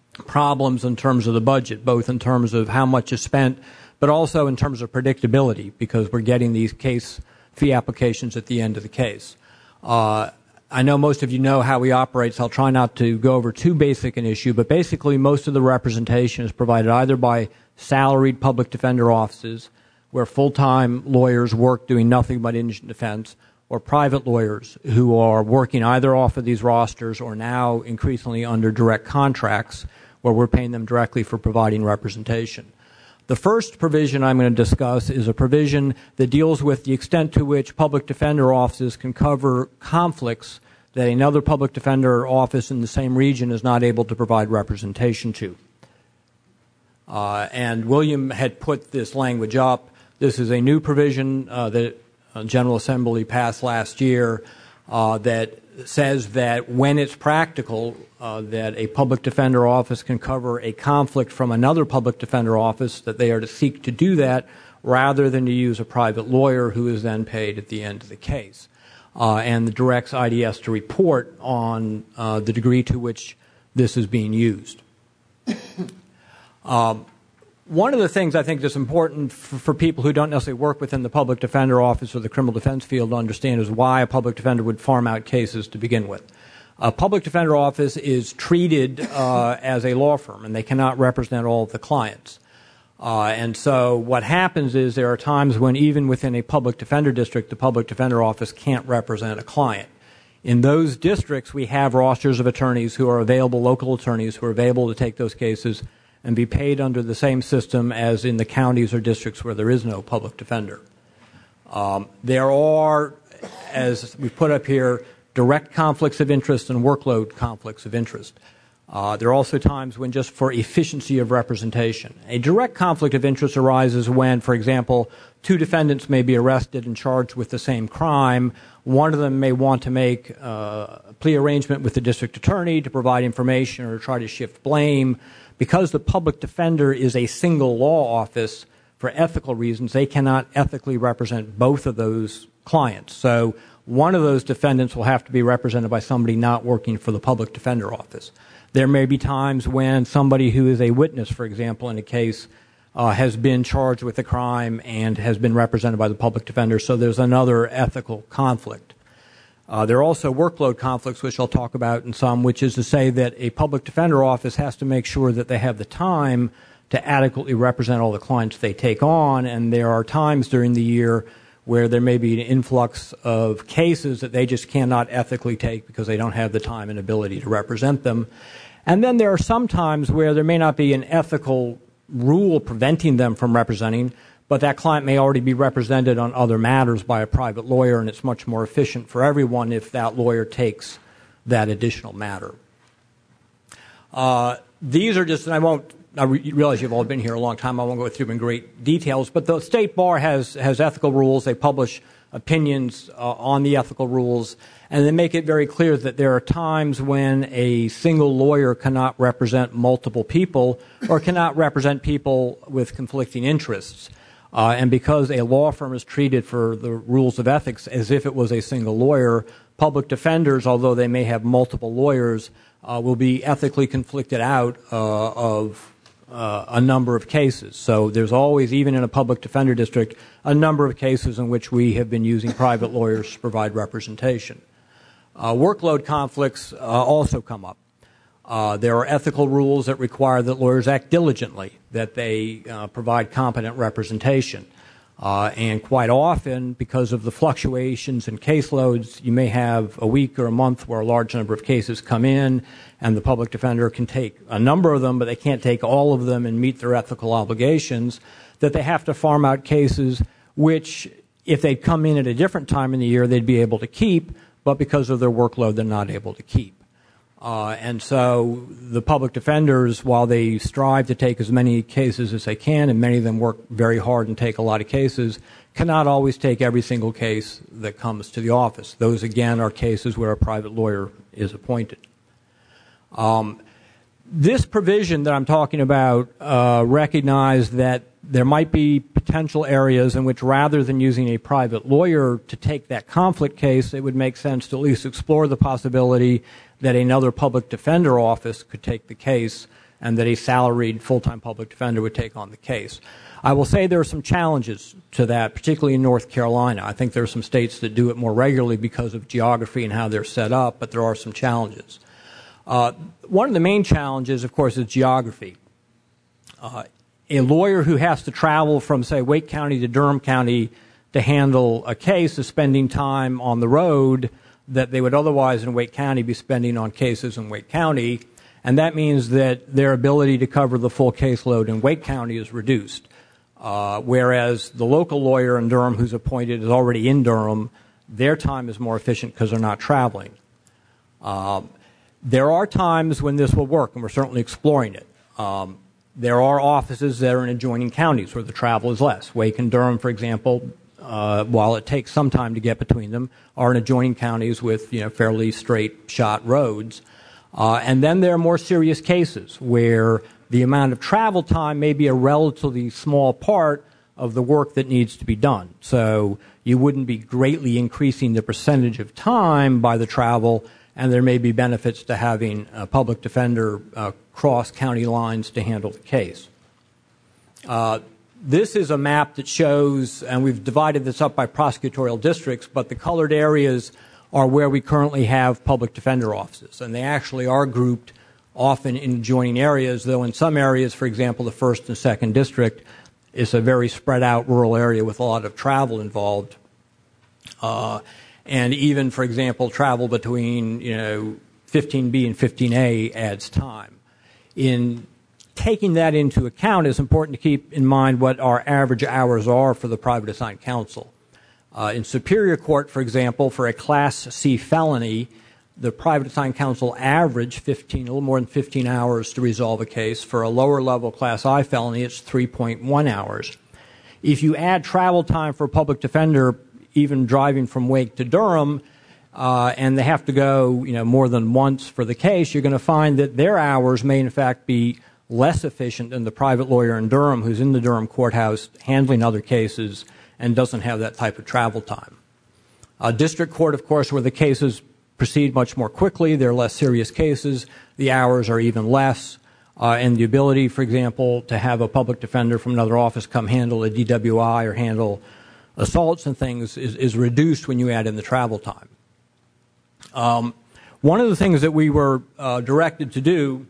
problems in terms of the budget, both in terms of how much is spent, but also in terms of predictability, because we're getting these case fee applications at the end of the case. Uh, I know most of you know how we operate, so I'll try not to go over too basic an issue, but basically most of the representation is provided either by salaried public defender offices, where full-time lawyers work doing nothing but indigent defense, or private lawyers who are working either off of these rosters or now increasingly under direct contracts, where we're paying them directly for providing representation. The first provision I'm going to discuss is a provision that deals with the extent to which public defender offices can cover conflicts that another public defender office in the same region is not able to provide representation to. Uh, and William had put this language up. This is a new provision uh, that uh, General Assembly passed last year uh, that says that when it's practical, uh, that a public defender office can cover a conflict from another public defender office, that they are to seek to do that rather than to use a private lawyer who is then paid at the end of the case. Uh, and the directs I D S to report on uh, the degree to which this is being used. um, One of the things I think that's important for, for people who don't necessarily work within the public defender office or the criminal defense field to understand is why a public defender would farm out cases to begin with. A public defender office is treated uh, as a law firm, and they cannot represent all of the clients. Uh, and so what happens is there are times when even within a public defender district, the public defender office can't represent a client. In those districts, we have rosters of attorneys who are available, local attorneys who are available to take those cases and be paid under the same system as in the counties or districts where there is no public defender. Um, there are, as we put up here, direct conflicts of interest and workload conflicts of interest. Uh, there are also times when just for efficiency of representation. A direct conflict of interest arises when, for example, two defendants may be arrested and charged with the same crime. One of them may want to make uh, a plea arrangement with the district attorney to provide information or try to shift blame. Because the public defender is a single law office, for ethical reasons, they cannot ethically represent both of those clients. So one of those defendants will have to be represented by somebody not working for the public defender office. There may be times when somebody who is a witness, for example, in a case, uh, has been charged with a crime and has been represented by the public defender, so there's another ethical conflict. Uh, there are also workload conflicts, which I'll talk about in some, which is to say that a public defender office has to make sure that they have the time to adequately represent all the clients they take on, and there are times during the year where there may be an influx of cases that they just cannot ethically take because they don't have the time and ability to represent them. And then there are some times where there may not be an ethical rule preventing them from representing, but that client may already be represented on other matters by a private lawyer, and it's much more efficient for everyone if that lawyer takes that additional matter. Uh, these are just, and I won't, I re- realize you've all been here a long time, I won't go through them in great details, but the State Bar has, has ethical rules. They publish opinions uh, on the ethical rules, and they make it very clear that there are times when a single lawyer cannot represent multiple people or cannot represent people with conflicting interests. Uh, and because a law firm is treated for the rules of ethics as if it was a single lawyer, public defenders, although they may have multiple lawyers, uh, will be ethically conflicted out uh, of uh, a number of cases. So there's always, even in a public defender district, a number of cases in which we have been using private lawyers to provide representation. Uh, workload conflicts uh, also come up. Uh, there are ethical rules that require that lawyers act diligently, that they uh, provide competent representation. Uh, and quite often, because of the fluctuations in caseloads, you may have a week or a month where a large number of cases come in, and the public defender can take a number of them, but they can't take all of them and meet their ethical obligations, that they have to farm out cases which, if they'd come in at a different time in the year, they'd be able to keep, but because of their workload, they're not able to keep. Uh, and so the public defenders, while they strive to take as many cases as they can, and many of them work very hard and take a lot of cases, cannot always take every single case that comes to the office. Those, again, are cases where a private lawyer is appointed. Um, this provision that I'm talking about uh, recognized that there might be potential areas in which, rather than using a private lawyer to take that conflict case, it would make sense to at least explore the possibility that another public defender office could take the case and that a salaried full-time public defender would take on the case. I will say there are some challenges to that, particularly in North Carolina. I think there are some states that do it more regularly because of geography and how they're set up, but there are some challenges. Uh, one of the main challenges, of course, is geography. Uh, a lawyer who has to travel from, say, Wake County to Durham County to handle a case is spending time on the road that they would otherwise in Wake County be spending on cases in Wake County, and that means that their ability to cover the full caseload in Wake County is reduced. Uh, whereas the local lawyer in Durham who's appointed is already in Durham, their time is more efficient because they're not traveling. Um, there are times when this will work, and we're certainly exploring it. Um, there are offices that are in adjoining counties where the travel is less. Wake and Durham, for example, uh, while it takes some time to get between them, are in adjoining counties with you know fairly straight shot roads. Uh, and then there are more serious cases where the amount of travel time may be a relatively small part of the work that needs to be done. So you wouldn't be greatly increasing the percentage of time by the travel, and there may be benefits to having a public defender uh, cross county lines to handle the case. Uh, this is a map that shows, and we've divided this up by prosecutorial districts, but the colored areas are where we currently have public defender offices, and they actually are grouped often in adjoining areas, though in some areas, for example, the first and second district is a very spread out rural area with a lot of travel involved. Uh, and even, for example, travel between, you know, fifteen B and fifteen A adds time. In taking that into account, it's important to keep in mind what our average hours are for the private assigned counsel. Uh, in Superior Court, for example, for a Class C felony, the private assigned counsel average fifteen, a little more than fifteen hours to resolve a case. For a lower level Class I felony, it's three point one hours. If you add travel time for a public defender, even driving from Wake to Durham, uh, and they have to go, you know, more than once for the case, you're going to find that their hours may in fact be less efficient than the private lawyer in Durham who's in the Durham courthouse handling other cases and doesn't have that type of travel time. Uh, district court, of course, where the cases proceed much more quickly, they're less serious cases, the hours are even less, uh, and the ability, for example, to have a public defender from another office come handle a D W I or handle assaults and things is, is reduced when you add in the travel time. Um, one of the things that we were uh, directed to do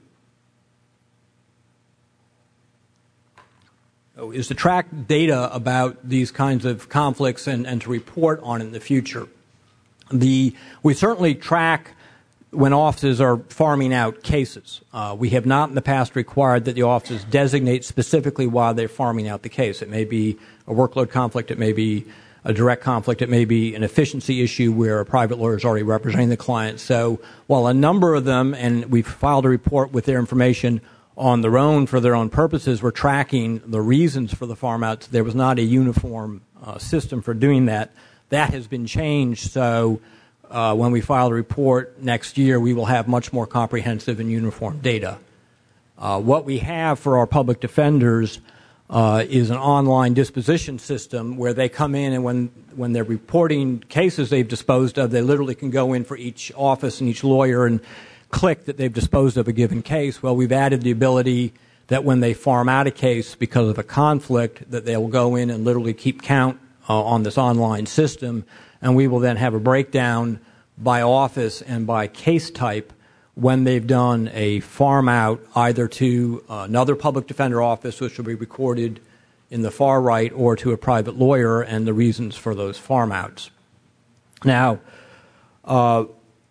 is to track data about these kinds of conflicts and, and to report on it in the future. The, we certainly track when offices are farming out cases. Uh, we have not in the past required that the offices designate specifically why they're farming out the case. It may be a workload conflict, it may be a direct conflict, it may be an efficiency issue where a private lawyer is already representing the client. So while a number of them, and we've filed a report with their information on their own for their own purposes, we're tracking the reasons for the farm outs. There was not a uniform uh, system for doing that. That has been changed, so uh, when we file a report next year, we will have much more comprehensive and uniform data. Uh, what we have for our public defenders uh, is an online disposition system where they come in and when, when they're reporting cases they've disposed of, they literally can go in for each office and each lawyer and click that they've disposed of a given case. Well, we've added the ability that when they farm out a case because of a conflict, that they will go in and literally keep count uh, on this online system, and we will then have a breakdown by office and by case type when they've done a farm out either to uh, another public defender office, which will be recorded in the far right, or to a private lawyer, and the reasons for those farm outs. Now, uh,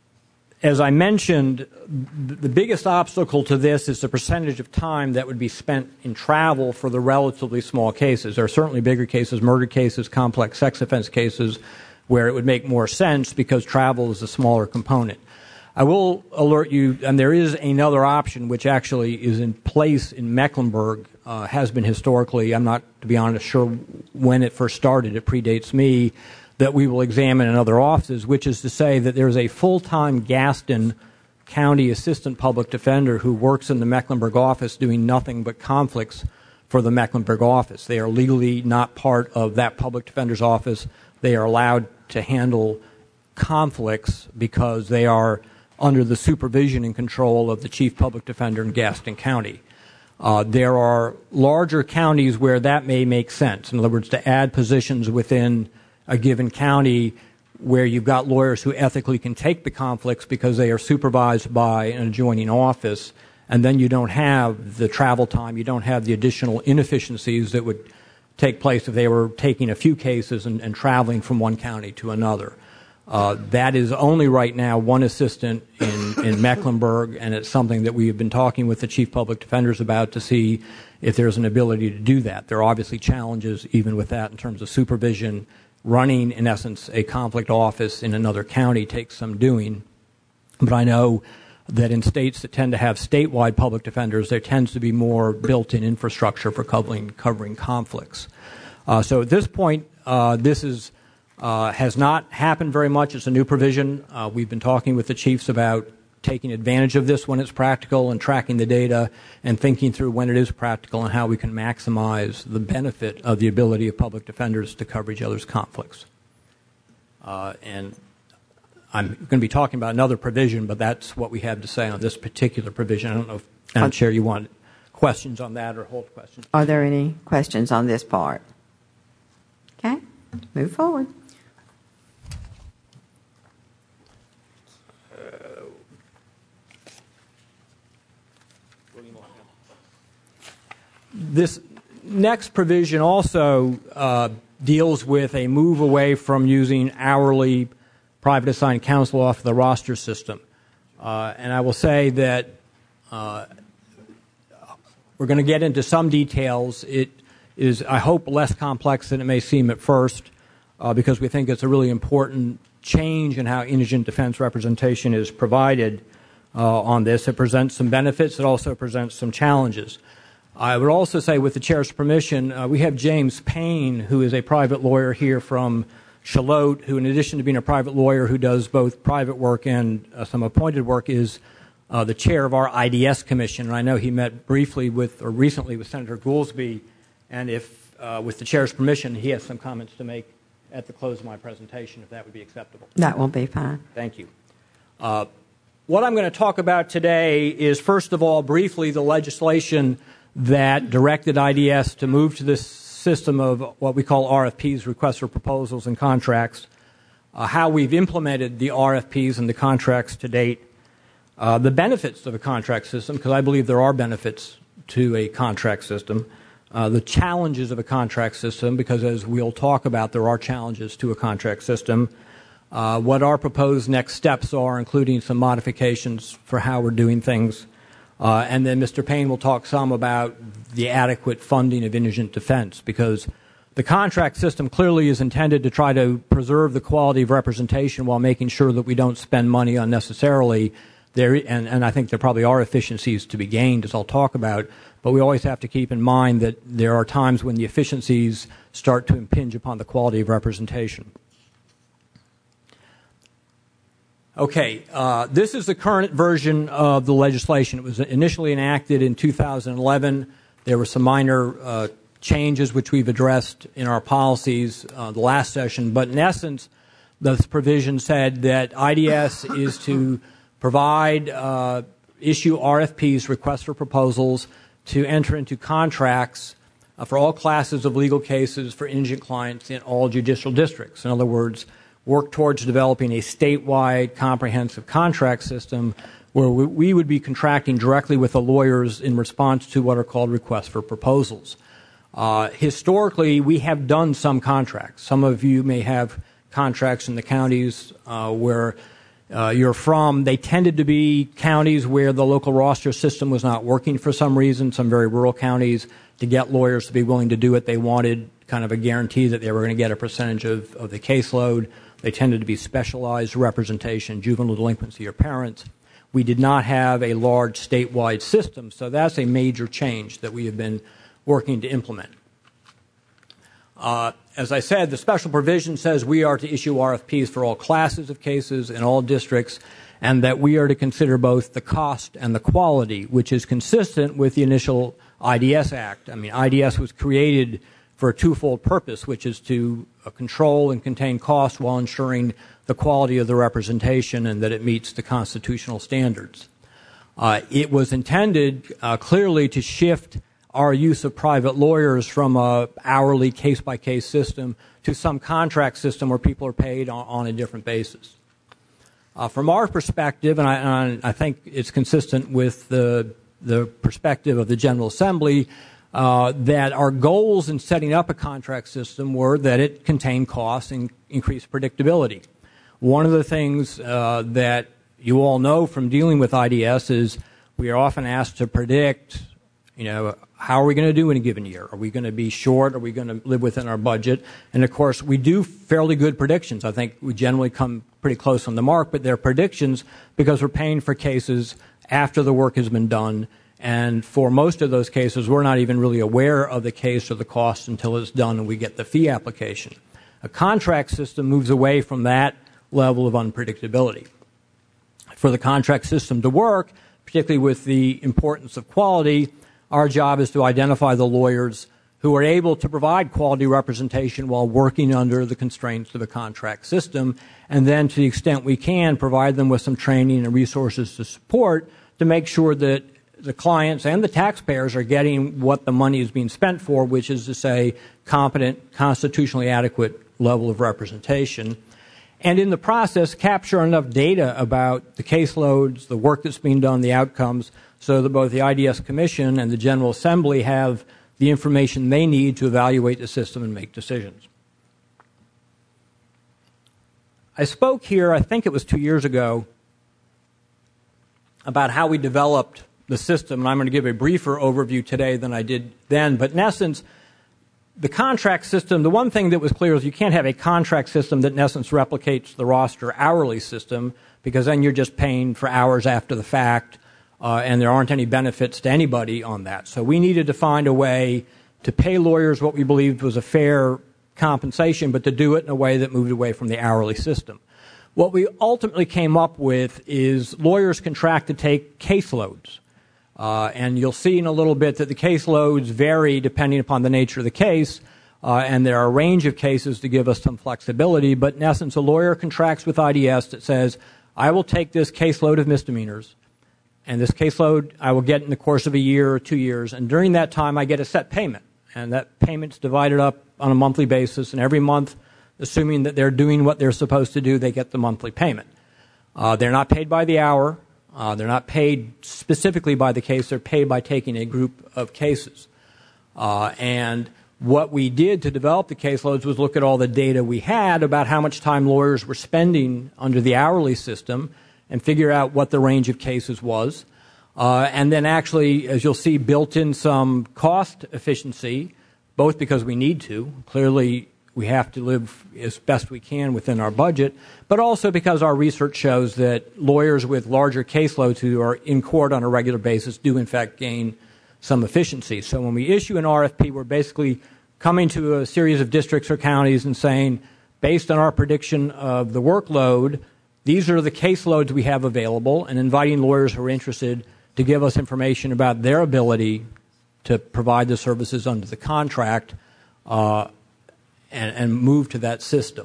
as I mentioned, the biggest obstacle to this is the percentage of time that would be spent in travel for the relatively small cases. There are certainly bigger cases, murder cases, complex sex offense cases, where it would make more sense because travel is a smaller component. I will alert you, and there is another option which actually is in place in Mecklenburg, uh, has been historically, I'm not, to be honest, sure when it first started, it predates me, that we will examine in other offices, which is to say that there's a full-time Gaston County Assistant Public Defender who works in the Mecklenburg office doing nothing but conflicts for the Mecklenburg office. They are legally not part of that public defender's office. They are allowed to handle conflicts because they are under the supervision and control of the chief public defender in Gaston County. Uh, there are larger counties where that may make sense. In other words, to add positions within a given county where you've got lawyers who ethically can take the conflicts because they are supervised by an adjoining office, and then you don't have the travel time, you don't have the additional inefficiencies that would take place if they were taking a few cases and, and traveling from one county to another. Uh, that is only right now one assistant in, in Mecklenburg, and it's something that we have been talking with the chief public defenders about to see if there's an ability to do that. There are obviously challenges even with that in terms of supervision. Running, in essence, a conflict office in another county takes some doing. But I know that in states that tend to have statewide public defenders, there tends to be more built-in infrastructure for covering, covering conflicts. Uh, so at this point, uh, this is Uh, has not happened very much. It's a new provision. Uh, we've been talking with the chiefs about taking advantage of this when it's practical and tracking the data and thinking through when it is practical and how we can maximize the benefit of the ability of public defenders to cover each other's conflicts. Uh, and I'm going to be talking about another provision, but that's what we have to say on this particular provision. I don't know if, Madam Chair, you want questions on that or hold questions. Are there any questions on this part? Okay, move forward. This next provision also uh, deals with a move away from using hourly private assigned counsel off the roster system. Uh, and I will say that uh, we're going to get into some details. It is, I hope, less complex than it may seem at first uh, because we think it's a really important change in how indigent defense representation is provided uh, on this. It presents some benefits. It also presents some challenges. I would also say, with the chair's permission, uh, we have James Payne, who is a private lawyer here from Shallotte, who, in addition to being a private lawyer who does both private work and uh, some appointed work, is uh, the chair of our I D S commission. And I know he met briefly with, or recently with Senator Goolsbee, and if, uh, with the chair's permission, he has some comments to make at the close of my presentation, if that would be acceptable. That will be fine. Thank you. Uh, what I'm going to talk about today is, first of all, briefly, the legislation that directed I D S to move to this system of what we call R F Ps, requests for proposals and contracts, uh, how we've implemented the R F Ps and the contracts to date, uh, the benefits of a contract system, because I believe there are benefits to a contract system, uh, the challenges of a contract system, because as we'll talk about, there are challenges to a contract system, uh, what our proposed next steps are, including some modifications for how we're doing things. Uh, and then Mister Payne will talk some about the adequate funding of indigent defense, because the contract system clearly is intended to try to preserve the quality of representation while making sure that we don't spend money unnecessarily. There, and, and I think there probably are efficiencies to be gained, as I'll talk about, but we always have to keep in mind that there are times when the efficiencies start to impinge upon the quality of representation. Okay, uh, this is the current version of the legislation. It was initially enacted in two thousand eleven. There were some minor uh, changes which we've addressed in our policies uh, the last session, but in essence, the provision said that I D S is to provide, uh, issue R F Ps, requests for proposals, to enter into contracts uh, for all classes of legal cases for indigent clients in all judicial districts. In other words, work towards developing a statewide comprehensive contract system where we would be contracting directly with the lawyers in response to what are called requests for proposals. Uh, historically, we have done some contracts. Some of you may have contracts in the counties uh, where uh, you're from. They tended to be counties where the local roster system was not working for some reason, some very rural counties. To get lawyers to be willing to do it, they wanted kind of a guarantee that they were going to get a percentage of, of the caseload. They tended to be specialized representation, juvenile delinquency, or parents. We did not have a large statewide system, so that's a major change that we have been working to implement. Uh, as I said, the special provision says we are to issue R F Ps for all classes of cases in all districts, and that we are to consider both the cost and the quality, which is consistent with the initial I D S Act. I mean, I D S was created for a twofold purpose, which is to uh, control and contain costs while ensuring the quality of the representation and that it meets the constitutional standards. Uh, it was intended uh, clearly to shift our use of private lawyers from a hourly case-by-case system to some contract system where people are paid on, on a different basis. Uh, from our perspective, and I, and I think it's consistent with the, the perspective of the General Assembly, uh, that our goals in setting up a contract system were that it contained costs and increased predictability. One of the things uh, that you all know from dealing with I D S is we are often asked to predict, you know, how are we going to do in a given year? Are we going to be short? Are we going to live within our budget? And, of course, we do fairly good predictions. I think we generally come pretty close on the mark, but they're predictions because we're paying for cases after the work has been done. And for most of those cases, we're not even really aware of the case or the cost until it's done and we get the fee application. A contract system moves away from that level of unpredictability. For the contract system to work, particularly with the importance of quality, our job is to identify the lawyers who are able to provide quality representation while working under the constraints of a contract system, and then to the extent we can, provide them with some training and resources to support to make sure that the clients and the taxpayers are getting what the money is being spent for, which is to say competent, constitutionally adequate level of representation. And in the process, capture enough data about the caseloads, the work that's being done, the outcomes, so that both the I D S Commission and the General Assembly have the information they need to evaluate the system and make decisions. I spoke here, I think it was two years ago, about how we developed the system, and I'm going to give a briefer overview today than I did then. But in essence, the contract system, the one thing that was clear is you can't have a contract system that in essence replicates the roster hourly system, because then you're just paying for hours after the fact, uh, and there aren't any benefits to anybody on that. So we needed to find a way to pay lawyers what we believed was a fair compensation, but to do it in a way that moved away from the hourly system. What we ultimately came up with is lawyers contract to take caseloads. Uh, and you'll see in a little bit that the caseloads vary depending upon the nature of the case, uh, and there are a range of cases to give us some flexibility. But in essence, a lawyer contracts with I D S that says, I will take this caseload of misdemeanors, and this caseload I will get in the course of a year or two years, and during that time I get a set payment. And that payment's divided up on a monthly basis, and every month, assuming that they're doing what they're supposed to do, they get the monthly payment. Uh, they're not paid by the hour. Uh, they're not paid specifically by the case. They're paid by taking a group of cases. Uh, and what we did to develop the caseloads was look at all the data we had about how much time lawyers were spending under the hourly system and figure out what the range of cases was. Uh, and then actually, as you'll see, built in some cost efficiency, both because we need to. Clearly, we have to live as best we can within our budget, but also because our research shows that lawyers with larger caseloads who are in court on a regular basis do, in fact, gain some efficiency. So when we issue an R F P, we're basically coming to a series of districts or counties and saying, based on our prediction of the workload, these are the caseloads we have available, and inviting lawyers who are interested to give us information about their ability to provide the services under the contract uh, and, and move to that system.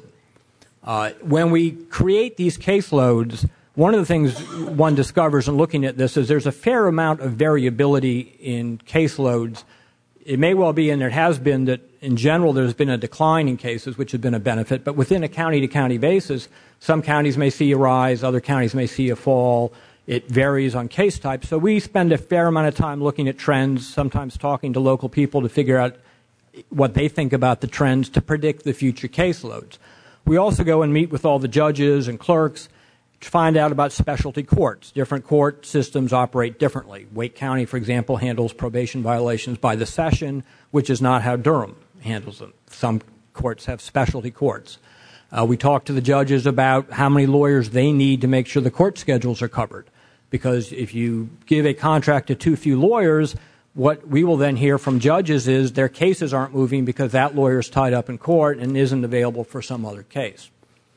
Uh, when we create these caseloads, one of the things one discovers in looking at this is there's a fair amount of variability in caseloads. It may well be, and there has been, that in general there's been a decline in cases, which has been a benefit, but within a county-to-county basis, some counties may see a rise, other counties may see a fall. It varies on case type. So we spend a fair amount of time looking at trends, sometimes talking to local people to figure out what they think about the trends to predict the future caseloads. We also go and meet with all the judges and clerks to find out about specialty courts. Different court systems operate differently. Wake County, for example, handles probation violations by the session, which is not how Durham handles them. Some courts have specialty courts. Uh, we talk to the judges about how many lawyers they need to make sure the court schedules are covered. Because if you give a contract to too few lawyers, what we will then hear from judges is their cases aren't moving because that lawyer is tied up in court and isn't available for some other case.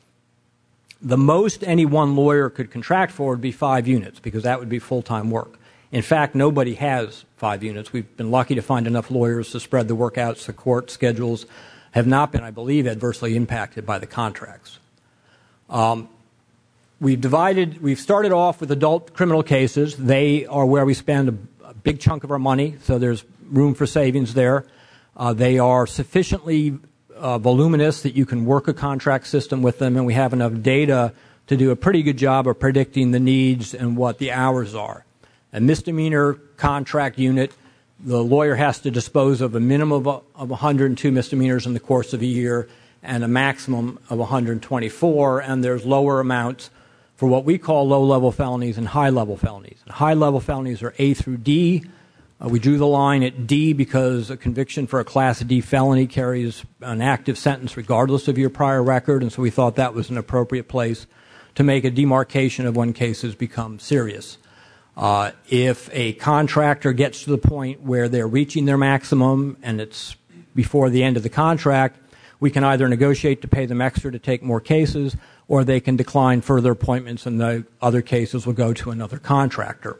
The most any one lawyer could contract for would be five units because that would be full-time work. In fact, nobody has five units. We've been lucky to find enough lawyers to spread the work out. So court schedules have not been, I believe, adversely impacted by the contracts. Um, we've divided, we've started off with adult criminal cases. They are where we spend a, a big chunk of our money, so there's room for savings there. Uh, they are sufficiently uh, voluminous that you can work a contract system with them, and we have enough data to do a pretty good job of predicting the needs and what the hours are. A misdemeanor contract unit, the lawyer has to dispose of a minimum of, of one hundred two misdemeanors in the course of a year and a maximum of one hundred twenty-four, and there's lower amounts for what we call low-level felonies and high-level felonies. And high-level felonies are A through D. Uh, we drew the line at D because a conviction for a Class D felony carries an active sentence regardless of your prior record, and so we thought that was an appropriate place to make a demarcation of when cases become serious. Uh, if a contractor gets to the point where they're reaching their maximum and it's before the end of the contract, we can either negotiate to pay them extra to take more cases, or they can decline further appointments and the other cases will go to another contractor.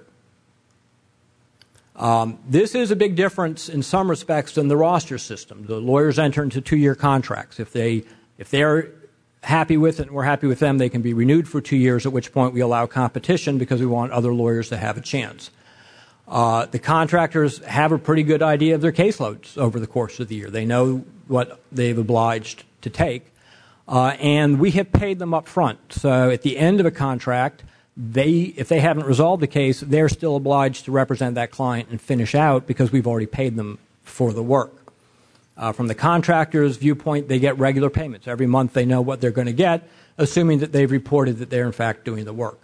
Um, this is a big difference in some respects than the roster system. The lawyers enter into two-year contracts. If they, if they're happy with it and we're happy with them, they can be renewed for two years, at which point we allow competition because we want other lawyers to have a chance. Uh, the contractors have a pretty good idea of their caseloads over the course of the year. They know what they've obliged to take. Uh, and we have paid them up front. So at the end of a contract, they, if they haven't resolved the case, they're still obliged to represent that client and finish out because we've already paid them for the work. Uh, from the contractor's viewpoint, they get regular payments. Every month they know what they're going to get, assuming that they've reported that they're in fact doing the work.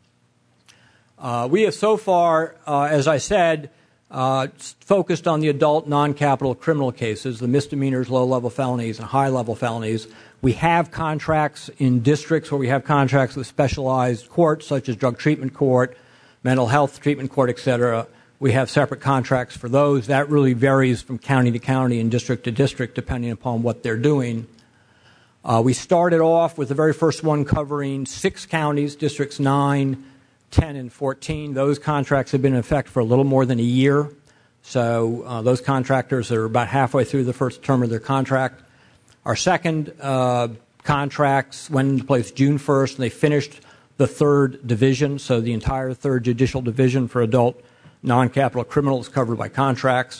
Uh, we have so far, uh, as I said, uh, focused on the adult non-capital criminal cases, the misdemeanors, low-level felonies, and high-level felonies. We have contracts in districts where we have contracts with specialized courts, such as drug treatment court, mental health treatment court, et cetera. We have separate contracts for those. That really varies from county to county and district to district, depending upon what they're doing. Uh, we started off with the very first one covering six counties, districts nine, ten, and fourteen. Those contracts have been in effect for a little more than a year. So uh, those contractors are about halfway through the first term of their contract. Our second uh, contracts went into place June first, and they finished the third division, so the entire third judicial division for adult non-capital criminal is covered by contracts.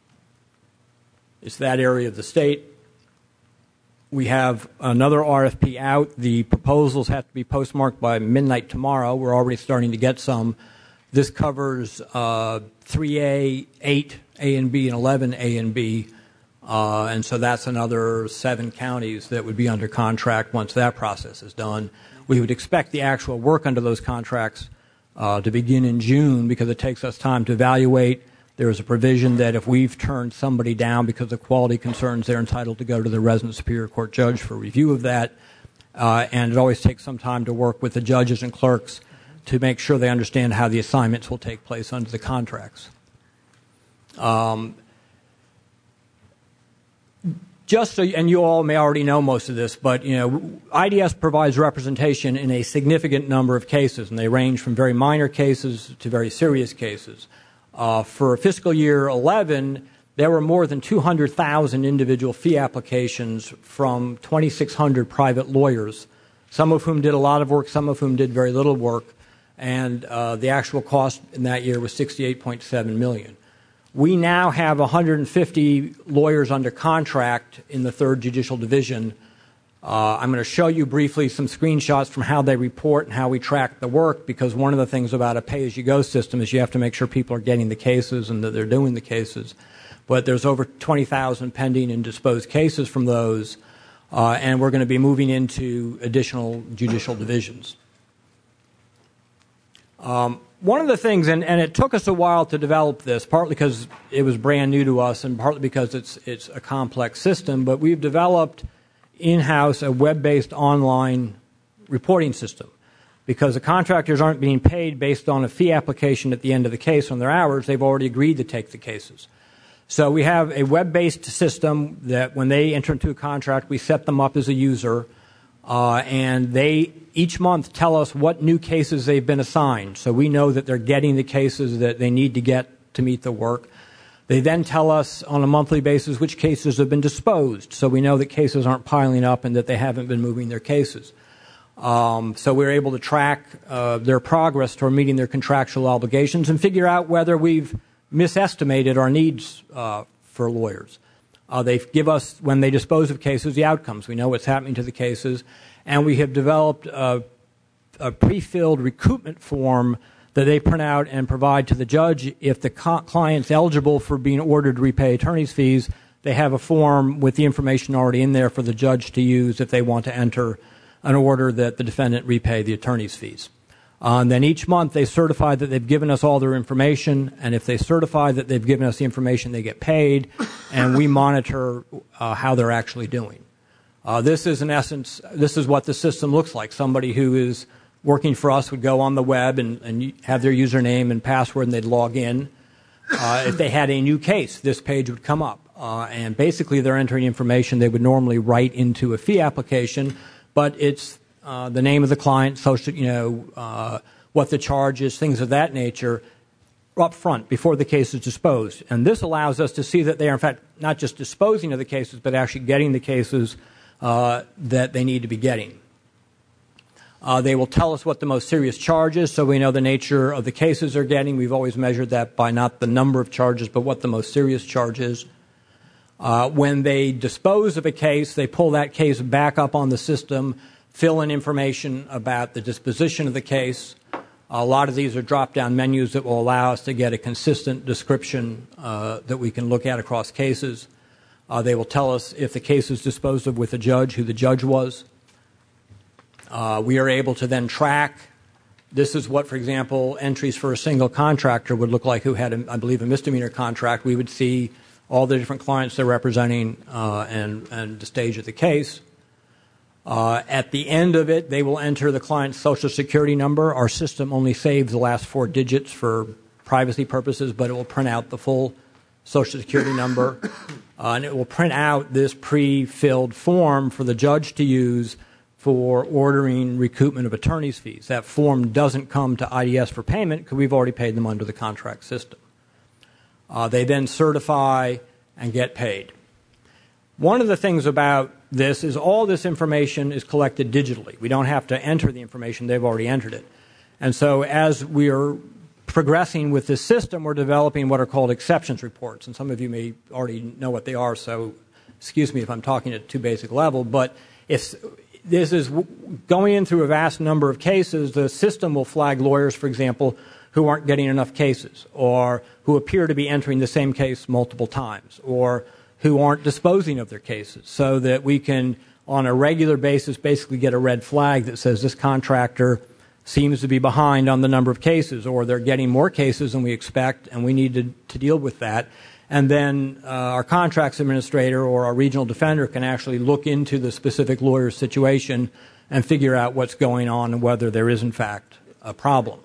It's that area of the state. We have another R F P out. The proposals have to be postmarked by midnight tomorrow. We're already starting to get some. This covers uh, three A, eight A and B, and eleven A and B. Uh, and so that's another seven counties that would be under contract once that process is done. We would expect the actual work under those contracts uh, to begin in June because it takes us time to evaluate. There is a provision that if we've turned somebody down because of quality concerns, they're entitled to go to the resident superior court judge for review of that. Uh, and it always takes some time to work with the judges and clerks to make sure they understand how the assignments will take place under the contracts. Um, Just so, and you all may already know most of this, but you know, I D S provides representation in a significant number of cases, and they range from very minor cases to very serious cases. Uh, for fiscal year eleven, there were more than two hundred thousand individual fee applications from twenty-six hundred private lawyers, some of whom did a lot of work, some of whom did very little work, and uh, the actual cost in that year was sixty-eight point seven million dollars. We now have one hundred fifty lawyers under contract in the third Judicial Division. Uh, I'm going to show you briefly some screenshots from how they report and how we track the work, because one of the things about a pay-as-you-go system is you have to make sure people are getting the cases and that they're doing the cases. But there's over twenty thousand pending and disposed cases from those, uh, and we're going to be moving into additional judicial divisions. Um, One of the things, and, and it took us a while to develop this, partly because it was brand new to us and partly because it's, it's a complex system, but we've developed in-house a web-based online reporting system. Because the contractors aren't being paid based on a fee application at the end of the case on their hours, they've already agreed to take the cases. So we have a web-based system that when they enter into a contract, we set them up as a user, uh, and they each month tell us what new cases they've been assigned. So we know that they're getting the cases that they need to get to meet the work. They then tell us on a monthly basis which cases have been disposed. So we know that cases aren't piling up and that they haven't been moving their cases. Um, so we're able to track uh, their progress toward meeting their contractual obligations and figure out whether we've misestimated our needs uh, for lawyers. Uh, they give us, when they dispose of cases, the outcomes. We know what's happening to the cases, and we have developed a, a pre-filled recoupment form that they print out and provide to the judge. If the co- client's eligible for being ordered to repay attorney's fees, they have a form with the information already in there for the judge to use if they want to enter an order that the defendant repay the attorney's fees. Uh, and then each month they certify that they've given us all their information, and if they certify that they've given us the information, they get paid, and we monitor uh, how they're actually doing. Uh, this is, in essence, this is what the system looks like. Somebody who is working for us would go on the web and, and have their username and password, and they'd log in. Uh, if they had a new case, this page would come up. Uh, and basically they're entering information they would normally write into a fee application, but it's uh, the name of the client, social, you know, uh, what the charge is, things of that nature, up front before the case is disposed. And this allows us to see that they are, in fact, not just disposing of the cases, but actually getting the cases uh, that they need to be getting. Uh, they will tell us what the most serious charge is, so we know the nature of the cases they're getting. We've always measured that by not the number of charges, but what the most serious charge is. Uh, when they dispose of a case, they pull that case back up on the system, fill in information about the disposition of the case. A lot of these are drop-down menus that will allow us to get a consistent description uh, that we can look at across cases. Uh, they will tell us if the case is disposed of with a judge, who the judge was. Uh, we are able to then track. This is what, for example, entries for a single contractor would look like who had, a, I believe, a misdemeanor contract. We would see all the different clients they're representing uh, and, and the stage of the case. Uh, at the end of it, they will enter the client's Social Security number. Our system only saves the last four digits for privacy purposes, but it will print out the full Social Security number. Uh, and it will print out this pre-filled form for the judge to use for ordering recoupment of attorney's fees. That form doesn't come to I D S for payment because we've already paid them under the contract system. Uh, they then certify and get paid. One of the things about this is all this information is collected digitally. We don't have to enter the information. They've already entered it. And so as we are progressing with this system, we're developing what are called exceptions reports. And some of you may already know what they are, so excuse me if I'm talking at too basic level. But if this is going in through a vast number of cases, the system will flag lawyers, for example, who aren't getting enough cases, or who appear to be entering the same case multiple times, or who aren't disposing of their cases, so that we can, on a regular basis, basically get a red flag that says this contractor seems to be behind on the number of cases, or they're getting more cases than we expect, and we need to, to deal with that. And then uh, our contracts administrator or our regional defender can actually look into the specific lawyer's situation and figure out what's going on and whether there is, in fact, a problem.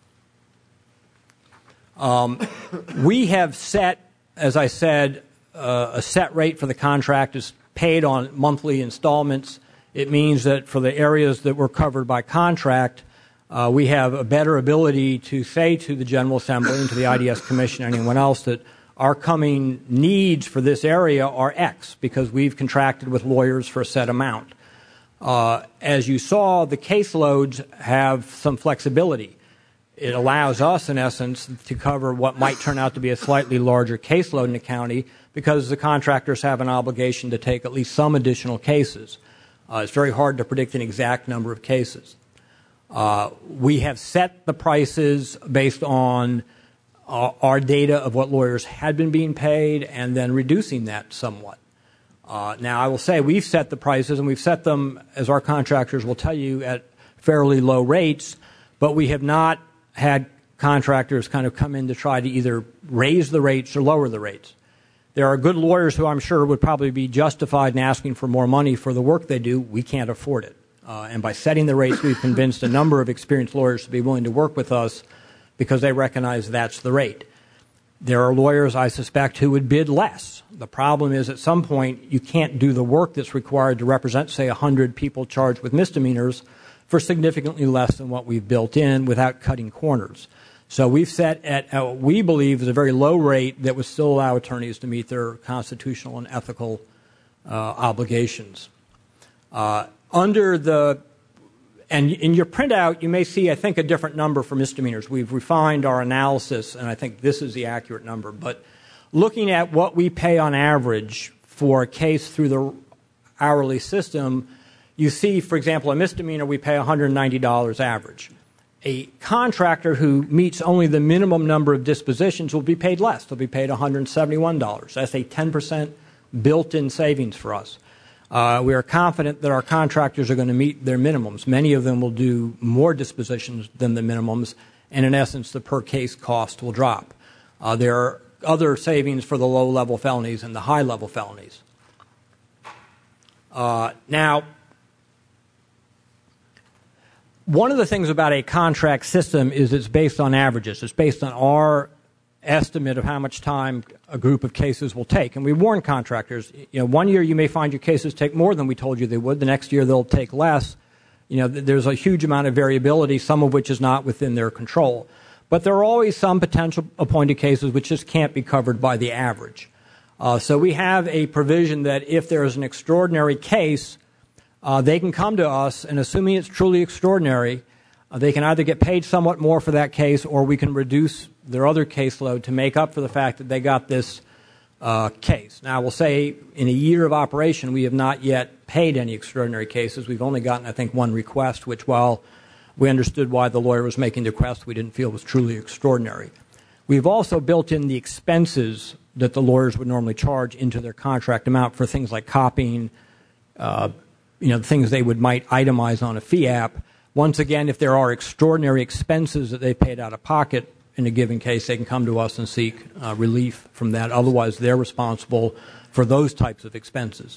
Um, we have set, as I said, uh, a set rate for the contract is paid on monthly installments. It means that for the areas that were covered by contract, uh, we have a better ability to say to the General Assembly and to the I D S Commission and anyone else that our coming needs for this area are X because we've contracted with lawyers for a set amount. Uh, as you saw, the caseloads have some flexibility. It allows us, in essence, to cover what might turn out to be a slightly larger caseload in the county because the contractors have an obligation to take at least some additional cases. Uh, it's very hard to predict an exact number of cases. Uh, we have set the prices based on uh, our data of what lawyers had been being paid and then reducing that somewhat. Uh, now, I will say we've set the prices, and we've set them, as our contractors will tell you, at fairly low rates, but we have not had contractors kind of come in to try to either raise the rates or lower the rates. There are good lawyers who I'm sure would probably be justified in asking for more money for the work they do. We can't afford it. Uh, and by setting the rates, we've convinced a number of experienced lawyers to be willing to work with us because they recognize that's the rate. There are lawyers, I suspect, who would bid less. The problem is at some point you can't do the work that's required to represent, say, one hundred people charged with misdemeanors for significantly less than what we've built in without cutting corners. So we've set at what we believe is a very low rate that would still allow attorneys to meet their constitutional and ethical uh, obligations. Uh, under the and in your printout, you may see, I think, a different number for misdemeanors. We've refined our analysis, and I think this is the accurate number. But looking at what we pay on average for a case through the hourly system, you see, for example, a misdemeanor, we pay one hundred ninety dollars average. A contractor who meets only the minimum number of dispositions will be paid less. They'll be paid one hundred seventy-one dollars. That's a ten percent built-in savings for us. Uh, we are confident that our contractors are going to meet their minimums. Many of them will do more dispositions than the minimums, and in essence, the per-case cost will drop. Uh, there are other savings for the low-level felonies and the high-level felonies. Uh, now, one of the things about a contract system is it's based on averages. It's based on our estimate of how much time a group of cases will take. And we warn contractors, you know, one year you may find your cases take more than we told you they would. The next year they'll take less. You know, there's a huge amount of variability, some of which is not within their control. But there are always some potential appointed cases which just can't be covered by the average. Uh, so we have a provision that if there is an extraordinary case, uh, they can come to us, and assuming it's truly extraordinary, uh, they can either get paid somewhat more for that case, or we can reduce their other caseload to make up for the fact that they got this uh, case. Now, I will say in a year of operation, we have not yet paid any extraordinary cases. We've only gotten, I think, one request, which while we understood why the lawyer was making the request, we didn't feel was truly extraordinary. We've also built in the expenses that the lawyers would normally charge into their contract amount for things like copying, uh, you know, things they would might itemize on a fee app. Once again, if there are extraordinary expenses that they paid out of pocket in a given case, they can come to us and seek uh, relief from that. Otherwise, they're responsible for those types of expenses.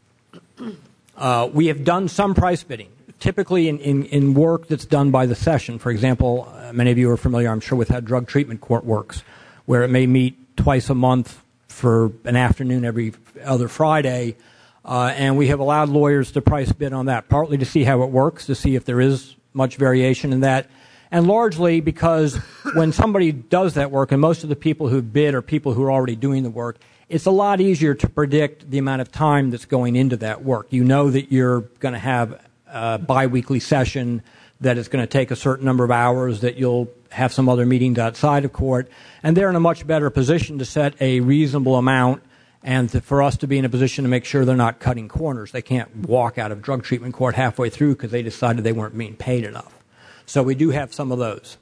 Uh, we have done some price bidding, typically in, in, in work that's done by the session. For example, uh, many of you are familiar, I'm sure, with how drug treatment court works, where it may meet twice a month for an afternoon every other Friday, uh, and we have allowed lawyers to price bid on that, partly to see how it works, to see if there is much variation in that, and largely because when somebody does that work, and most of the people who bid are people who are already doing the work, it's a lot easier to predict the amount of time that's going into that work. You know that you're going to have a biweekly session, that it's going to take a certain number of hours, that you'll have some other meetings outside of court, and they're in a much better position to set a reasonable amount and to, for us to be in a position to make sure they're not cutting corners. They can't walk out of drug treatment court halfway through because they decided they weren't being paid enough. So we do have some of those.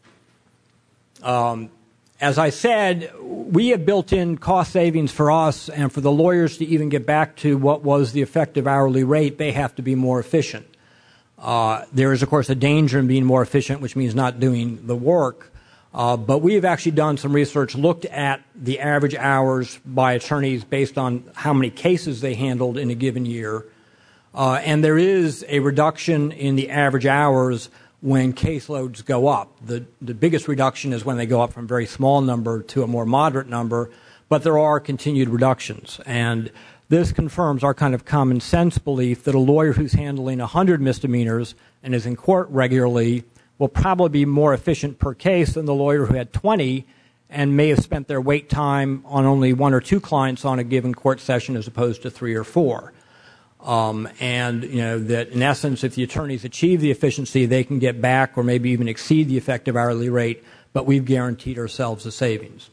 Um, as I said, we have built in cost savings for us, and for the lawyers to even get back to what was the effective hourly rate, they have to be more efficient. Uh, there is, of course, a danger in being more efficient, which means not doing the work. Uh, but we have actually done some research, looked at the average hours by attorneys based on how many cases they handled in a given year. Uh, and there is a reduction in the average hours when caseloads go up. The, the biggest reduction is when they go up from a very small number to a more moderate number, but there are continued reductions. And this confirms our kind of common sense belief that a lawyer who's handling one hundred misdemeanors and is in court regularly will probably be more efficient per case than the lawyer who had twenty and may have spent their wait time on only one or two clients on a given court session as opposed to three or four. Um, and, you know, that in essence, if the attorneys achieve the efficiency, they can get back or maybe even exceed the effective hourly rate, but we've guaranteed ourselves the savings.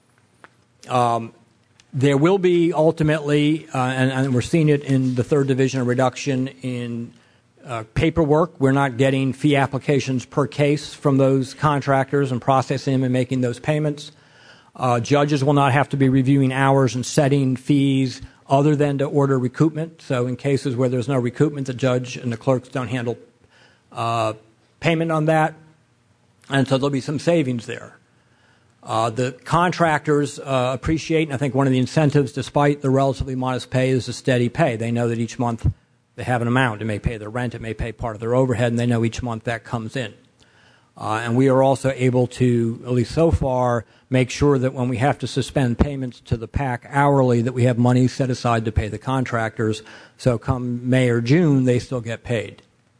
Um, there will be ultimately, uh, and, and we're seeing it in the third division, a reduction in uh, paperwork. We're not getting fee applications per case from those contractors and processing them and making those payments. Uh, judges will not have to be reviewing hours and setting fees other than to order recoupment. So in cases where there's no recoupment, the judge and the clerks don't handle uh, payment on that. And so there'll be some savings there. Uh, the contractors uh, appreciate, and I think one of the incentives, despite the relatively modest pay, is the steady pay. They know that each month they have an amount. It may pay their rent, it may pay part of their overhead, and they know each month that comes in. Uh, and we are also able to, at least so far, make sure that when we have to suspend payments to the PAC hourly, that we have money set aside to pay the contractors. So come May or June, they still get paid.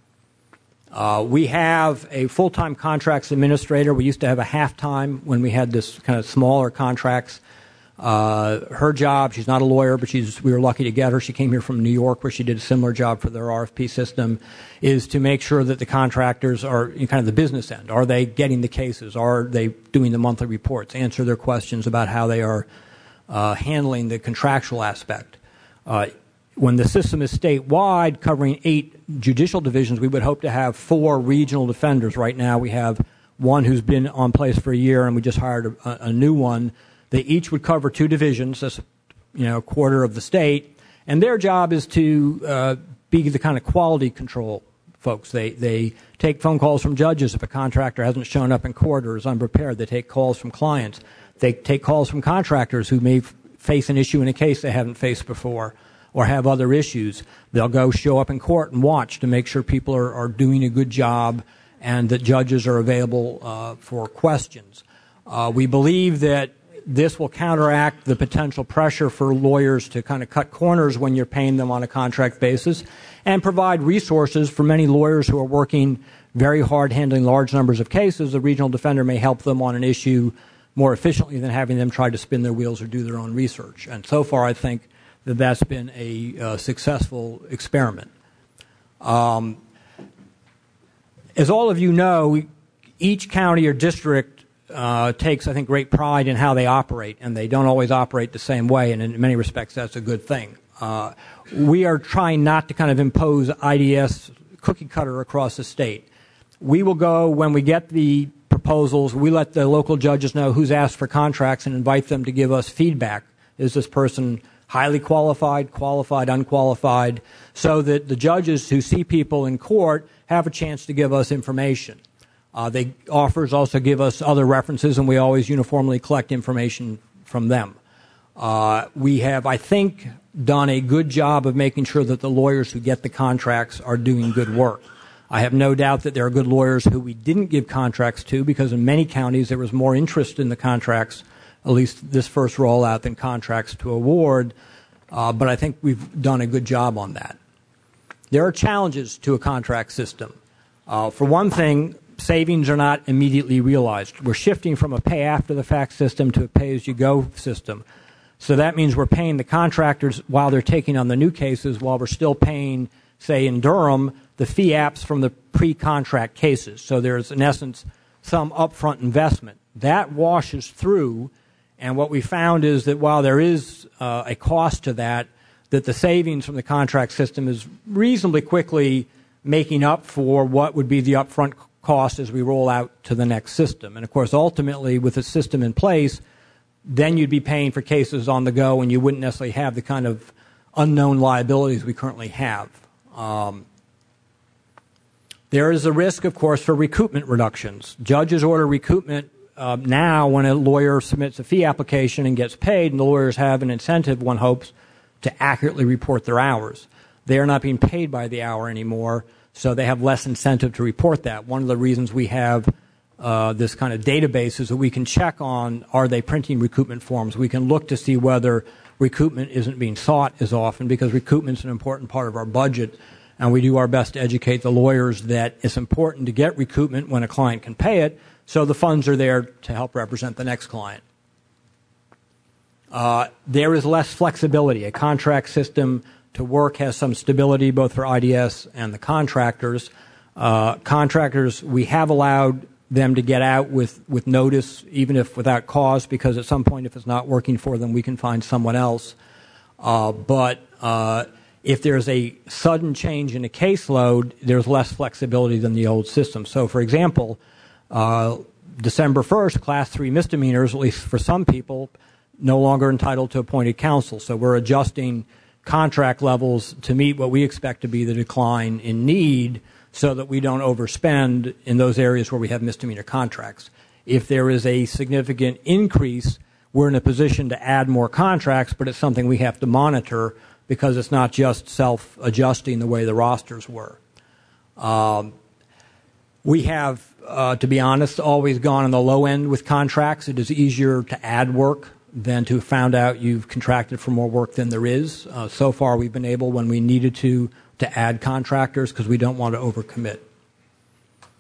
Uh, we have a full-time contracts administrator. We used to have a half-time when we had this kind of smaller contracts. Uh, her job, she's not a lawyer, but she's, we were lucky to get her. She came here from New York where she did a similar job for their R F P system, is to make sure that the contractors are in kind of the business end. Are they getting the cases? Are they doing the monthly reports? Answer their questions about how they are uh, handling the contractual aspect. Uh, when the system is statewide, covering eight judicial divisions, we would hope to have four regional defenders. Right now we have one who's been on place for a year, and we just hired a, a new one. They each would cover two divisions, that's you know, a quarter of the state, and their job is to uh, be the kind of quality control folks. They they take phone calls from judges if a contractor hasn't shown up in court or is unprepared. They take calls from clients. They take calls from contractors who may f- face an issue in a case they haven't faced before or have other issues. They'll go show up in court and watch to make sure people are, are doing a good job and that judges are available uh, for questions. Uh, we believe that this will counteract the potential pressure for lawyers to kind of cut corners when you're paying them on a contract basis and provide resources for many lawyers who are working very hard handling large numbers of cases. The regional defender may help them on an issue more efficiently than having them try to spin their wheels or do their own research. And so far, I think that that's been a uh, successful experiment. Um, as all of you know, each county or district Uh, takes, I think, great pride in how they operate, and they don't always operate the same way, and in many respects that's a good thing. Uh, we are trying not to kind of impose I D S cookie cutter across the state. We will go, when we get the proposals, we let the local judges know who's asked for contracts and invite them to give us feedback. Is this person highly qualified, qualified, unqualified, so that the judges who see people in court have a chance to give us information. Uh, they offers also give us other references, and we always uniformly collect information from them. Uh, we have, I think, done a good job of making sure that the lawyers who get the contracts are doing good work. I have no doubt that there are good lawyers who we didn't give contracts to because in many counties there was more interest in the contracts, at least this first rollout, than contracts to award. Uh, but I think we've done a good job on that. There are challenges to a contract system. Uh, for one thing, savings are not immediately realized. We're shifting from a pay-after-the-fact system to a pay-as-you-go system. So that means we're paying the contractors while they're taking on the new cases while we're still paying, say, in Durham, the fee apps from the pre-contract cases. So there's, in essence, some upfront investment. That washes through, and what we found is that while there is uh, a cost to that, that the savings from the contract system is reasonably quickly making up for what would be the upfront cost as we roll out to the next system. And of course, ultimately, with the system in place, then you'd be paying for cases on the go and you wouldn't necessarily have the kind of unknown liabilities we currently have. Um, there is a risk, of course, for recoupment reductions. Judges order recoupment uh, now when a lawyer submits a fee application and gets paid, and the lawyers have an incentive, one hopes, to accurately report their hours. They are not being paid by the hour anymore, so they have less incentive to report that. One of the reasons we have uh, this kind of database is that we can check on, are they printing recoupment forms? We can look to see whether recoupment isn't being sought as often, because recoupment is an important part of our budget, and we do our best to educate the lawyers that it's important to get recoupment when a client can pay it, so the funds are there to help represent the next client. Uh, there is less flexibility. A contract system to work has some stability both for I D S and the contractors. Uh, contractors, we have allowed them to get out with, with notice, even if without cause, because at some point if it's not working for them, we can find someone else. Uh, but uh, if there's a sudden change in a caseload, there's less flexibility than the old system. So, for example, uh, December first, class three misdemeanors, at least for some people, no longer entitled to appointed counsel. So we're adjusting contract levels to meet what we expect to be the decline in need so that we don't overspend in those areas where we have misdemeanor contracts. If there is a significant increase, we're in a position to add more contracts, but it's something we have to monitor because it's not just self-adjusting the way the rosters were. Um, we have, uh, to be honest, always gone on the low end with contracts. It is easier to add work than to have found out you've contracted for more work than there is. Uh, so far, we've been able, when we needed to, to add contractors because we don't want to overcommit.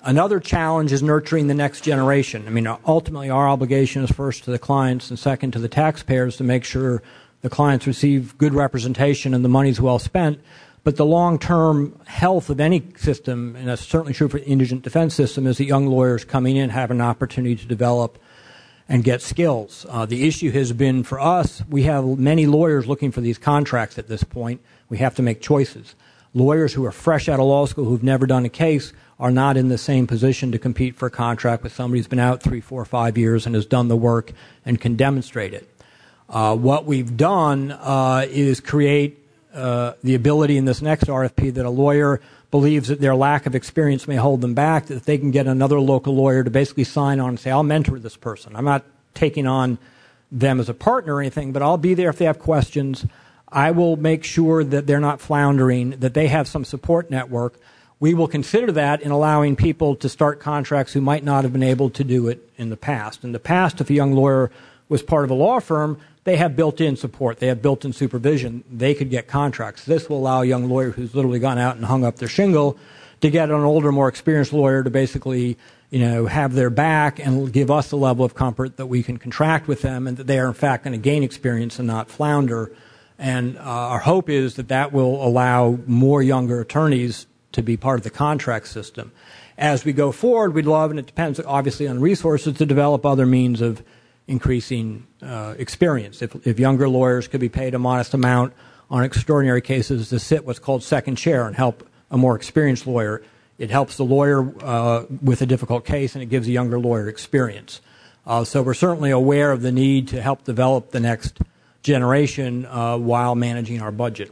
Another challenge is nurturing the next generation. I mean, ultimately, our obligation is first to the clients and second to the taxpayers to make sure the clients receive good representation and the money's well spent. But the long-term health of any system, and that's certainly true for the indigent defense system, is that young lawyers coming in have an opportunity to develop and get skills. Uh, the issue has been for us, we have many lawyers looking for these contracts at this point. We have to make choices. Lawyers who are fresh out of law school who've never done a case are not in the same position to compete for a contract with somebody who's been out three, four, five years and has done the work and can demonstrate it. Uh, what we've done uh, is create uh, the ability in this next R F P that a lawyer believes that their lack of experience may hold them back, that they can get another local lawyer to basically sign on and say, I'll mentor this person. I'm not taking on them as a partner or anything, but I'll be there if they have questions. I will make sure that they're not floundering, that they have some support network. We will consider that in allowing people to start contracts who might not have been able to do it in the past. In the past, if a young lawyer was part of a law firm, they have built-in support. They have built-in supervision. They could get contracts. This will allow a young lawyer who's literally gone out and hung up their shingle to get an older, more experienced lawyer to basically, you know, have their back and give us a level of comfort that we can contract with them and that they are, in fact, going to gain experience and not flounder. And uh, our hope is that that will allow more younger attorneys to be part of the contract system. As we go forward, we'd love, and it depends obviously on resources, to develop other means of increasing uh, experience. If, if younger lawyers could be paid a modest amount on extraordinary cases to sit what's called second chair and help a more experienced lawyer, it helps the lawyer uh, with a difficult case and it gives a younger lawyer experience. Uh, so we're certainly aware of the need to help develop the next generation uh, while managing our budget.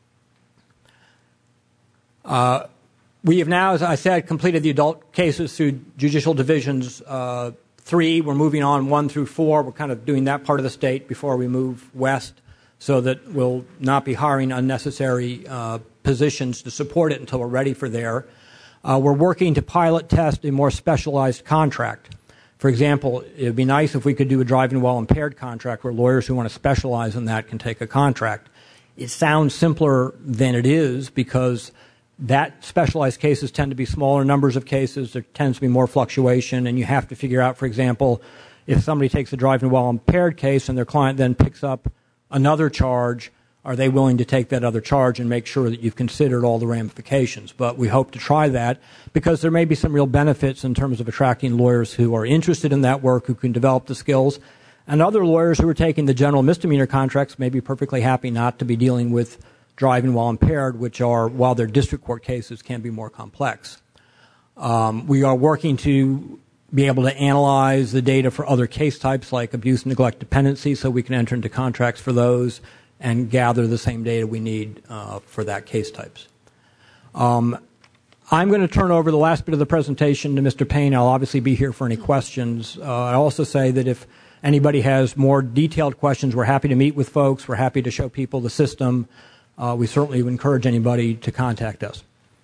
Uh, we have now, as I said, completed the adult cases through judicial divisions uh, three. We're moving on one through four. We're kind of doing that part of the state before we move west so that we'll not be hiring unnecessary uh, positions to support it until we're ready for there. Uh, we're working to pilot test a more specialized contract. For example, it would be nice if we could do a driving while impaired contract where lawyers who want to specialize in that can take a contract. It sounds simpler than it is because that specialized cases tend to be smaller numbers of cases. There tends to be more fluctuation, and you have to figure out, for example, if somebody takes a driving while impaired case and their client then picks up another charge, are they willing to take that other charge and make sure that you've considered all the ramifications? But we hope to try that because there may be some real benefits in terms of attracting lawyers who are interested in that work, who can develop the skills, and other lawyers who are taking the general misdemeanor contracts may be perfectly happy not to be dealing with driving while impaired, which are, while they're district court cases, can be more complex. Um, we are working to be able to analyze the data for other case types like abuse, neglect, dependency, so we can enter into contracts for those and gather the same data we need uh, for that case types. Um, I'm going to turn over the last bit of the presentation to Mister Payne. I'll obviously be here for any questions. Uh, I also say that if anybody has more detailed questions, we're happy to meet with folks. We're happy to show people the system. Uh, we certainly would encourage anybody to contact us.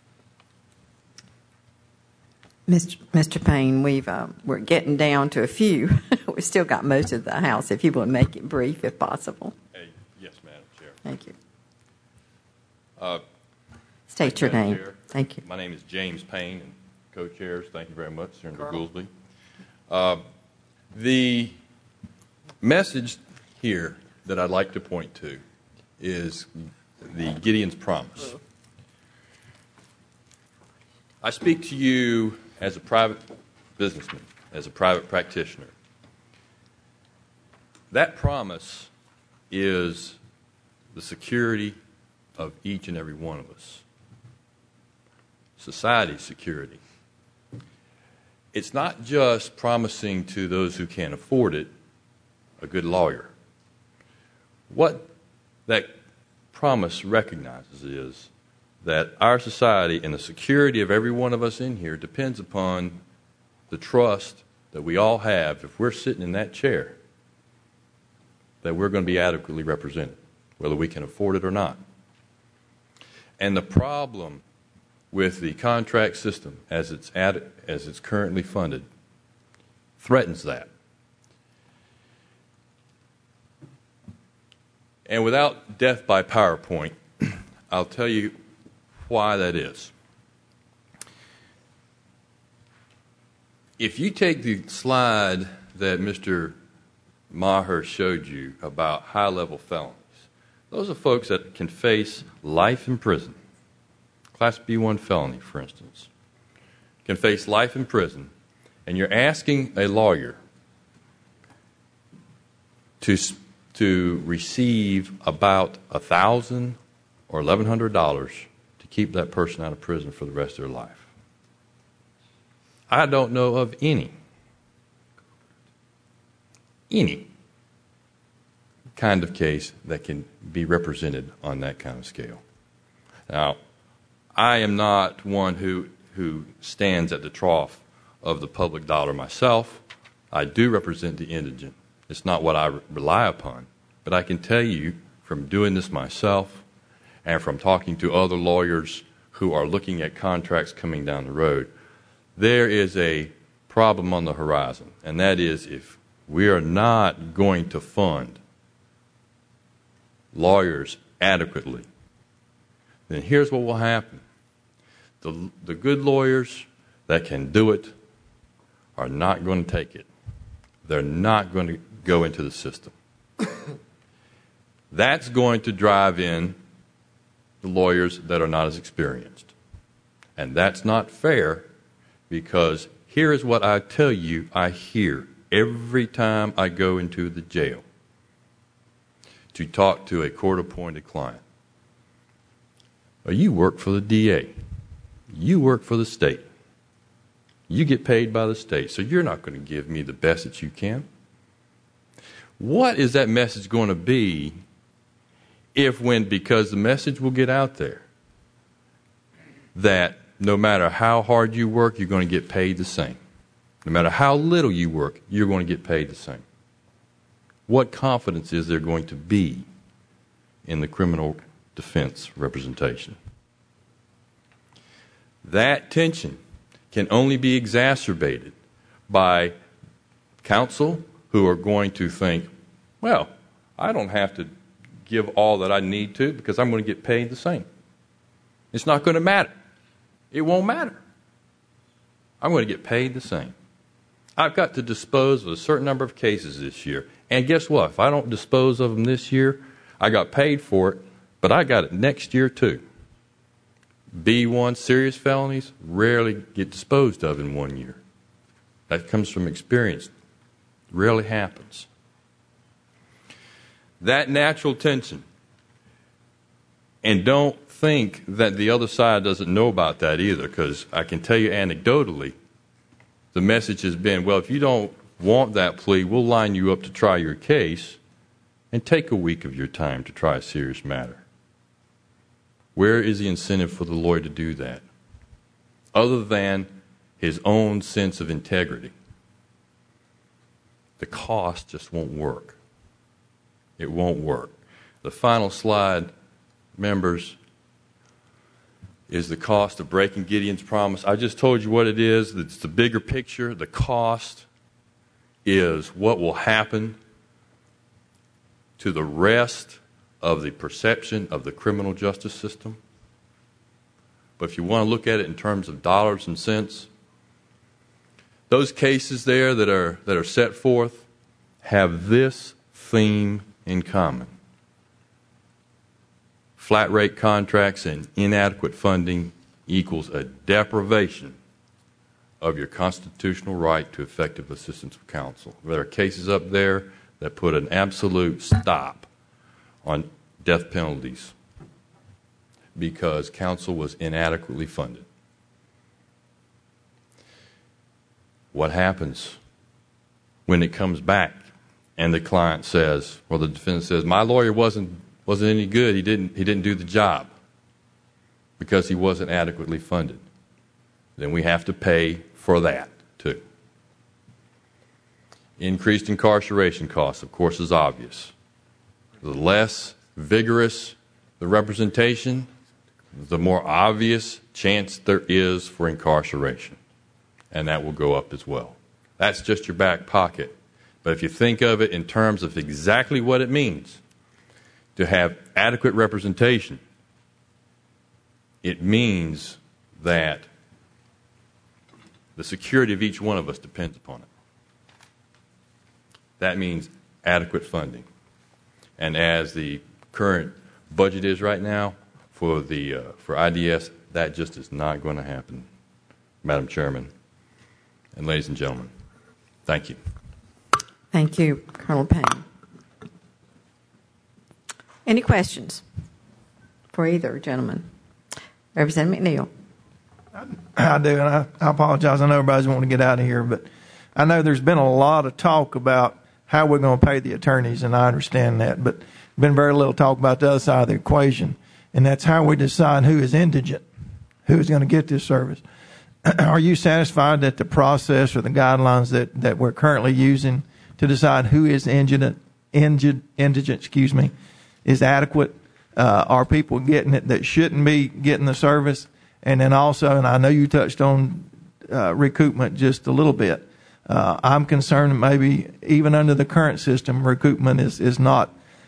Mister Mister Payne, we've uh, we're getting down to a few. We've still got most of the house. If you will make it brief, if possible. Hey, yes, Madam Chair. Thank you. Uh, State your name. Chair. Thank you. My name is James Payne, and co-chairs. Thank you very much, Senator Goolsbee. Uh, the message here that I'd like to point to is the Gideon's Promise. I speak to you as a private businessman, as a private practitioner. That promise is the security of each and every one of us. Society's security. It's not just promising to those who can't afford it a good lawyer. What that promise recognizes is that our society and the security of every one of us in here depends upon the trust that we all have if we're sitting in that chair, that we're going to be adequately represented, whether we can afford it or not. And the problem with the contract system as it's at, as it's currently funded threatens that. And without death by PowerPoint, I'll tell you why that is. if you take the slide that Mister Maher showed you about high-level felonies, those are folks that can face life in prison. Class B one felony, for instance, can face life in prison, and you're asking a lawyer to to receive about a thousand or eleven hundred dollars to keep that person out of prison for the rest of their life. I don't know of any, any kind of case that can be represented on that kind of scale. Now, I am not one who who stands at the trough of the public dollar myself. I do represent the indigent. It's not what I rely upon. But I can tell you from doing this myself and from talking to other lawyers who are looking at contracts coming down the road, there is a problem on the horizon, and that is if we are not going to fund lawyers adequately, then here's what will happen. The, the good lawyers that can do it are not going to take it. They're not going to go into the system. That's going to drive in the lawyers that are not as experienced. And that's not fair, because here is what I tell you I hear every time I go into the jail to talk to a court-appointed client. Well, you work for the D A. You work for the state. You get paid by the state, so you're not going to give me the best that you can. What is that message going to be if when, because the message will get out there that no matter how hard you work, you're going to get paid the same. No matter how little you work, you're going to get paid the same. What confidence is there going to be in the criminal defense representation? That tension can only be exacerbated by counsel who are going to think, well, I don't have to give all that I need to because I'm going to get paid the same. It's not going to matter. It won't matter. I'm going to get paid the same. I've got to dispose of a certain number of cases this year. And guess what? If I don't dispose of them this year, I got paid for it, but I got it next year too. B one serious felonies rarely get disposed of in one year. That comes from experience. It rarely happens. That natural tension, and don't think that the other side doesn't know about that either, because I can tell you anecdotally, the message has been, well, if you don't want that plea, we'll line you up to try your case and take a week of your time to try a serious matter. Where is the incentive for the lawyer to do that, other than his own sense of integrity? The cost just won't work. It won't work. The final slide, members, is the cost of breaking Gideon's promise. I just told you what it is. It's the bigger picture. The cost is what will happen to the rest of the perception of the criminal justice system. But if you want to look at it in terms of dollars and cents, those cases there that are that are set forth have this theme in common. Flat rate contracts and inadequate funding equals a deprivation of your constitutional right to effective assistance of counsel. There are cases up there that put an absolute stop on death penalties because counsel was inadequately funded. What happens when it comes back and the client says, or the defendant says, my lawyer wasn't wasn't any good, he didn't he didn't do the job because he wasn't adequately funded? Then we have to pay for that too. Increased incarceration costs, of course, is obvious. The less vigorous the representation, the more obvious chance there is for incarceration. And that will go up as well. That's just your back pocket. But if you think of it in terms of exactly what it means to have adequate representation, it means that The security of each one of us depends upon it. That means adequate funding. And as the current budget is right now for the uh, for I D S, that just is not going to happen, Madam Chairman and ladies and gentlemen. Thank you. Thank you, Colonel Payne. Any questions for either gentleman? Representative McNeil. I do, and I, I apologize. I know everybody's wanting to get out of here, but I know there's been a lot of talk about how we're going to pay the attorneys, and I understand that, but been very little talk about the other side of the equation, and that's how we decide who is indigent, who is going to get this service. Are you satisfied that the process or the guidelines that, that we're currently using to decide who is indigent, indigent, indigent excuse me, is adequate? Uh, are people getting it that shouldn't be getting the service? And then also, and I know you touched on uh, recoupment just a little bit. Uh, I'm concerned that maybe even under the current system, recoupment is, is not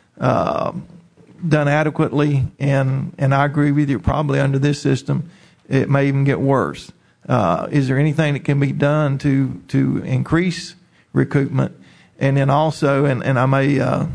uh, done adequately. And, and I agree with you, probably under this system, it may even get worse. Uh, is there anything that can be done to, to increase recoupment? And then also, and, and I may, uh,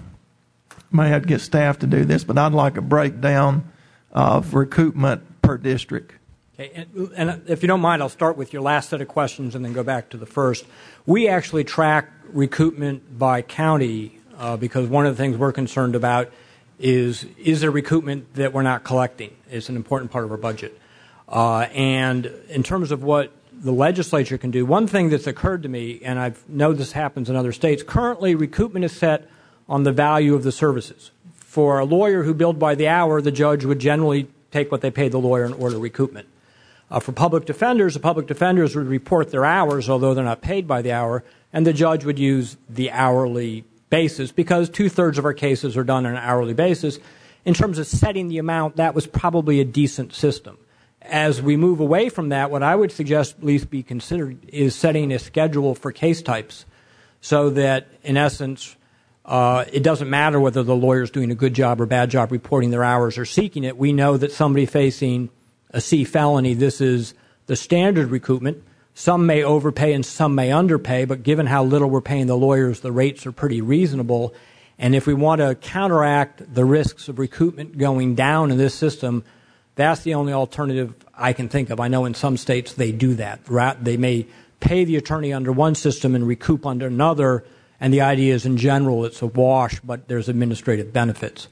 may have to get staff to do this, but I'd like a breakdown of recoupment per district. Okay, and, and if you don't mind, I'll start with your last set of questions and then go back to the first. We actually track recoupment by county uh, because one of the things we're concerned about is, is there recoupment that we're not collecting? It's an important part of our budget. Uh, and in terms of what the legislature can do, one thing that's occurred to me, and I know this happens in other states, currently recoupment is set on the value of the services. For a lawyer who billed by the hour, the judge would generally take what they paid the lawyer and order recoupment. Uh, for public defenders, the public defenders would report their hours, although they're not paid by the hour, and the judge would use the hourly basis because two-thirds of our cases are done on an hourly basis. In terms of setting the amount, that was probably a decent system. As we move away from that, what I would suggest at least be considered is setting a schedule for case types so that, in essence, uh, it doesn't matter whether the lawyer's doing a good job or bad job reporting their hours or seeking it. We know that somebody facing a C felony, this is the standard recoupment. Some may overpay and some may underpay, but given how little we're paying the lawyers, the rates are pretty reasonable. And if we want to counteract the risks of recoupment going down in this system, that's the only alternative I can think of. I know in some states they do that. They may pay the attorney under one system and recoup under another, and the idea is in general it's a wash, but there's administrative benefits.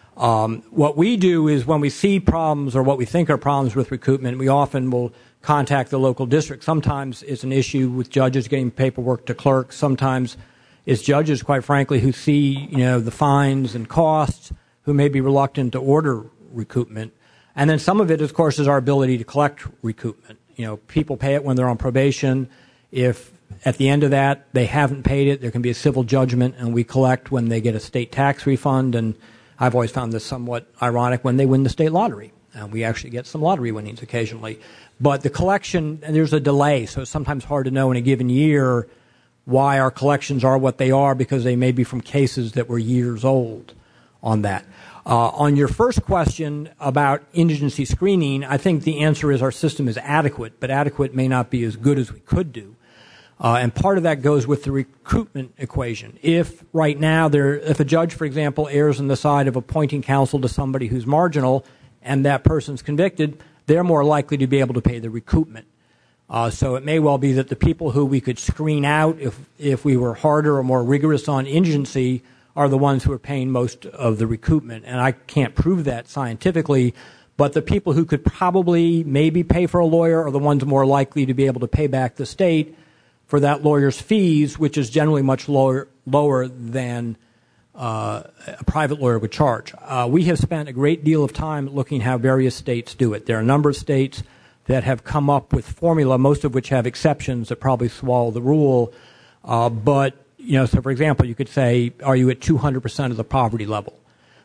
Um, what we do is when we see problems or what we think are problems with recoupment, we often will contact the local district. Sometimes it's an issue with judges getting paperwork to clerks. Sometimes it's judges, quite frankly, who see, you know, the fines and costs, who may be reluctant to order recoupment. And then some of it, of course, is our ability to collect recoupment. You know, people pay it when they're on probation. If at the end of that they haven't paid it, there can be a civil judgment, and we collect when they get a state tax refund. And I've always found this somewhat ironic when they win the state lottery. And we actually get some lottery winnings occasionally. But the collection, and there's a delay, so it's sometimes hard to know in a given year why our collections are what they are because they may be from cases that were years old on that. Uh, on your first question about indigency screening, I think the answer is our system is adequate, but adequate may not be as good as we could do. Uh, and part of that goes with the recruitment equation. If right now there, if a judge, for example, errs on the side of appointing counsel to somebody who's marginal and that person's convicted, they're more likely to be able to pay the recoupment. Uh, so it may well be that the people who we could screen out if, if we were harder or more rigorous on indigency are the ones who are paying most of the recoupment. And I can't prove that scientifically, but the people who could probably maybe pay for a lawyer are the ones more likely to be able to pay back the state for that lawyer's fees, which is generally much lower, lower than uh, a private lawyer would charge. Uh, we have spent a great deal of time looking how various states do it. There are a number of states that have come up with formula, most of which have exceptions that probably swallow the rule, uh, but you know, so for example, you could say, are you at two hundred percent of the poverty level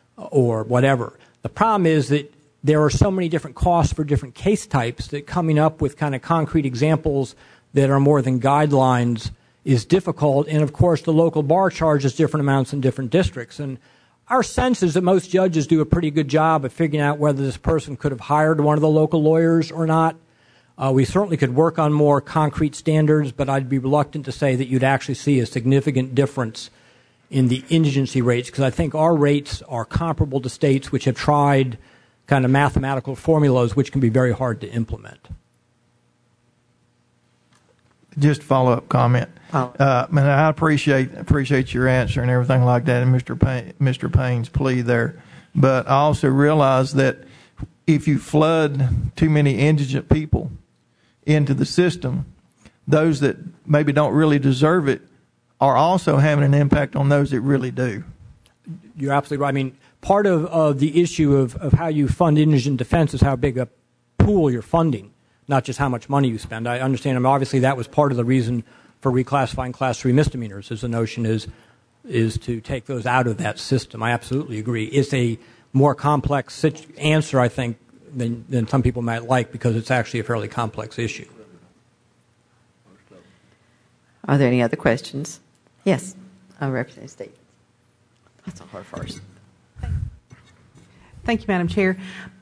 or whatever? The problem is that there are so many different costs for different case types that coming up with kind of concrete examples that are more than guidelines is difficult. And of course, the local bar charges different amounts in different districts. And our sense is that most judges do a pretty good job of figuring out whether this person could have hired one of the local lawyers or not. Uh, we certainly could work on more concrete standards, but I'd be reluctant to say that you'd actually see a significant difference in the indigency rates, because I think our rates are comparable to states which have tried kind of mathematical formulas which can be very hard to implement. Just a follow-up comment. Oh. Uh, man, I appreciate appreciate your answer and everything like that, and Mister Payne, Mister Payne's plea there. But I also realize that if you flood too many indigent people into the system, those that maybe don't really deserve it are also having an impact on those that really do. You're absolutely right. I mean, part of, of the issue of, of how you fund indigent defense is how big a pool you're funding, not just how much money you spend. I understand. I mean, obviously, that was part of the reason for reclassifying class three misdemeanors, is the notion is is to take those out of that system. I absolutely agree. It's a more complex situ- answer, I think, than, than some people might like, because it's actually a fairly complex issue. Are there any other questions? Yes, uh, Representative Stevens. That's on her first. Thank you, Madam Chair.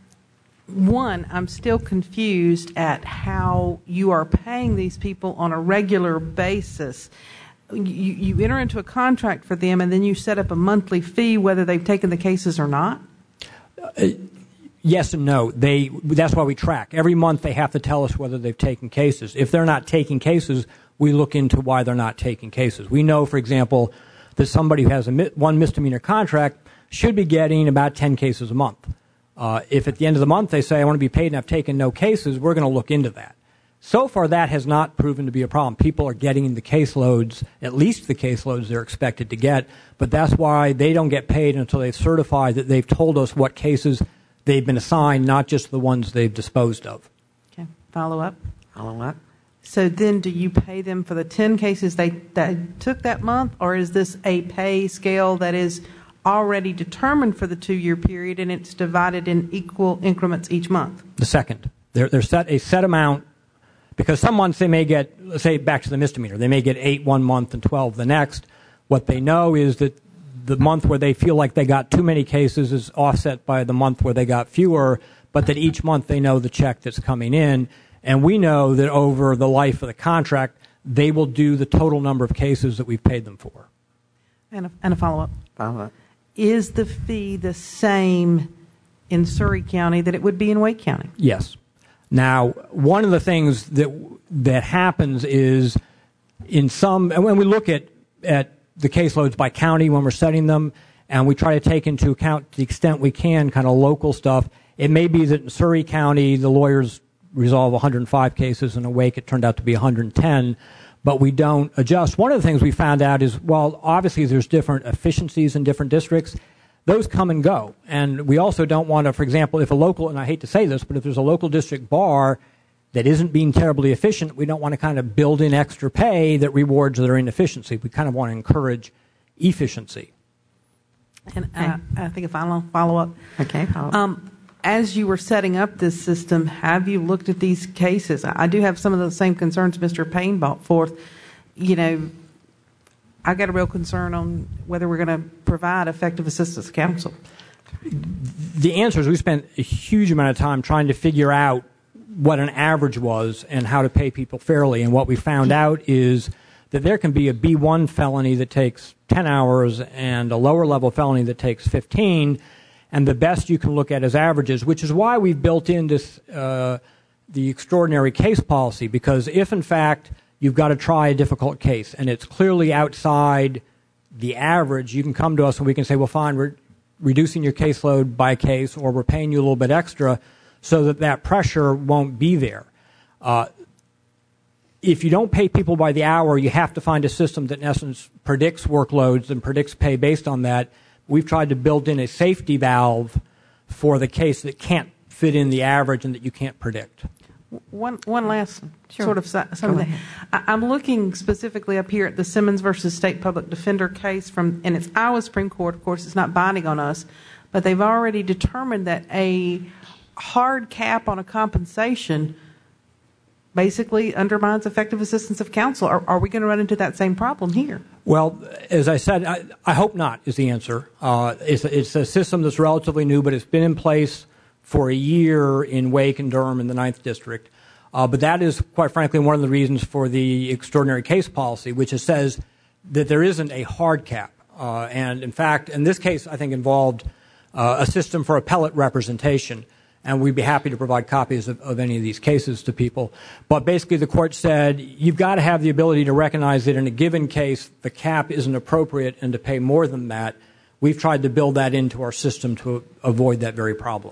One, I'm still confused at how you are paying these people on a regular basis. You, you enter into a contract for them, and then you set up a monthly fee whether they've taken the cases or not? Uh, yes and no. They, that's why we track. Every month they have to tell us whether they've taken cases. If they're not taking cases, we look into why they're not taking cases. We know, for example, that somebody who has a one misdemeanor contract should be getting about ten cases a month. Uh, if at the end of the month they say, I want to be paid and I've taken no cases, we're going to look into that. So far, that has not proven to be a problem. People are getting the caseloads, at least the caseloads they're expected to get, but that's why they don't get paid until they've certified that they've told us what cases they've been assigned, not just the ones they've disposed of. Okay, follow up. Follow up. So then do you pay them for the ten cases they, that took that month, or is this a pay scale that is already determined for the two-year period and it's divided in equal increments each month? The second. They're, they're set a set amount, because some months they may get, let's say back to the misdemeanor, they may get eight one month and twelve the next. What they know is that the month where they feel like they got too many cases is offset by the month where they got fewer, but that each month they know the check that's coming in. And we know that over the life of the contract, they will do the total number of cases that we've paid them for. And a, and a follow-up. Follow-up. Is the fee the same in Surrey County that it would be in Wake County? Yes. Now, one of the things that that happens is in some, and when we look at, at the caseloads by county when we're setting them, and we try to take into account to the extent we can kind of local stuff, it may be that in Surrey County the lawyers resolve one hundred five cases, and in Wake it turned out to be one hundred ten, but we don't adjust. One of the things we found out is, while obviously there's different efficiencies in different districts, those come and go. And we also don't want to, for example, if a local, and I hate to say this, but if there's a local district bar that isn't being terribly efficient, we don't want to kind of build in extra pay that rewards their inefficiency. We kind of want to encourage efficiency. And uh, I think a final follow-up. Okay, follow-up. Um, as you were setting up this system, have you looked at these cases? I do have some of the same concerns Mister Payne brought forth. You know, I got a real concern on whether we're going to provide effective assistance counsel. The answer is we spent a huge amount of time trying to figure out what an average was and how to pay people fairly. And what we found out is that there can be a B one felony that takes ten hours and a lower level felony that takes fifteen. And the best you can look at is averages, which is why we've built in this, uh, the extraordinary case policy, because if, in fact, you've got to try a difficult case and it's clearly outside the average, you can come to us and we can say, well, fine, we're reducing your caseload by case, or we're paying you a little bit extra so that that pressure won't be there. Uh, if you don't pay people by the hour, you have to find a system that, in essence, predicts workloads and predicts pay based on that. We've tried to build in a safety valve for the case that can't fit in the average and that you can't predict. One one last Sure. sort of si- something. I, I'm looking specifically up here at the Simmons versus State Public Defender case from, and it's Iowa Supreme Court. Of course, it's not binding on us, but they've already determined that a hard cap on a compensation basically undermines effective assistance of counsel. Are, are we going to run into that same problem here? Well, as I said, I, I hope not is the answer. Uh, it's, it's a system that's relatively new, but it's been in place for a year in Wake and Durham in the ninth District. Uh, but that is, quite frankly, one of the reasons for the extraordinary case policy, which is, says that there isn't a hard cap. Uh, and, in fact, in this case, I think involved uh, a system for appellate representation. And we'd be happy to provide copies of, of any of these cases to people. But basically the court said you've got to have the ability to recognize that in a given case the cap isn't appropriate and to pay more than that. We've tried to build that into our system to avoid that very problem.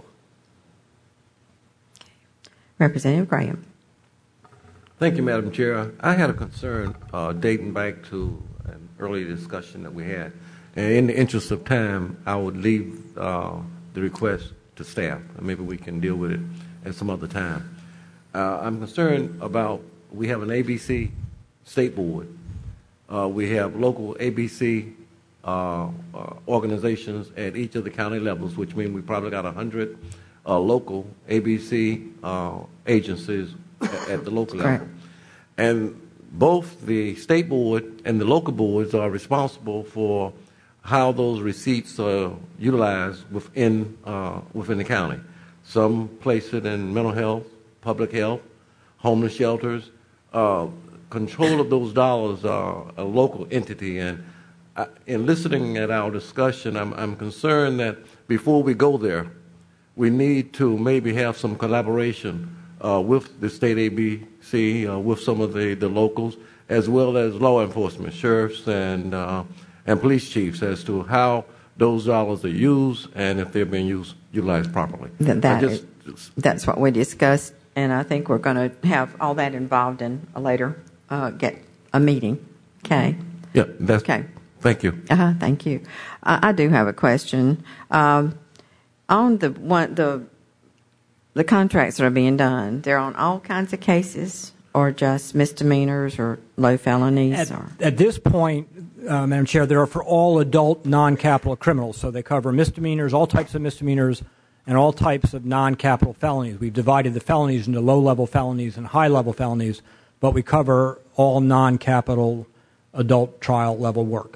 Representative Graham. Thank you, Madam Chair. I had a concern uh, dating back to an earlier discussion that we had. And in the interest of time, I would leave uh, the request to staff. Maybe we can deal with it at some other time. Uh, I'm concerned about, we have an A B C state board. Uh, we have local A B C uh, uh, organizations at each of the county levels, which means we probably got one hundred uh, local A B C uh, agencies at, at the local level. And both the state board and the local boards are responsible for how those receipts are utilized within uh, within the county. Some place it in mental health, public health, homeless shelters. Uh, control of those dollars are a local entity. And I, in listening at our discussion, I'm, I'm concerned that before we go there, we need to maybe have some collaboration uh, with the state A B C, uh, with some of the, the locals, as well as law enforcement, sheriffs, and uh, and police chiefs as to how those dollars are used and if they're being used utilized properly. That, that just, is, that's what we discussed, and I think we're going to have all that involved in a later uh, get a meeting. Okay. Yeah. That's, okay. Thank you. Uh-huh, thank you. Uh, I do have a question um, on the one the the contracts that are being done. They're on all kinds of cases, or just misdemeanors or low felonies? At, or? at this point, uh, Madam Chair, they are for all adult non-capital criminals. So they cover misdemeanors, all types of misdemeanors, and all types of non-capital felonies. We've divided the felonies into low-level felonies and high-level felonies, but we cover all non-capital adult trial-level work.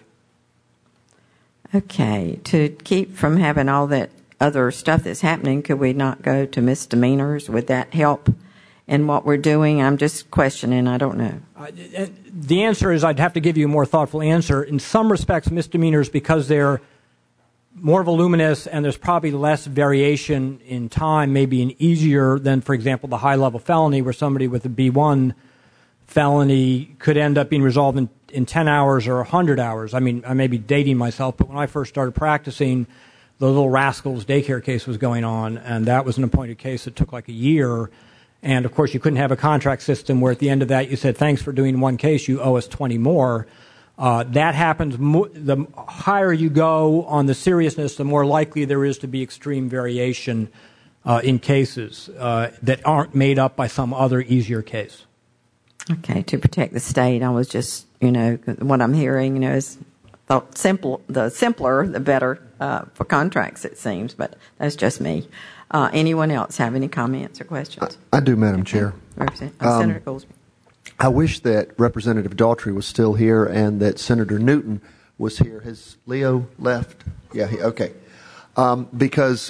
Okay. To keep from having all that other stuff that's happening, could we not go to misdemeanors? Would that help in what we're doing? I'm just questioning. I don't know. Uh, the answer is I'd have to give you a more thoughtful answer. In some respects, misdemeanors, because they're more voluminous and there's probably less variation in time, maybe an easier than, for example, the high-level felony where somebody with a B one felony could end up being resolved in, in ten hours or one hundred hours. I mean, I may be dating myself, but when I first started practicing, the Little Rascals daycare case was going on, and that was an appointed case that took like a year. And, of course, you couldn't have a contract system where at the end of that you said, thanks for doing one case, you owe us twenty more. Uh, that happens, mo- the higher you go on the seriousness, the more likely there is to be extreme variation uh, in cases uh, that aren't made up by some other easier case. Okay, to protect the state, I was just, you know, what I'm hearing, you know, is thought simple, the simpler, the better uh, for contracts, it seems, but that's just me. Uh, anyone else have any comments or questions? I, I do, Madam Chair. Representative uh, um, Senator Goolsbee. I wish that Representative Daughtry was still here and that Senator Newton was here. Has Leo left? Yeah, he, okay. Um, because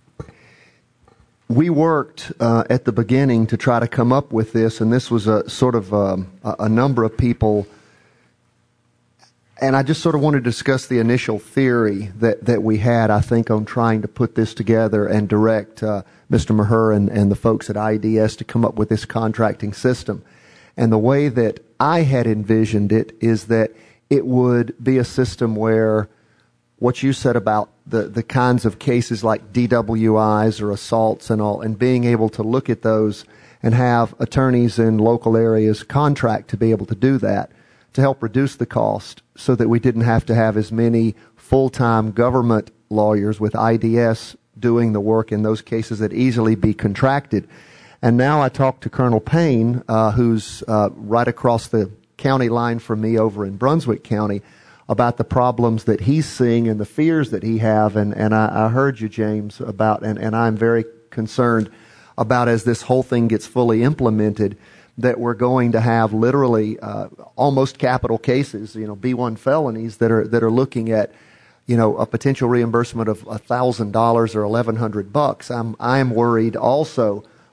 we worked uh, at the beginning to try to come up with this, and this was a sort of um, a, a number of people. And I just sort of wanted to discuss the initial theory that, that we had, I think, on trying to put this together and direct uh, Mister Maher and, and the folks at I D S to come up with this contracting system. And the way that I had envisioned it is that it would be a system where what you said about the, the kinds of cases like D W Is or assaults and all, and being able to look at those and have attorneys in local areas contract to be able to do that, to help reduce the cost so that we didn't have to have as many full-time government lawyers with I D S doing the work in those cases that easily be contracted. And now I talked to Colonel Payne, uh, who's uh, right across the county line from me over in Brunswick County, about the problems that he's seeing and the fears that he have. And, and I, I heard you, James, about, and, and I'm very concerned about as this whole thing gets fully implemented, that we're going to have literally uh, almost capital cases, you know, B one felonies that are that are looking at, you know, a potential reimbursement of a thousand dollars or eleven hundred bucks. I'm I'm worried also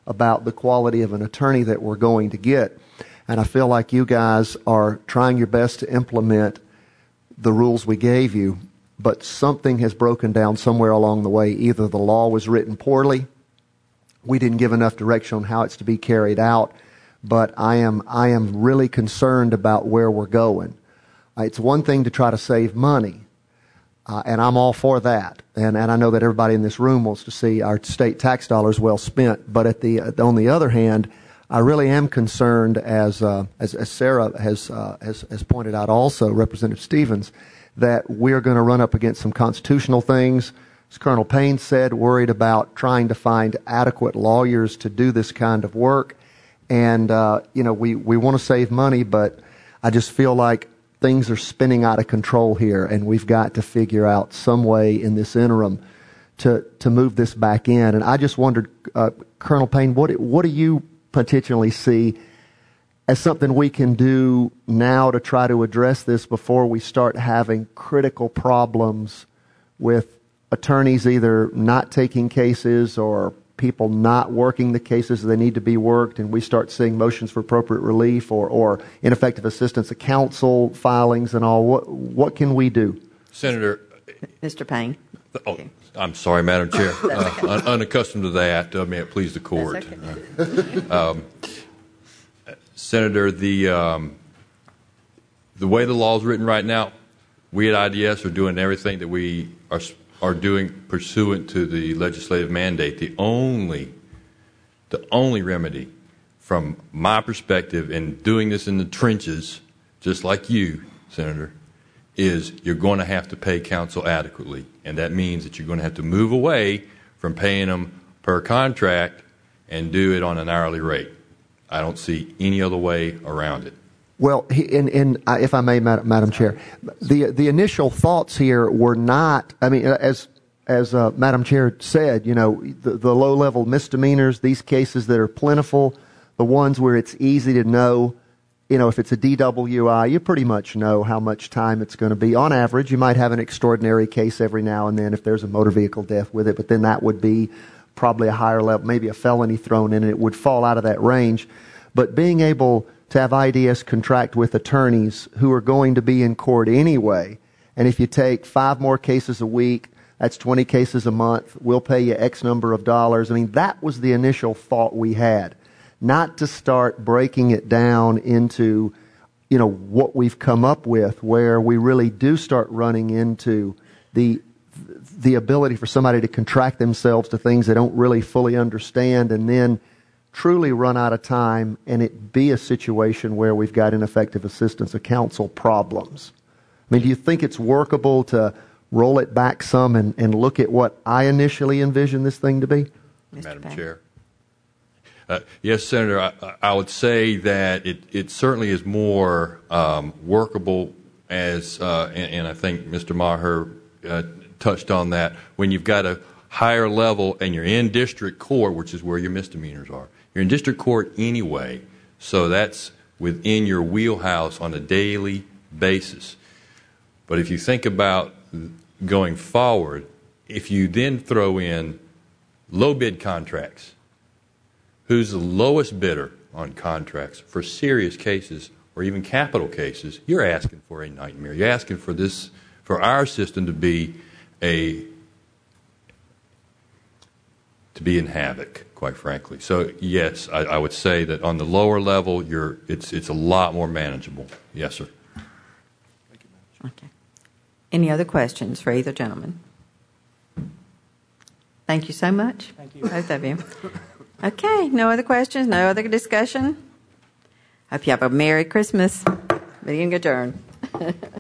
about the quality of an attorney that we're going to get. And I feel like you guys are trying your best to implement the rules we gave you, but something has broken down somewhere along the way. Either the law was written poorly, we didn't give enough direction on how it's to be carried out, but I am I am really concerned about where we're going. Uh, it's one thing to try to save money, uh, and I'm all for that. And, and I know that everybody in this room wants to see our state tax dollars well spent. But at the uh, on the other hand, I really am concerned, as uh, as, as Sarah has, uh, has has pointed out, also Representative Stevens, that we're going to run up against some constitutional things. As Colonel Payne said, worried about trying to find adequate lawyers to do this kind of work. And, uh, you know, we, we want to save money, but I just feel like things are spinning out of control here, and we've got to figure out some way in this interim to, to move this back in. And I just wondered, uh, Colonel Payne, what, what do you potentially see as something we can do now to try to address this before we start having critical problems with attorneys either not taking cases or people not working the cases they need to be worked, and we start seeing motions for appropriate relief or, or ineffective assistance of counsel filings and all? What what can we do? Senator. Mister Payne. Oh, I'm sorry, Madam Chair. Uh, un- unaccustomed to that. Uh, may it please the court. Okay. um, Senator, the um, the way the law is written right now, we at I D S are doing everything that we are are doing pursuant to the legislative mandate. The only, the only remedy, from my perspective, in doing this in the trenches, just like you, Senator, is you're going to have to pay counsel adequately, and that means that you're going to have to move away from paying them per contract and do it on an hourly rate. I don't see any other way around it. Well, in, in, uh, if I may, Madam, Madam Chair, the the initial thoughts here were not, I mean, as as uh, Madam Chair said, you know, the, the low-level misdemeanors, these cases that are plentiful, the ones where it's easy to know, you know, if it's a D W I, you pretty much know how much time it's going to be. On average, you might have an extraordinary case every now and then if there's a motor vehicle death with it, but then that would be probably a higher level, maybe a felony thrown in, and it would fall out of that range. But being able to have I D S contract with attorneys who are going to be in court anyway, and if you take five more cases a week, that's twenty cases a month, we'll pay you X number of dollars. I mean, that was the initial thought we had, not to start breaking it down into, you know, what we've come up with, where we really do start running into the the ability for somebody to contract themselves to things they don't really fully understand, and then truly run out of time and it be a situation where we've got ineffective assistance of counsel problems. I mean, do you think it's workable to roll it back some and, and look at what I initially envisioned this thing to be? Madam Chair. Uh, yes, Senator, I, I would say that it, it certainly is more um, workable as, uh, and, and I think Mister Maher uh, touched on that, when you've got a higher level and you're in district court, which is where your misdemeanors are. You're in district court anyway, so that's within your wheelhouse on a daily basis. But if you think about going forward, if you then throw in low bid contracts, who's the lowest bidder on contracts for serious cases or even capital cases, you're asking for a nightmare. You're asking for this, for our system to be a to be in havoc, quite frankly. So yes, I, I would say that on the lower level, you're it's it's a lot more manageable. Yes, sir. Okay. Any other questions for either gentleman? Thank you so much. Thank you. Both of you. Okay, no other questions, no other discussion? Hope you have a Merry Christmas. Meeting adjourned.